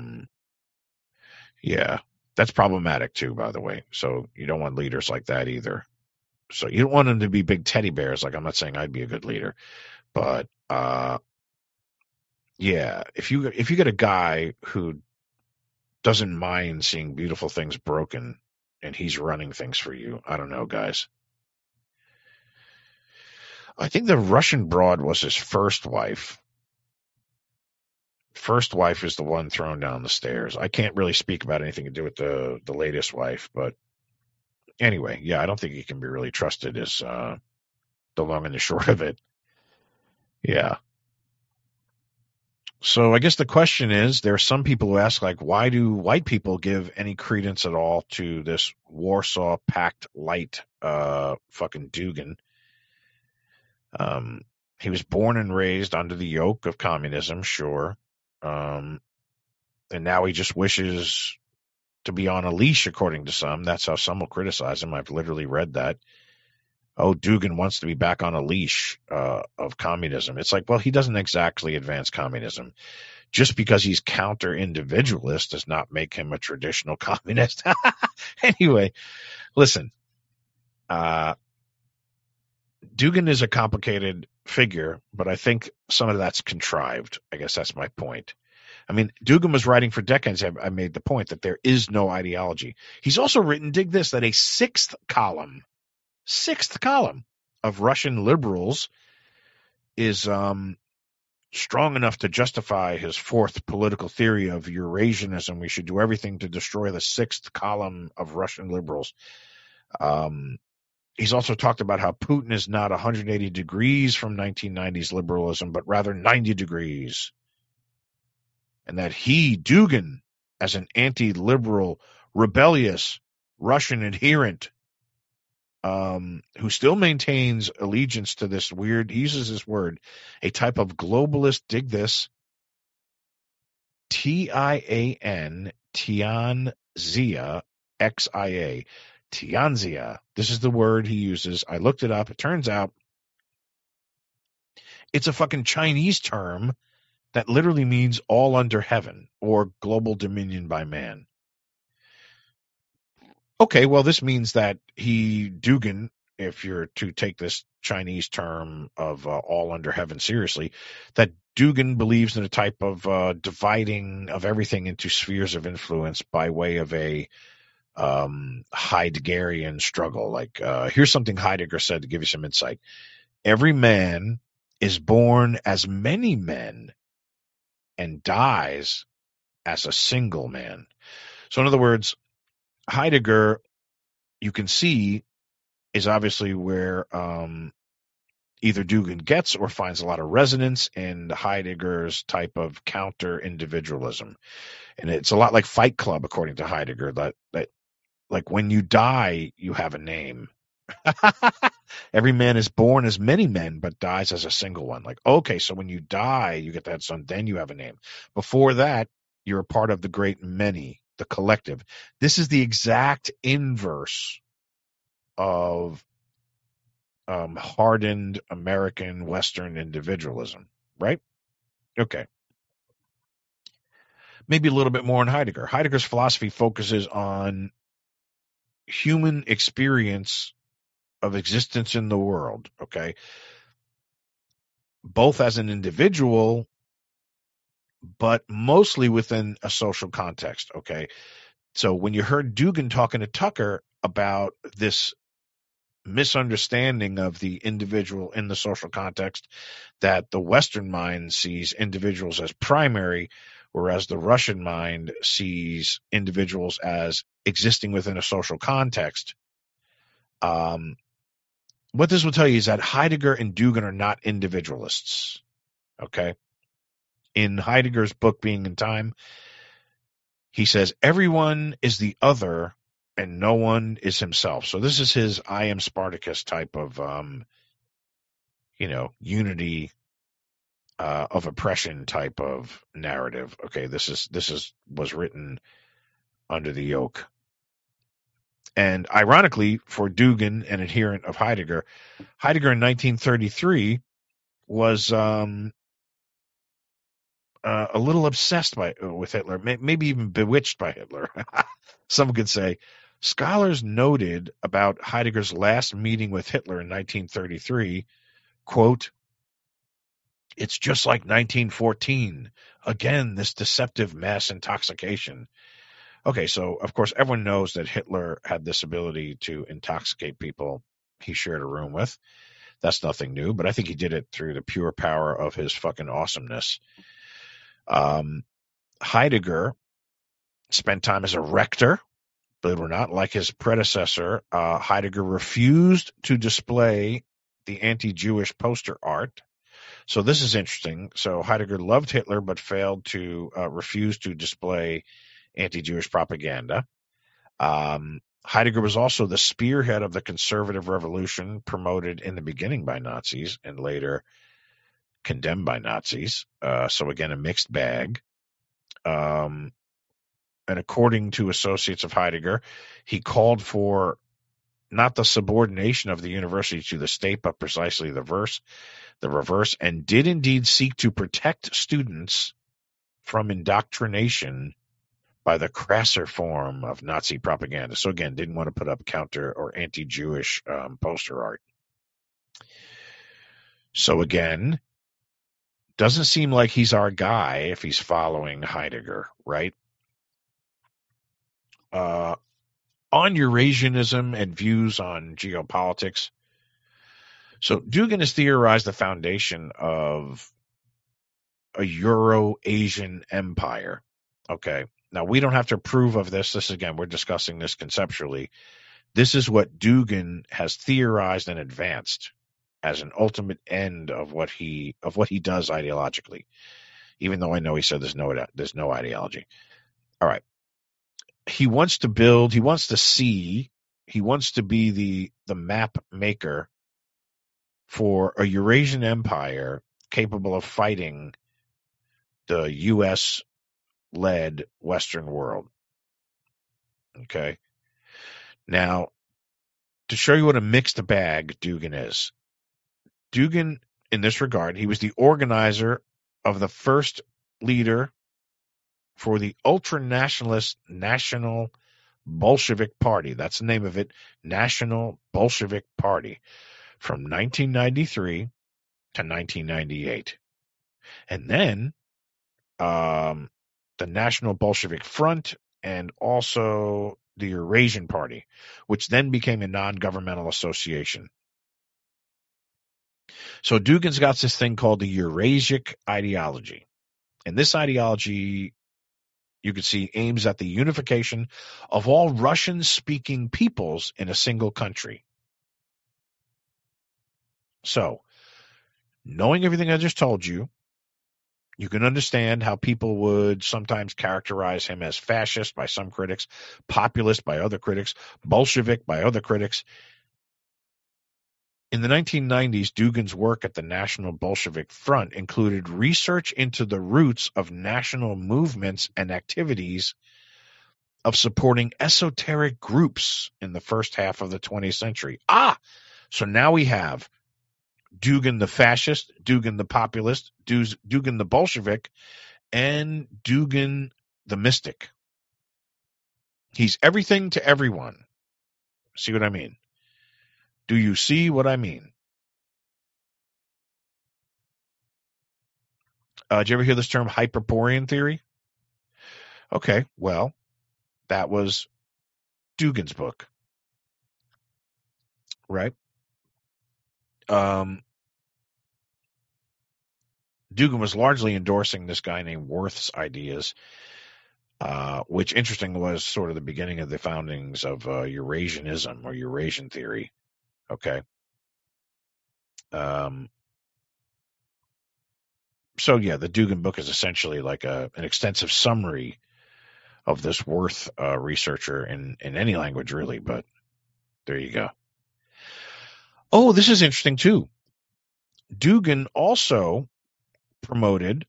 Yeah, that's problematic too, by the way. So you don't want leaders like that either. So you don't want them to be big teddy bears. Like, I'm not saying I'd be a good leader, but yeah, if you get a guy who doesn't mind seeing beautiful things broken and he's running things for you, I don't know, guys. I think the Russian broad was his first wife. First wife is the one thrown down the stairs. I can't really speak about anything to do with the latest wife, but anyway, yeah, I don't think he can be really trusted is the long and the short of it. Yeah. So I guess the question is, there are some people who ask, like, why do white people give any credence at all to this Warsaw Pact light fucking Dugin? He was born and raised under the yoke of communism, sure. And now he just wishes to be on a leash, according to some. That's how some will criticize him. I've literally read that. Oh, Dugin wants to be back on a leash of communism. It's like, well, he doesn't exactly advance communism. Just because he's counter-individualist does not make him a traditional communist. Anyway, listen. Dugin is a complicated figure, but I think some of that's contrived. I guess that's my point. I mean, Dugin was writing for decades. I made the point that there is no ideology. He's also written, dig this, that a sixth column of Russian liberals is strong enough to justify his fourth political theory of Eurasianism. We should do everything to destroy the sixth column of Russian liberals. He's also talked about how Putin is not 180 degrees from 1990s liberalism, but rather 90 degrees. And that he, Dugin, as an anti-liberal, rebellious Russian adherent, who still maintains allegiance to this weird, he uses this word, a type of globalist, dig this, Tian, Tianzia, Xia, Tianzia. This is the word he uses. I looked it up. It turns out it's a fucking Chinese term that literally means all under heaven or global dominion by man. Okay, well, this means that Dugin, if you're to take this Chinese term of all under heaven seriously, that Dugin believes in a type of dividing of everything into spheres of influence by way of a Heideggerian struggle. Like, here's something Heidegger said to give you some insight. Every man is born as many men and dies as a single man. So in other words, Heidegger, you can see, is obviously where either Dugin gets or finds a lot of resonance in Heidegger's type of counter-individualism. And it's a lot like Fight Club, according to Heidegger, that like when you die, you have a name. Every man is born as many men, but dies as a single one. Like, okay, so when you die, you get that son, then you have a name. Before that, you're a part of the great many, the collective. This is the exact inverse of hardened American Western individualism, right? Okay. Maybe a little bit more on Heidegger. Heidegger's philosophy focuses on human experience of existence in the world, okay? Both as an individual, but mostly within a social context, okay? So when you heard Dugin talking to Tucker about this misunderstanding of the individual in the social context, that the Western mind sees individuals as primary, whereas the Russian mind sees individuals as existing within a social context. What this will tell you is that Heidegger and Dugin are not individualists, okay? In Heidegger's book, Being in Time, he says, everyone is the other and no one is himself. So this is his I am Spartacus type of, unity of oppression type of narrative. Okay, this was written under the yoke. And ironically, for Dugin, an adherent of Heidegger in 1933 was a little obsessed with Hitler, maybe even bewitched by Hitler. Some could say. Scholars noted about Heidegger's last meeting with Hitler in 1933, quote, "It's just like 1914. Again, this deceptive mass intoxication." Okay, so of course everyone knows that Hitler had this ability to intoxicate people he shared a room with. That's nothing new, but I think he did it through the pure power of his fucking awesomeness. Heidegger spent time as a rector, believe it or not. Like his predecessor, Heidegger refused to display the anti-Jewish poster art. So this is interesting. So Heidegger loved Hitler, but failed to refuse to display anti-Jewish propaganda. Heidegger was also the spearhead of the conservative revolution promoted in the beginning by Nazis and later condemned by Nazis. So again, a mixed bag. And according to associates of Heidegger, he called for not the subordination of the university to the state, but precisely the reverse, and did indeed seek to protect students from indoctrination by the crasser form of Nazi propaganda. So again, didn't want to put up counter or anti-Jewish poster art. So again, doesn't seem like he's our guy if he's following Heidegger, right? On Eurasianism and views on geopolitics. So Dugin has theorized the foundation of a Euro-Asian empire. Okay. Now, we don't have to approve of this. Again, we're discussing this conceptually. This is what Dugin has theorized and advanced as an ultimate end of what he does ideologically, even though I know he said there's no ideology. All right. He wants to build, he wants to see, he wants to be the map maker for a Eurasian empire capable of fighting the U.S.-led Western world. Okay. Now, to show you what a mixed bag Dugin is, Dugin, in this regard, he was the organizer of the first leader for the ultra-nationalist National Bolshevik Party. That's the name of it, National Bolshevik Party, from 1993 to 1998. And then the National Bolshevik Front and also the Eurasian Party, which then became a non-governmental association. So Dugin's got this thing called the Eurasic ideology. And this ideology, you can see, aims at the unification of all Russian-speaking peoples in a single country. So, knowing everything I just told you, you can understand how people would sometimes characterize him as fascist by some critics, populist by other critics, Bolshevik by other critics. In the 1990s, Dugin's work at the National Bolshevik Front included research into the roots of national movements and activities of supporting esoteric groups in the first half of the 20th century. So now we have Dugin the fascist, Dugin the populist, Dugin the Bolshevik, and Dugin the mystic. He's everything to everyone. See what I mean? Do you see what I mean? Did you ever hear this term Hyperborean theory? Okay, well, that was Dugin's book, right? Dugin was largely endorsing this guy named Worth's ideas, which, interesting, was sort of the beginning of the foundings of Eurasianism or Eurasian theory. Okay. So yeah, the Dugin book is essentially like an extensive summary of this Worth researcher in any language, really, but there you go. Oh, this is interesting too. Dugin also promoted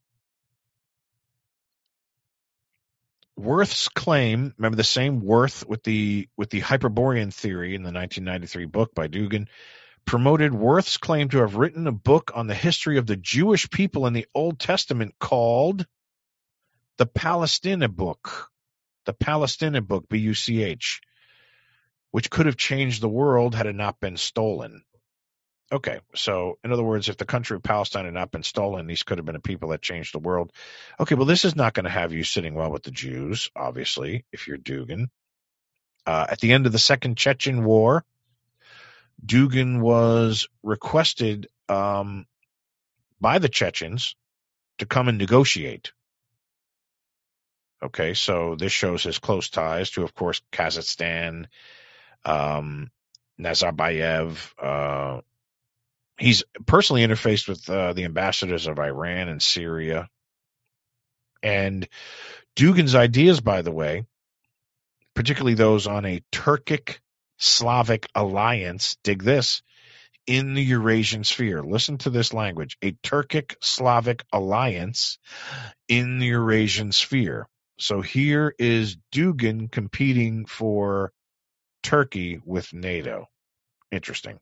Worth's claim. Remember the same Worth with the Hyperborean theory in the 1993 book by Dugin. Promoted Worth's claim to have written a book on the history of the Jewish people in the Old Testament called the Palestina Book. The Palestina Book, B-U-C-H, which could have changed the world had it not been stolen. Okay, so in other words, if the country of Palestine had not been stolen, these could have been the people that changed the world. Okay, well, this is not going to have you sitting well with the Jews, obviously, if you're Dugin. At the end of the Second Chechen War, Dugin was requested by the Chechens to come and negotiate. Okay, so this shows his close ties to, of course, Kazakhstan, Nazarbayev, He's personally interfaced with the ambassadors of Iran and Syria. And Dugin's ideas, by the way, particularly those on a Turkic-Slavic alliance, dig this, in the Eurasian sphere. Listen to this language. A Turkic-Slavic alliance in the Eurasian sphere. So here is Dugin competing for Turkey with NATO. Interesting.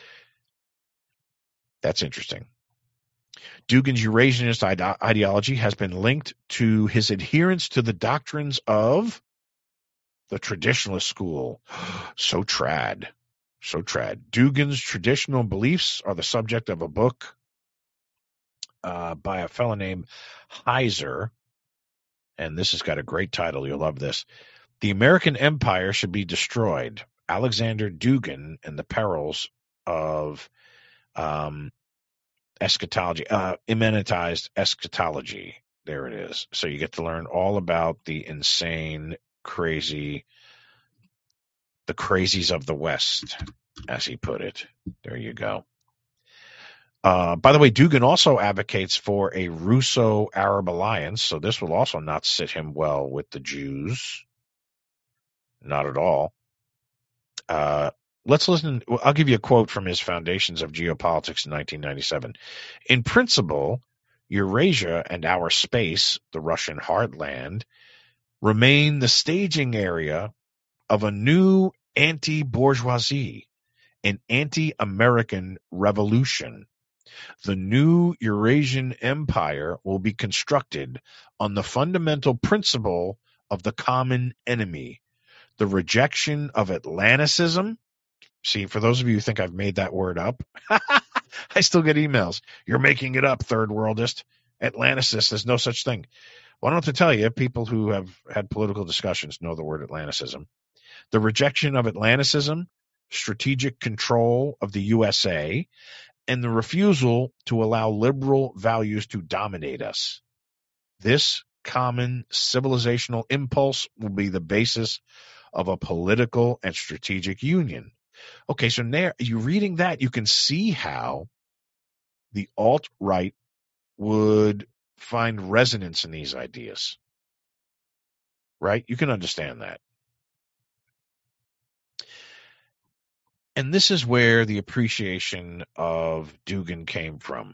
That's interesting. Dugin's Eurasianist ideology has been linked to his adherence to the doctrines of the traditionalist school. So trad. Dugin's traditional beliefs are the subject of a book by a fellow named Heiser. And this has got a great title. You'll love this. The American Empire Should Be Destroyed. Alexander Dugin and the Perils of Eschatology, Immanentized Eschatology. There it is. So you get to learn all about the insane, crazy, the crazies of the West, as he put it. There you go. By the way, Dugin also advocates for a Russo-Arab alliance, so this will also not sit him well with the Jews. Not at all. Let's listen. I'll give you a quote from his Foundations of Geopolitics in 1997. In principle, Eurasia and our space, the Russian heartland, remain the staging area of a new anti-bourgeoisie, an anti-American revolution. The new Eurasian empire will be constructed on the fundamental principle of the common enemy, the rejection of Atlanticism. See, for those of you who think I've made that word up, I still get emails. You're making it up, third worldist. Atlanticist, there's no such thing. Well, I don't have to tell you, people who have had political discussions know the word Atlanticism. The rejection of Atlanticism, strategic control of the USA, and the refusal to allow liberal values to dominate us. This common civilizational impulse will be the basis of a political and strategic union. Okay, so now you reading that, you can see how the alt-right would find resonance in these ideas. Right? You can understand that. And this is where the appreciation of Dugin came from.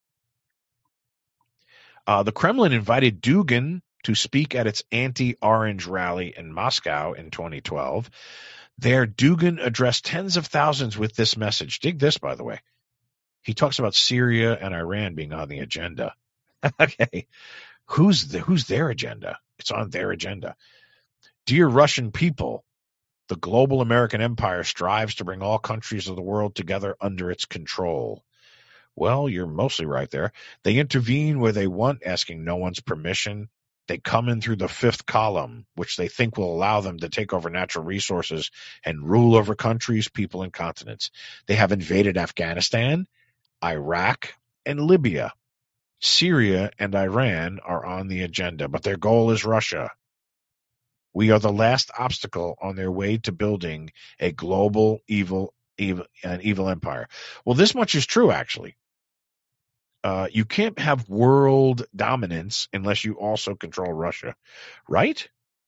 The Kremlin invited Dugin to speak at its anti-orange rally in Moscow in 2012. There, Dugin addressed tens of thousands with this message. Dig this, by the way. He talks about Syria and Iran being on the agenda. Okay. Who's their agenda? It's on their agenda. Dear Russian people, the global American empire strives to bring all countries of the world together under its control. Well, you're mostly right there. They intervene where they want, asking no one's permission. They come in through the fifth column, which they think will allow them to take over natural resources and rule over countries, people, and continents. They have invaded Afghanistan, Iraq, and Libya. Syria and Iran are on the agenda, but their goal is Russia. We are the last obstacle on their way to building a global evil empire. Well, this much is true, actually. You can't have world dominance unless you also control Russia, right?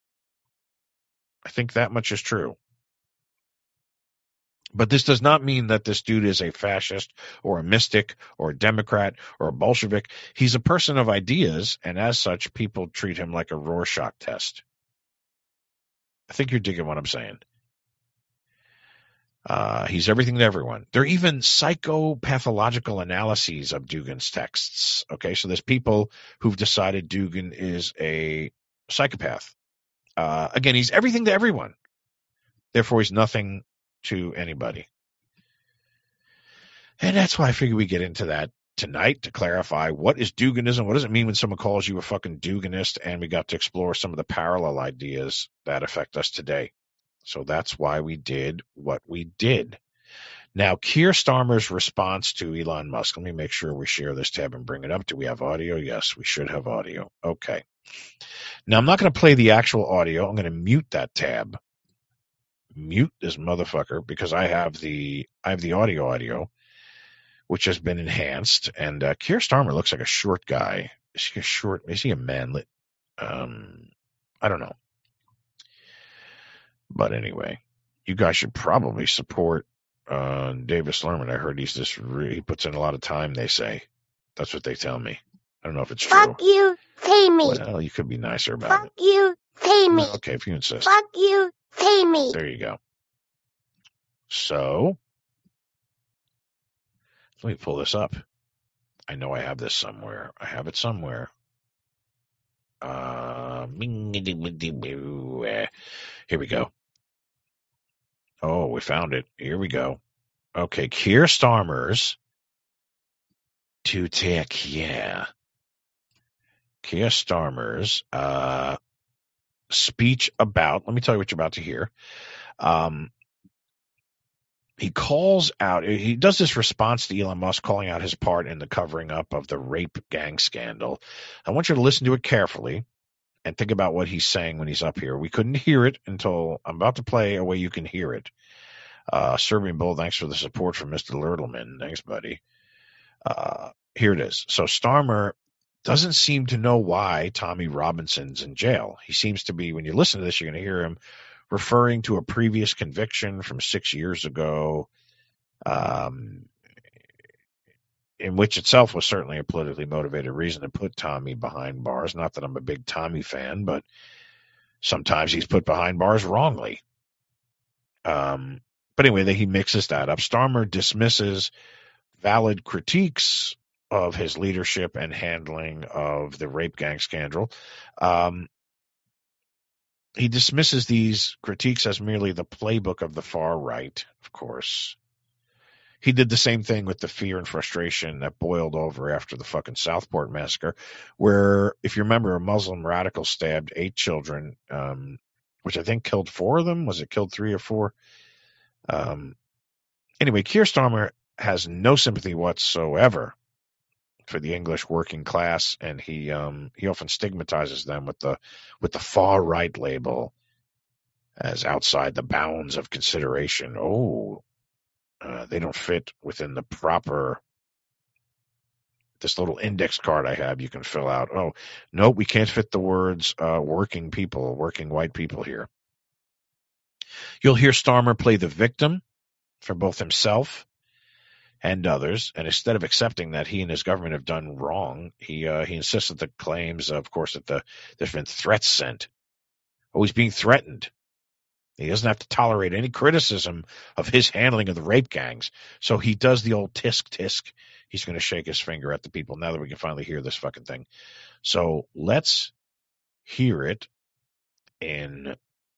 I think that much is true. But this does not mean that this dude is a fascist or a mystic or a Democrat or a Bolshevik. He's a person of ideas, and as such, people treat him like a Rorschach test. I think you're digging what I'm saying. He's everything to everyone. There are even psychopathological analyses of Dugin's texts. Okay, so there's people who've decided Dugin is a psychopath. Again, he's everything to everyone. Therefore, he's nothing to anybody. And that's why I figure we get into that tonight to clarify what is Duginism, what does it mean when someone calls you a fucking Duginist, and we got to explore some of the parallel ideas that affect us today. So that's why we did what we did. Now, Keir Starmer's response to Elon Musk. Let me make sure we share this tab and bring it up. Do we have audio? Yes, we should have audio. Okay. Now, I'm not going to play the actual audio. I'm going to mute that tab. Mute this motherfucker because I have the audio. which has been enhanced. And Keir Starmer looks like a short guy. Is he a man? I don't know. But anyway, you guys should probably support Davis Lerman. I heard he puts in a lot of time, they say. That's what they tell me. I don't know if it's true. Fuck you, pay me. Well, you could be nicer about Fuck it. you, pay me. Okay, if you insist. Fuck you, pay me. There you go. So, let me pull this up. I know I have this somewhere. I have it somewhere. Here we go. Oh, we found it. Here we go. Okay, Keir Starmer's to take care. Keir Starmer's speech about, let me tell you what you're about to hear. He calls out, he does this response to Elon Musk calling out his part in the covering up of the rape gang scandal. I want you to listen to it carefully and think about what he's saying when he's up here. We couldn't hear it until I'm about to play a way you can hear it. Serbian Bull, thanks for the support from Mr. Lertelman. Thanks, buddy. Here it is. So Starmer doesn't seem to know why Tommy Robinson's in jail. He seems to be, when you listen to this, you're going to hear him referring to a previous conviction from 6 years ago, in which itself was certainly a politically motivated reason to put Tommy behind bars. Not that I'm a big Tommy fan, but sometimes he's put behind bars wrongly. But anyway, he mixes that up. Starmer dismisses valid critiques of his leadership and handling of the rape gang scandal. He dismisses these critiques as merely the playbook of the far right, of course. He did the same thing with the fear and frustration that boiled over after the fucking Southport massacre, where, if you remember, a Muslim radical stabbed 8 children, which I think killed 4 of them. Was it killed 3 or 4? Anyway, Keir Starmer has no sympathy whatsoever for the English working class, and he often stigmatizes them with the far right label as outside the bounds of consideration. They don't fit within the proper. This little index card I have, you can fill out. Oh, no, we can't fit the words working people, working white people here. You'll hear Starmer play the victim for both himself and others, and instead of accepting that he and his government have done wrong, he insists that the claims, of course, that there's been threats sent. Oh, he's being threatened. He doesn't have to tolerate any criticism of his handling of the rape gangs. So he does the old tisk. He's going to shake his finger at the people now that we can finally hear this fucking thing. So let's hear it in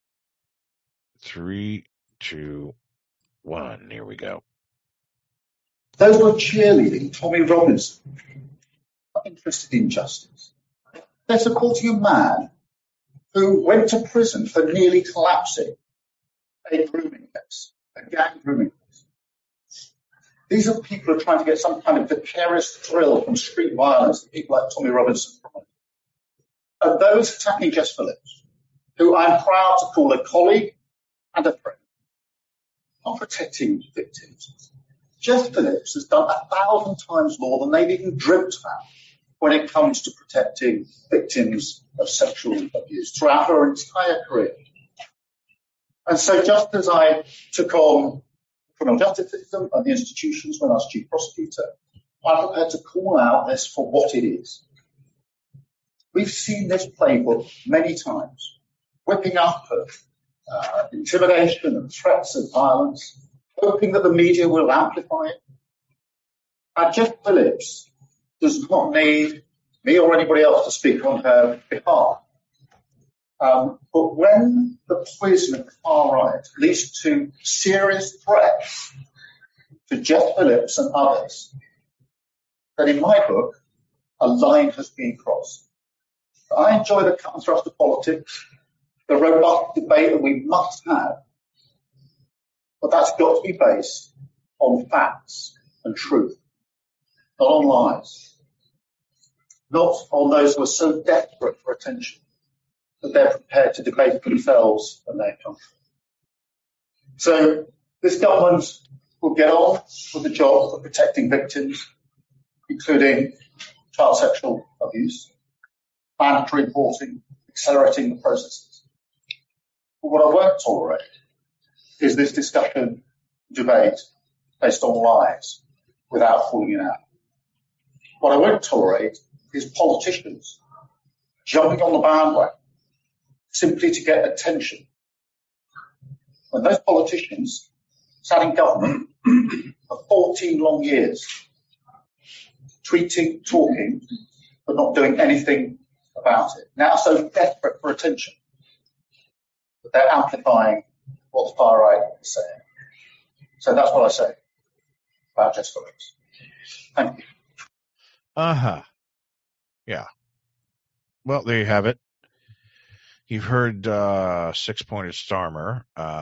3, 2, 1. Here we go. Those who are cheerleading Tommy Robinson are interested in justice. They're supporting a man who went to prison for nearly collapsing a grooming case, a gang grooming case. These are people who are trying to get some kind of vicarious thrill from street violence that people like Tommy Robinson promote. And those attacking Jess Phillips, who I'm proud to call a colleague and a friend, are protecting victims. Jess Phillips has done 1,000 times more than they've even dreamt about when it comes to protecting victims of sexual abuse throughout her entire career. And so just as I took on criminal justice system and the institutions when I was chief prosecutor, I'm prepared to call out this for what it is. We've seen this playbook many times, whipping up of intimidation and threats of violence, hoping that the media will amplify it. And Jess Phillips does not need me or anybody else to speak on her behalf. But when the poison of the far right leads to serious threats to Jess Phillips and others, then in my book, a line has been crossed. I enjoy the cut and thrust of politics, the robust debate that we must have, but that's got to be based on facts and truth, not on lies, not on those who are so desperate for attention that they're prepared to debate themselves and their country. So this government will get on with the job of protecting victims, including child sexual abuse, mandatory reporting, accelerating the processes. But what I won't tolerate is this discussion, debate based on lies without calling it out. What I won't tolerate is politicians jumping on the bandwagon simply to get attention. When those politicians sat in government for 14 long years, tweeting, talking, but not doing anything about it. Now so desperate for attention that they're amplifying what the far right is saying. So that's what I say about Jess Phillips. Thank you. Yeah. Well, there you have it. You've heard Six-Pointed Starmer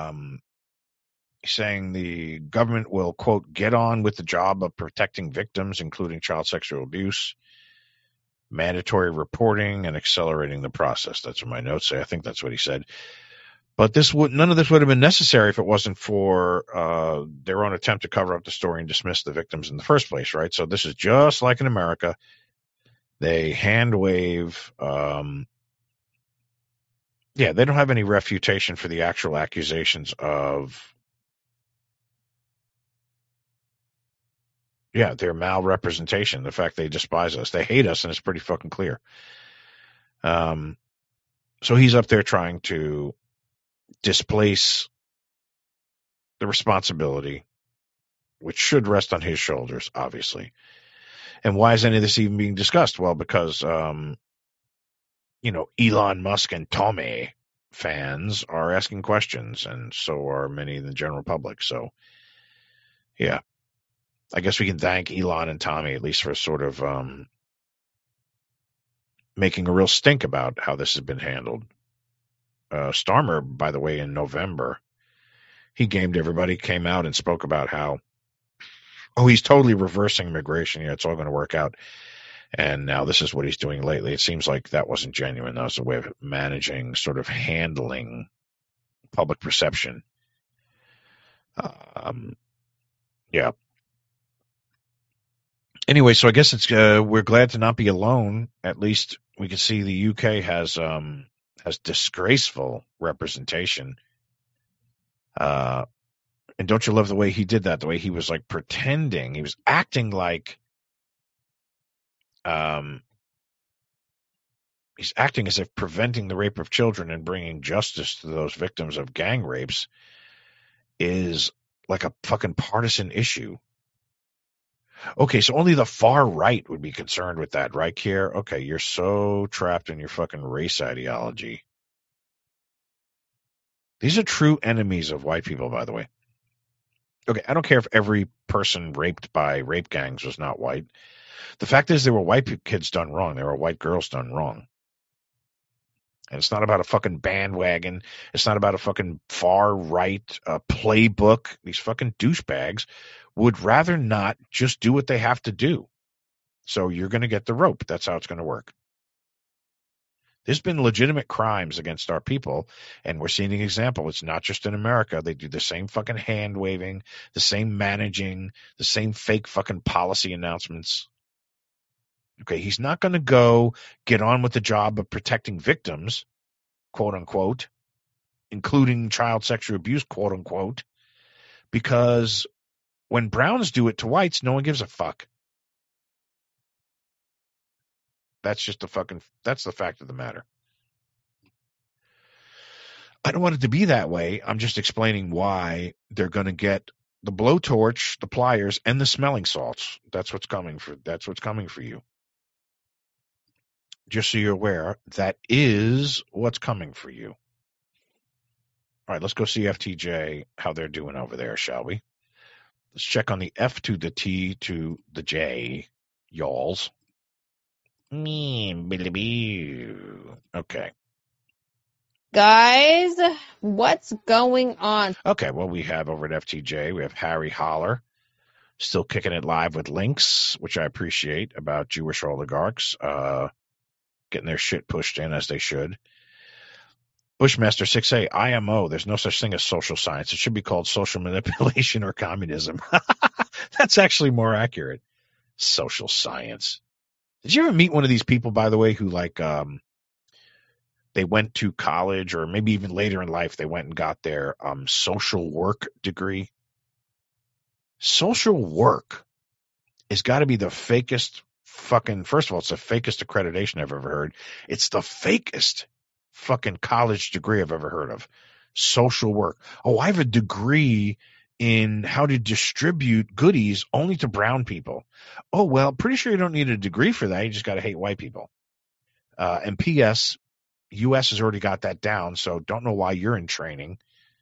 saying the government will, quote, get on with the job of protecting victims, including child sexual abuse, mandatory reporting, and accelerating the process. That's what my notes say. I think that's what he said. But none of this would have been necessary if it wasn't for their own attempt to cover up the story and dismiss the victims in the first place, right? So this is just like in America. They hand wave. They don't have any refutation for the actual accusations of, their malrepresentation, the fact they despise us. They hate us, and it's pretty fucking clear. So he's up there trying to displace the responsibility, which should rest on his shoulders, obviously. And why is any of this even being discussed? Well, because, Elon Musk and Tommy fans are asking questions, and so are many in the general public. So, yeah, I guess we can thank Elon and Tommy at least for sort of making a real stink about how this has been handled. Starmer, by the way, in November, he gamed everybody, came out and spoke about how, he's totally reversing immigration. Yeah, it's all going to work out. And now this is what he's doing lately. It seems like that wasn't genuine. That was a way of managing, sort of handling public perception. Yeah. Anyway, so I guess it's we're glad to not be alone. At least we can see the UK has disgraceful representation. And don't you love the way he did that? The way he was like pretending, he was acting like, he's acting as if preventing the rape of children and bringing justice to those victims of gang rapes is like a fucking partisan issue. Okay, so only the far right would be concerned with that, right, Kier? Okay, you're so trapped in your fucking race ideology. These are true enemies of white people, by the way. Okay, I don't care if every person raped by rape gangs was not white. The fact is there were white kids done wrong. There were white girls done wrong. And it's not about a fucking bandwagon. It's not about a fucking far right playbook. These fucking douchebags would rather not just do what they have to do. So you're going to get the rope. That's how it's going to work. There's been legitimate crimes against our people, and we're seeing an example. It's not just in America. They do the same fucking hand waving, the same managing, the same fake fucking policy announcements. Okay, he's not going to go get on with the job of protecting victims, quote unquote, including child sexual abuse, quote unquote, because when browns do it to whites, no one gives a fuck. That's just that's the fact of the matter. I don't want it to be that way. I'm just explaining why they're going to get the blowtorch, the pliers, and the smelling salts. That's what's coming for you. Just so you're aware, that is what's coming for you. All right, let's go see FTJ, how they're doing over there, shall we? Let's check on the F to the T to the J, y'alls. Okay. Guys, what's going on? Okay, well, we have over at FTJ, we have Harry Holler, still kicking it live with links, which I appreciate, about Jewish oligarchs getting their shit pushed in as they should. Bushmaster 6A, IMO. There's no such thing as social science. It should be called social manipulation or communism. That's actually more accurate. Social science. Did you ever meet one of these people, by the way, who they went to college, or maybe even later in life, they went and got their social work degree? Social work has got to be the fakest fucking, first of all, it's the fakest accreditation I've ever heard. It's the fakest fucking college degree I've ever heard of. Social work. Oh, I have a degree in how to distribute goodies only to brown people. Oh, well, pretty sure you don't need a degree for that. You just got to hate white people. And P.S., U.S. has already got that down, so don't know why you're in training.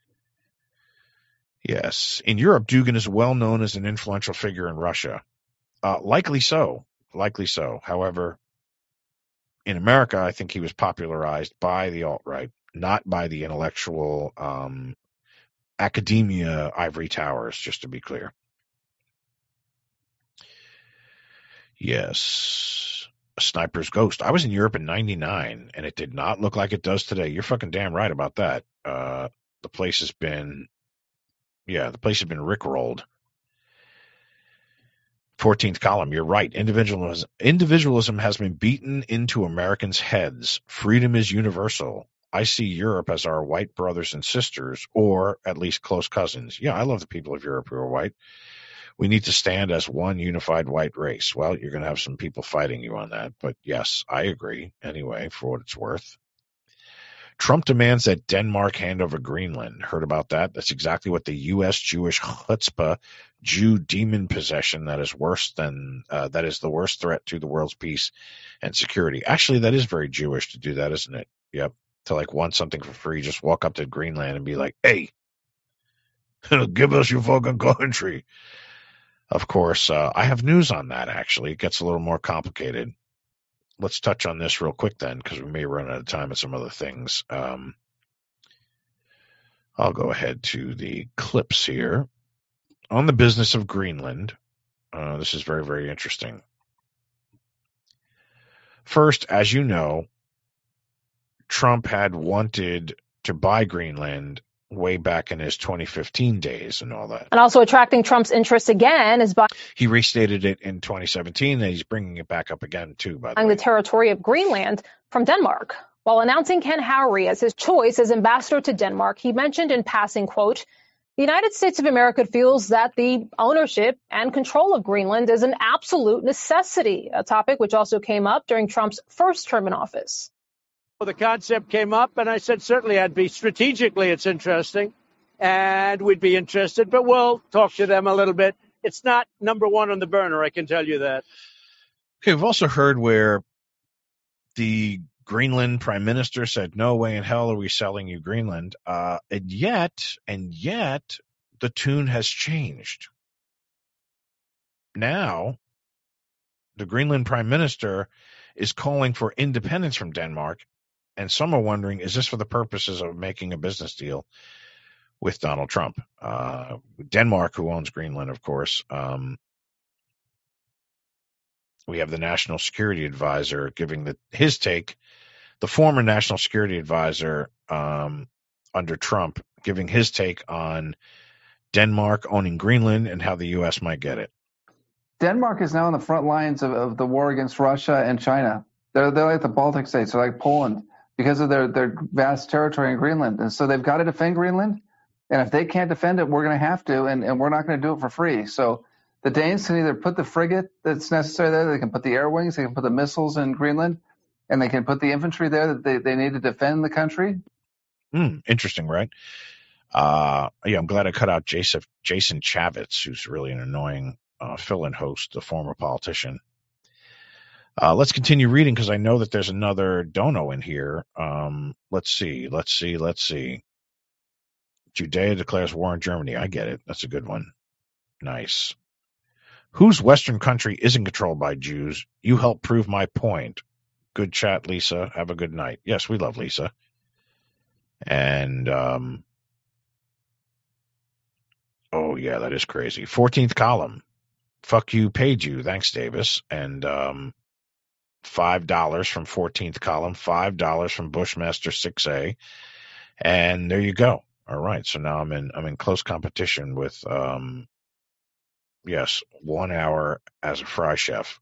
Yes. In Europe, Dugin is well known as an influential figure in Russia. Likely so. Likely so. However, in America, I think he was popularized by the alt-right, not by the intellectual academia ivory towers, just to be clear. Yes. A sniper's ghost. I was in Europe in 99, and it did not look like it does today. You're fucking damn right about that. The place has been rickrolled. 14th column, you're right. Individualism has been beaten into Americans' heads. Freedom is universal. I see Europe as our white brothers and sisters, or at least close cousins. Yeah, I love the people of Europe who are white. We need to stand as one unified white race. Well, you're going to have some people fighting you on that, but yes, I agree anyway, for what it's worth. Trump demands that Denmark hand over Greenland. Heard about that? That's exactly what the U.S. Jewish chutzpah, Jew demon possession that is the worst threat to the world's peace and security. Actually, that is very Jewish to do that, isn't it? Yep. To want something for free, just walk up to Greenland and be like, hey, give us your fucking country. Of course, I have news on that, actually. It gets a little more complicated. Let's touch on this real quick then, because we may run out of time at some other things. I'll go ahead to the clips here. On the business of Greenland, this is very, very interesting. First, as you know, Trump had wanted to buy Greenland way back in his 2015 days and all that. And also attracting Trump's interest again is buying he restated it in 2017, and he's bringing it back up again, too, by the way. The territory of Greenland from Denmark. While announcing Ken Howry as his choice as ambassador to Denmark, he mentioned in passing, quote, the United States of America feels that the ownership and control of Greenland is an absolute necessity, a topic which also came up during Trump's first term in office. Well, the concept came up, and I said certainly strategically it's interesting, and we'd be interested, but we'll talk to them a little bit. It's not number one on the burner, I can tell you that. Okay, we've also heard where the Greenland prime minister said, no way in hell are we selling you Greenland. And yet, the tune has changed. Now, the Greenland prime minister is calling for independence from Denmark. And some are wondering, is this for the purposes of making a business deal with Donald Trump? Denmark, who owns Greenland, of course. We have the National Security Advisor giving his take, the former National Security Advisor under Trump, giving his take on Denmark owning Greenland and how the U.S. might get it. Denmark is now on the front lines of the war against Russia and China. They're like the Baltic states. They're like Poland, because of their vast territory in Greenland. And so they've got to defend Greenland. And if they can't defend it, we're going to have to, and we're not going to do it for free. So the Danes can either put the frigate that's necessary there, they can put the air wings, they can put the missiles in Greenland, and they can put the infantry there that they need to defend the country. Interesting, right? I'm glad I cut out Jason Chavitz, who's really an annoying fill-in host, the former politician. Let's continue reading, because I know that there's another dono in here. Let's see. Judea declares war on Germany. I get it. That's a good one. Nice. Whose Western country isn't controlled by Jews? You help prove my point. Good chat, Lisa. Have a good night. Yes, we love Lisa. And, oh yeah, that is crazy. 14th column. Fuck you, paid you. Thanks, Davis. And, $5 from 14th column, $5 from Bushmaster 6A. And there you go. All right. So now I'm in close competition with, 1 hour as a fry chef.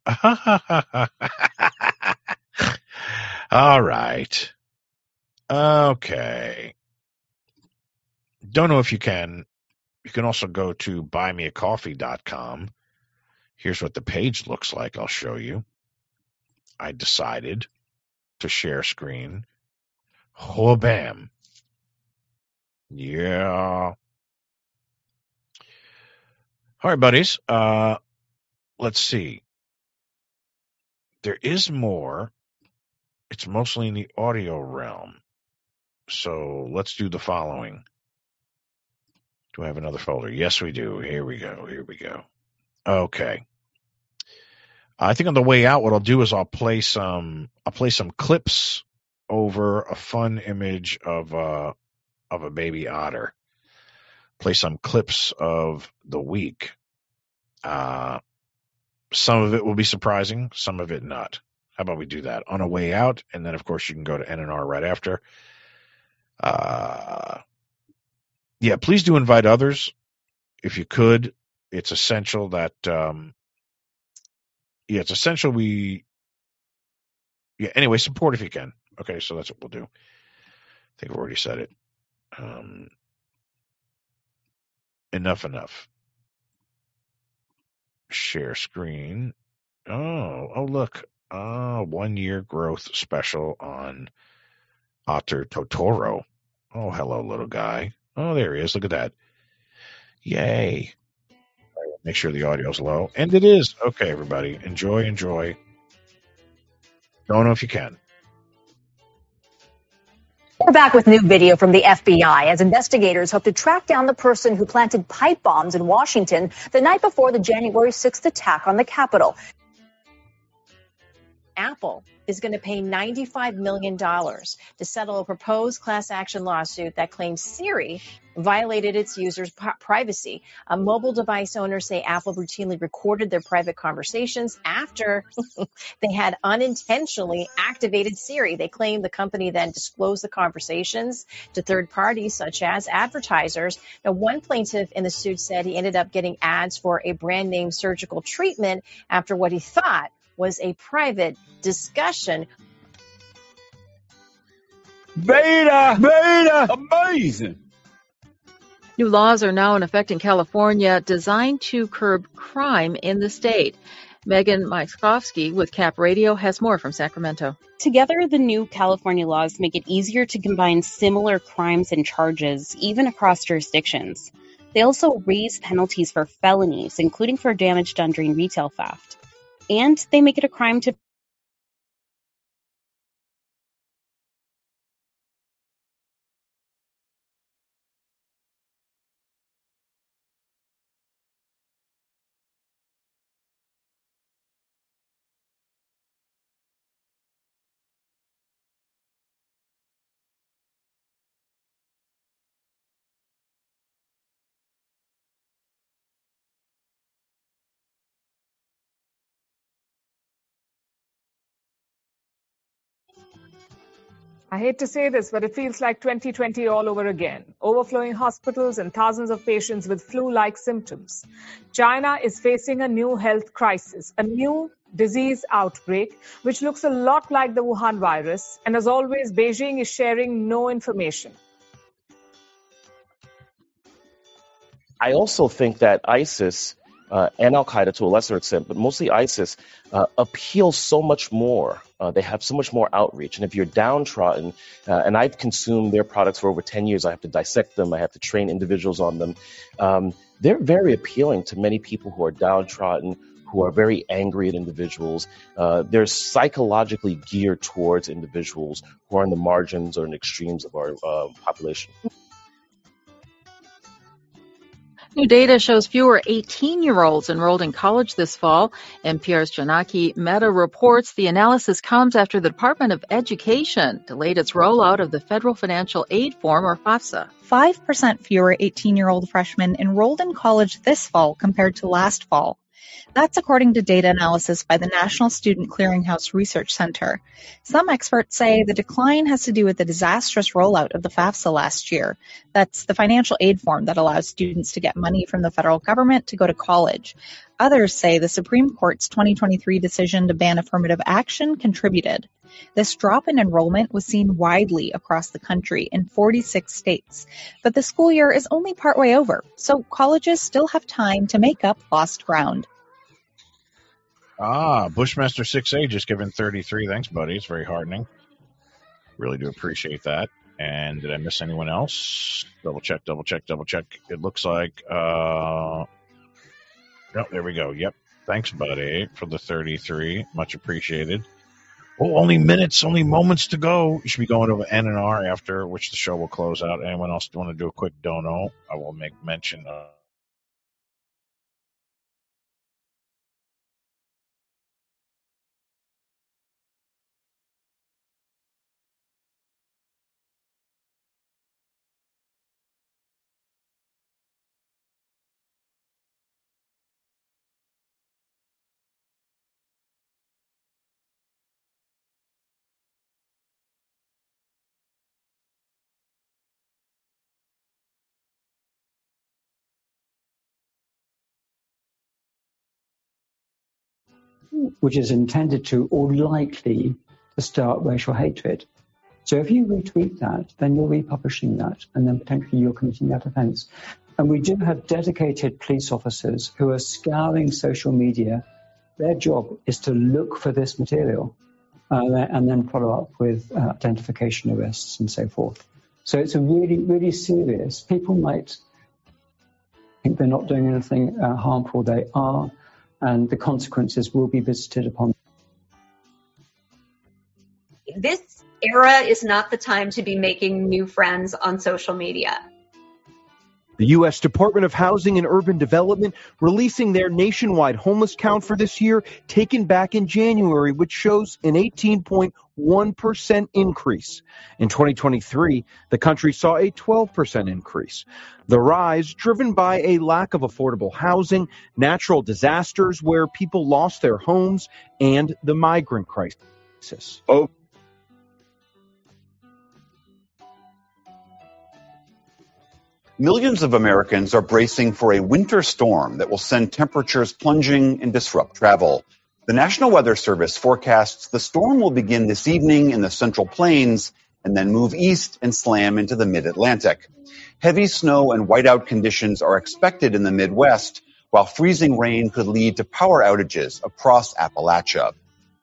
All right. Okay. Don't know if you can. You can also go to buymeacoffee.com. Here's what the page looks like. I'll show you. I decided to share screen. Oh, bam. Yeah. All right, buddies. Let's see. There is more. It's mostly in the audio realm. So let's do the following. Do I have another folder? Yes, we do. Here we go. Okay. I think on the way out, what I'll do is I'll play some clips over a fun image of a baby otter. Play some clips of the week. Some of it will be surprising, some of it not. How about we do that on a way out? And then, of course, you can go to NNR right after. Please do invite others if you could. It's essential that, anyway, support if you can. Okay, so that's what we'll do. I think I've already said it. Enough. Share screen. Oh, look. 1 year growth special on Otter Totoro. Oh, hello, little guy. Oh, there he is. Look at that. Yay. Make sure the audio's low. And it is. Okay, everybody. Enjoy. Don't know if you can. We're back with new video from the FBI as investigators hope to track down the person who planted pipe bombs in Washington the night before the January 6th attack on the Capitol. Apple is going to pay $95 million to settle a proposed class action lawsuit that claims Siri violated its users' privacy. Mobile device owners say Apple routinely recorded their private conversations after they had unintentionally activated Siri. They claim the company then disclosed the conversations to third parties, such as advertisers. Now, one plaintiff in the suit said he ended up getting ads for a brand name surgical treatment after what he thought was a private discussion. Beta, amazing. New laws are now in effect in California designed to curb crime in the state. Megan Mickovsky with Cap Radio has more from Sacramento. Together, the new California laws make it easier to combine similar crimes and charges, even across jurisdictions. They also raise penalties for felonies, including for damage done during retail theft. And they make it a crime to I hate to say this, but it feels like 2020 all over again. Overflowing hospitals and thousands of patients with flu-like symptoms. China is facing a new health crisis, a new disease outbreak, which looks a lot like the Wuhan virus. And as always, Beijing is sharing no information. I also think that ISIS and Al-Qaeda to a lesser extent, but mostly ISIS, appeal so much more. They have so much more outreach. And if you're downtrodden, and I've consumed their products for over 10 years, I have to dissect them, I have to train individuals on them. They're very appealing to many people who are downtrodden, who are very angry at individuals. They're psychologically geared towards individuals who are in the margins or in the extremes of our population. New data shows fewer 18-year-olds enrolled in college this fall. NPR's Janaki Mehta reports the analysis comes after the Department of Education delayed its rollout of the Federal Financial Aid Form, or FAFSA. 5% fewer 18-year-old freshmen enrolled in college this fall compared to last fall. That's according to data analysis by the National Student Clearinghouse Research Center. Some experts say the decline has to do with the disastrous rollout of the FAFSA last year. That's the financial aid form that allows students to get money from the federal government to go to college. Others say the Supreme Court's 2023 decision to ban affirmative action contributed. This drop in enrollment was seen widely across the country in 46 states. But the school year is only partway over, so colleges still have time to make up lost ground. Bushmaster 6A just given 33. Thanks, buddy. It's very heartening. Really do appreciate that. And did I miss anyone else? Double check. It looks like, no, there we go. Yep. Thanks, buddy, for the 33. Much appreciated. Oh, only minutes, only moments to go. You should be going to an NNR after which the show will close out. Anyone else want to do a quick dono? I will make mention of. which is intended to or likely to start racial hatred. So if you retweet that, then you're republishing that, and then potentially you're committing that offence. And we do have dedicated police officers who are scouring social media. Their job is to look for this material and then follow up with identification arrests and so forth. So it's a really, really serious. People might think they're not doing anything harmful. They are, and the consequences will be visited upon. This era is not the time to be making new friends on social media. The U.S. Department of Housing and Urban Development releasing their nationwide homeless count for this year, taken back in January, which shows an 18.1% increase. In 2023, the country saw a 12% increase. The rise driven by a lack of affordable housing, natural disasters where people lost their homes, and the migrant crisis. Millions of Americans are bracing for a winter storm that will send temperatures plunging and disrupt travel. The National Weather Service forecasts the storm will begin this evening in the Central Plains and then move east and slam into the mid-Atlantic. Heavy snow and whiteout conditions are expected in the Midwest, while freezing rain could lead to power outages across Appalachia.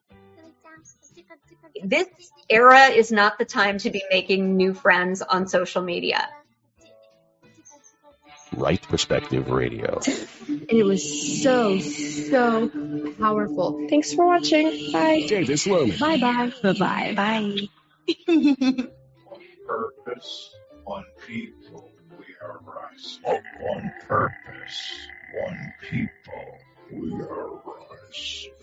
This era is not the time to be making new friends on social media. Right Perspective Radio. It was so powerful. Thanks for watching. Bye. Davis Loman. Bye-bye. Bye-bye. Bye. One purpose, one people, we are rising. One purpose, one people, we are rising.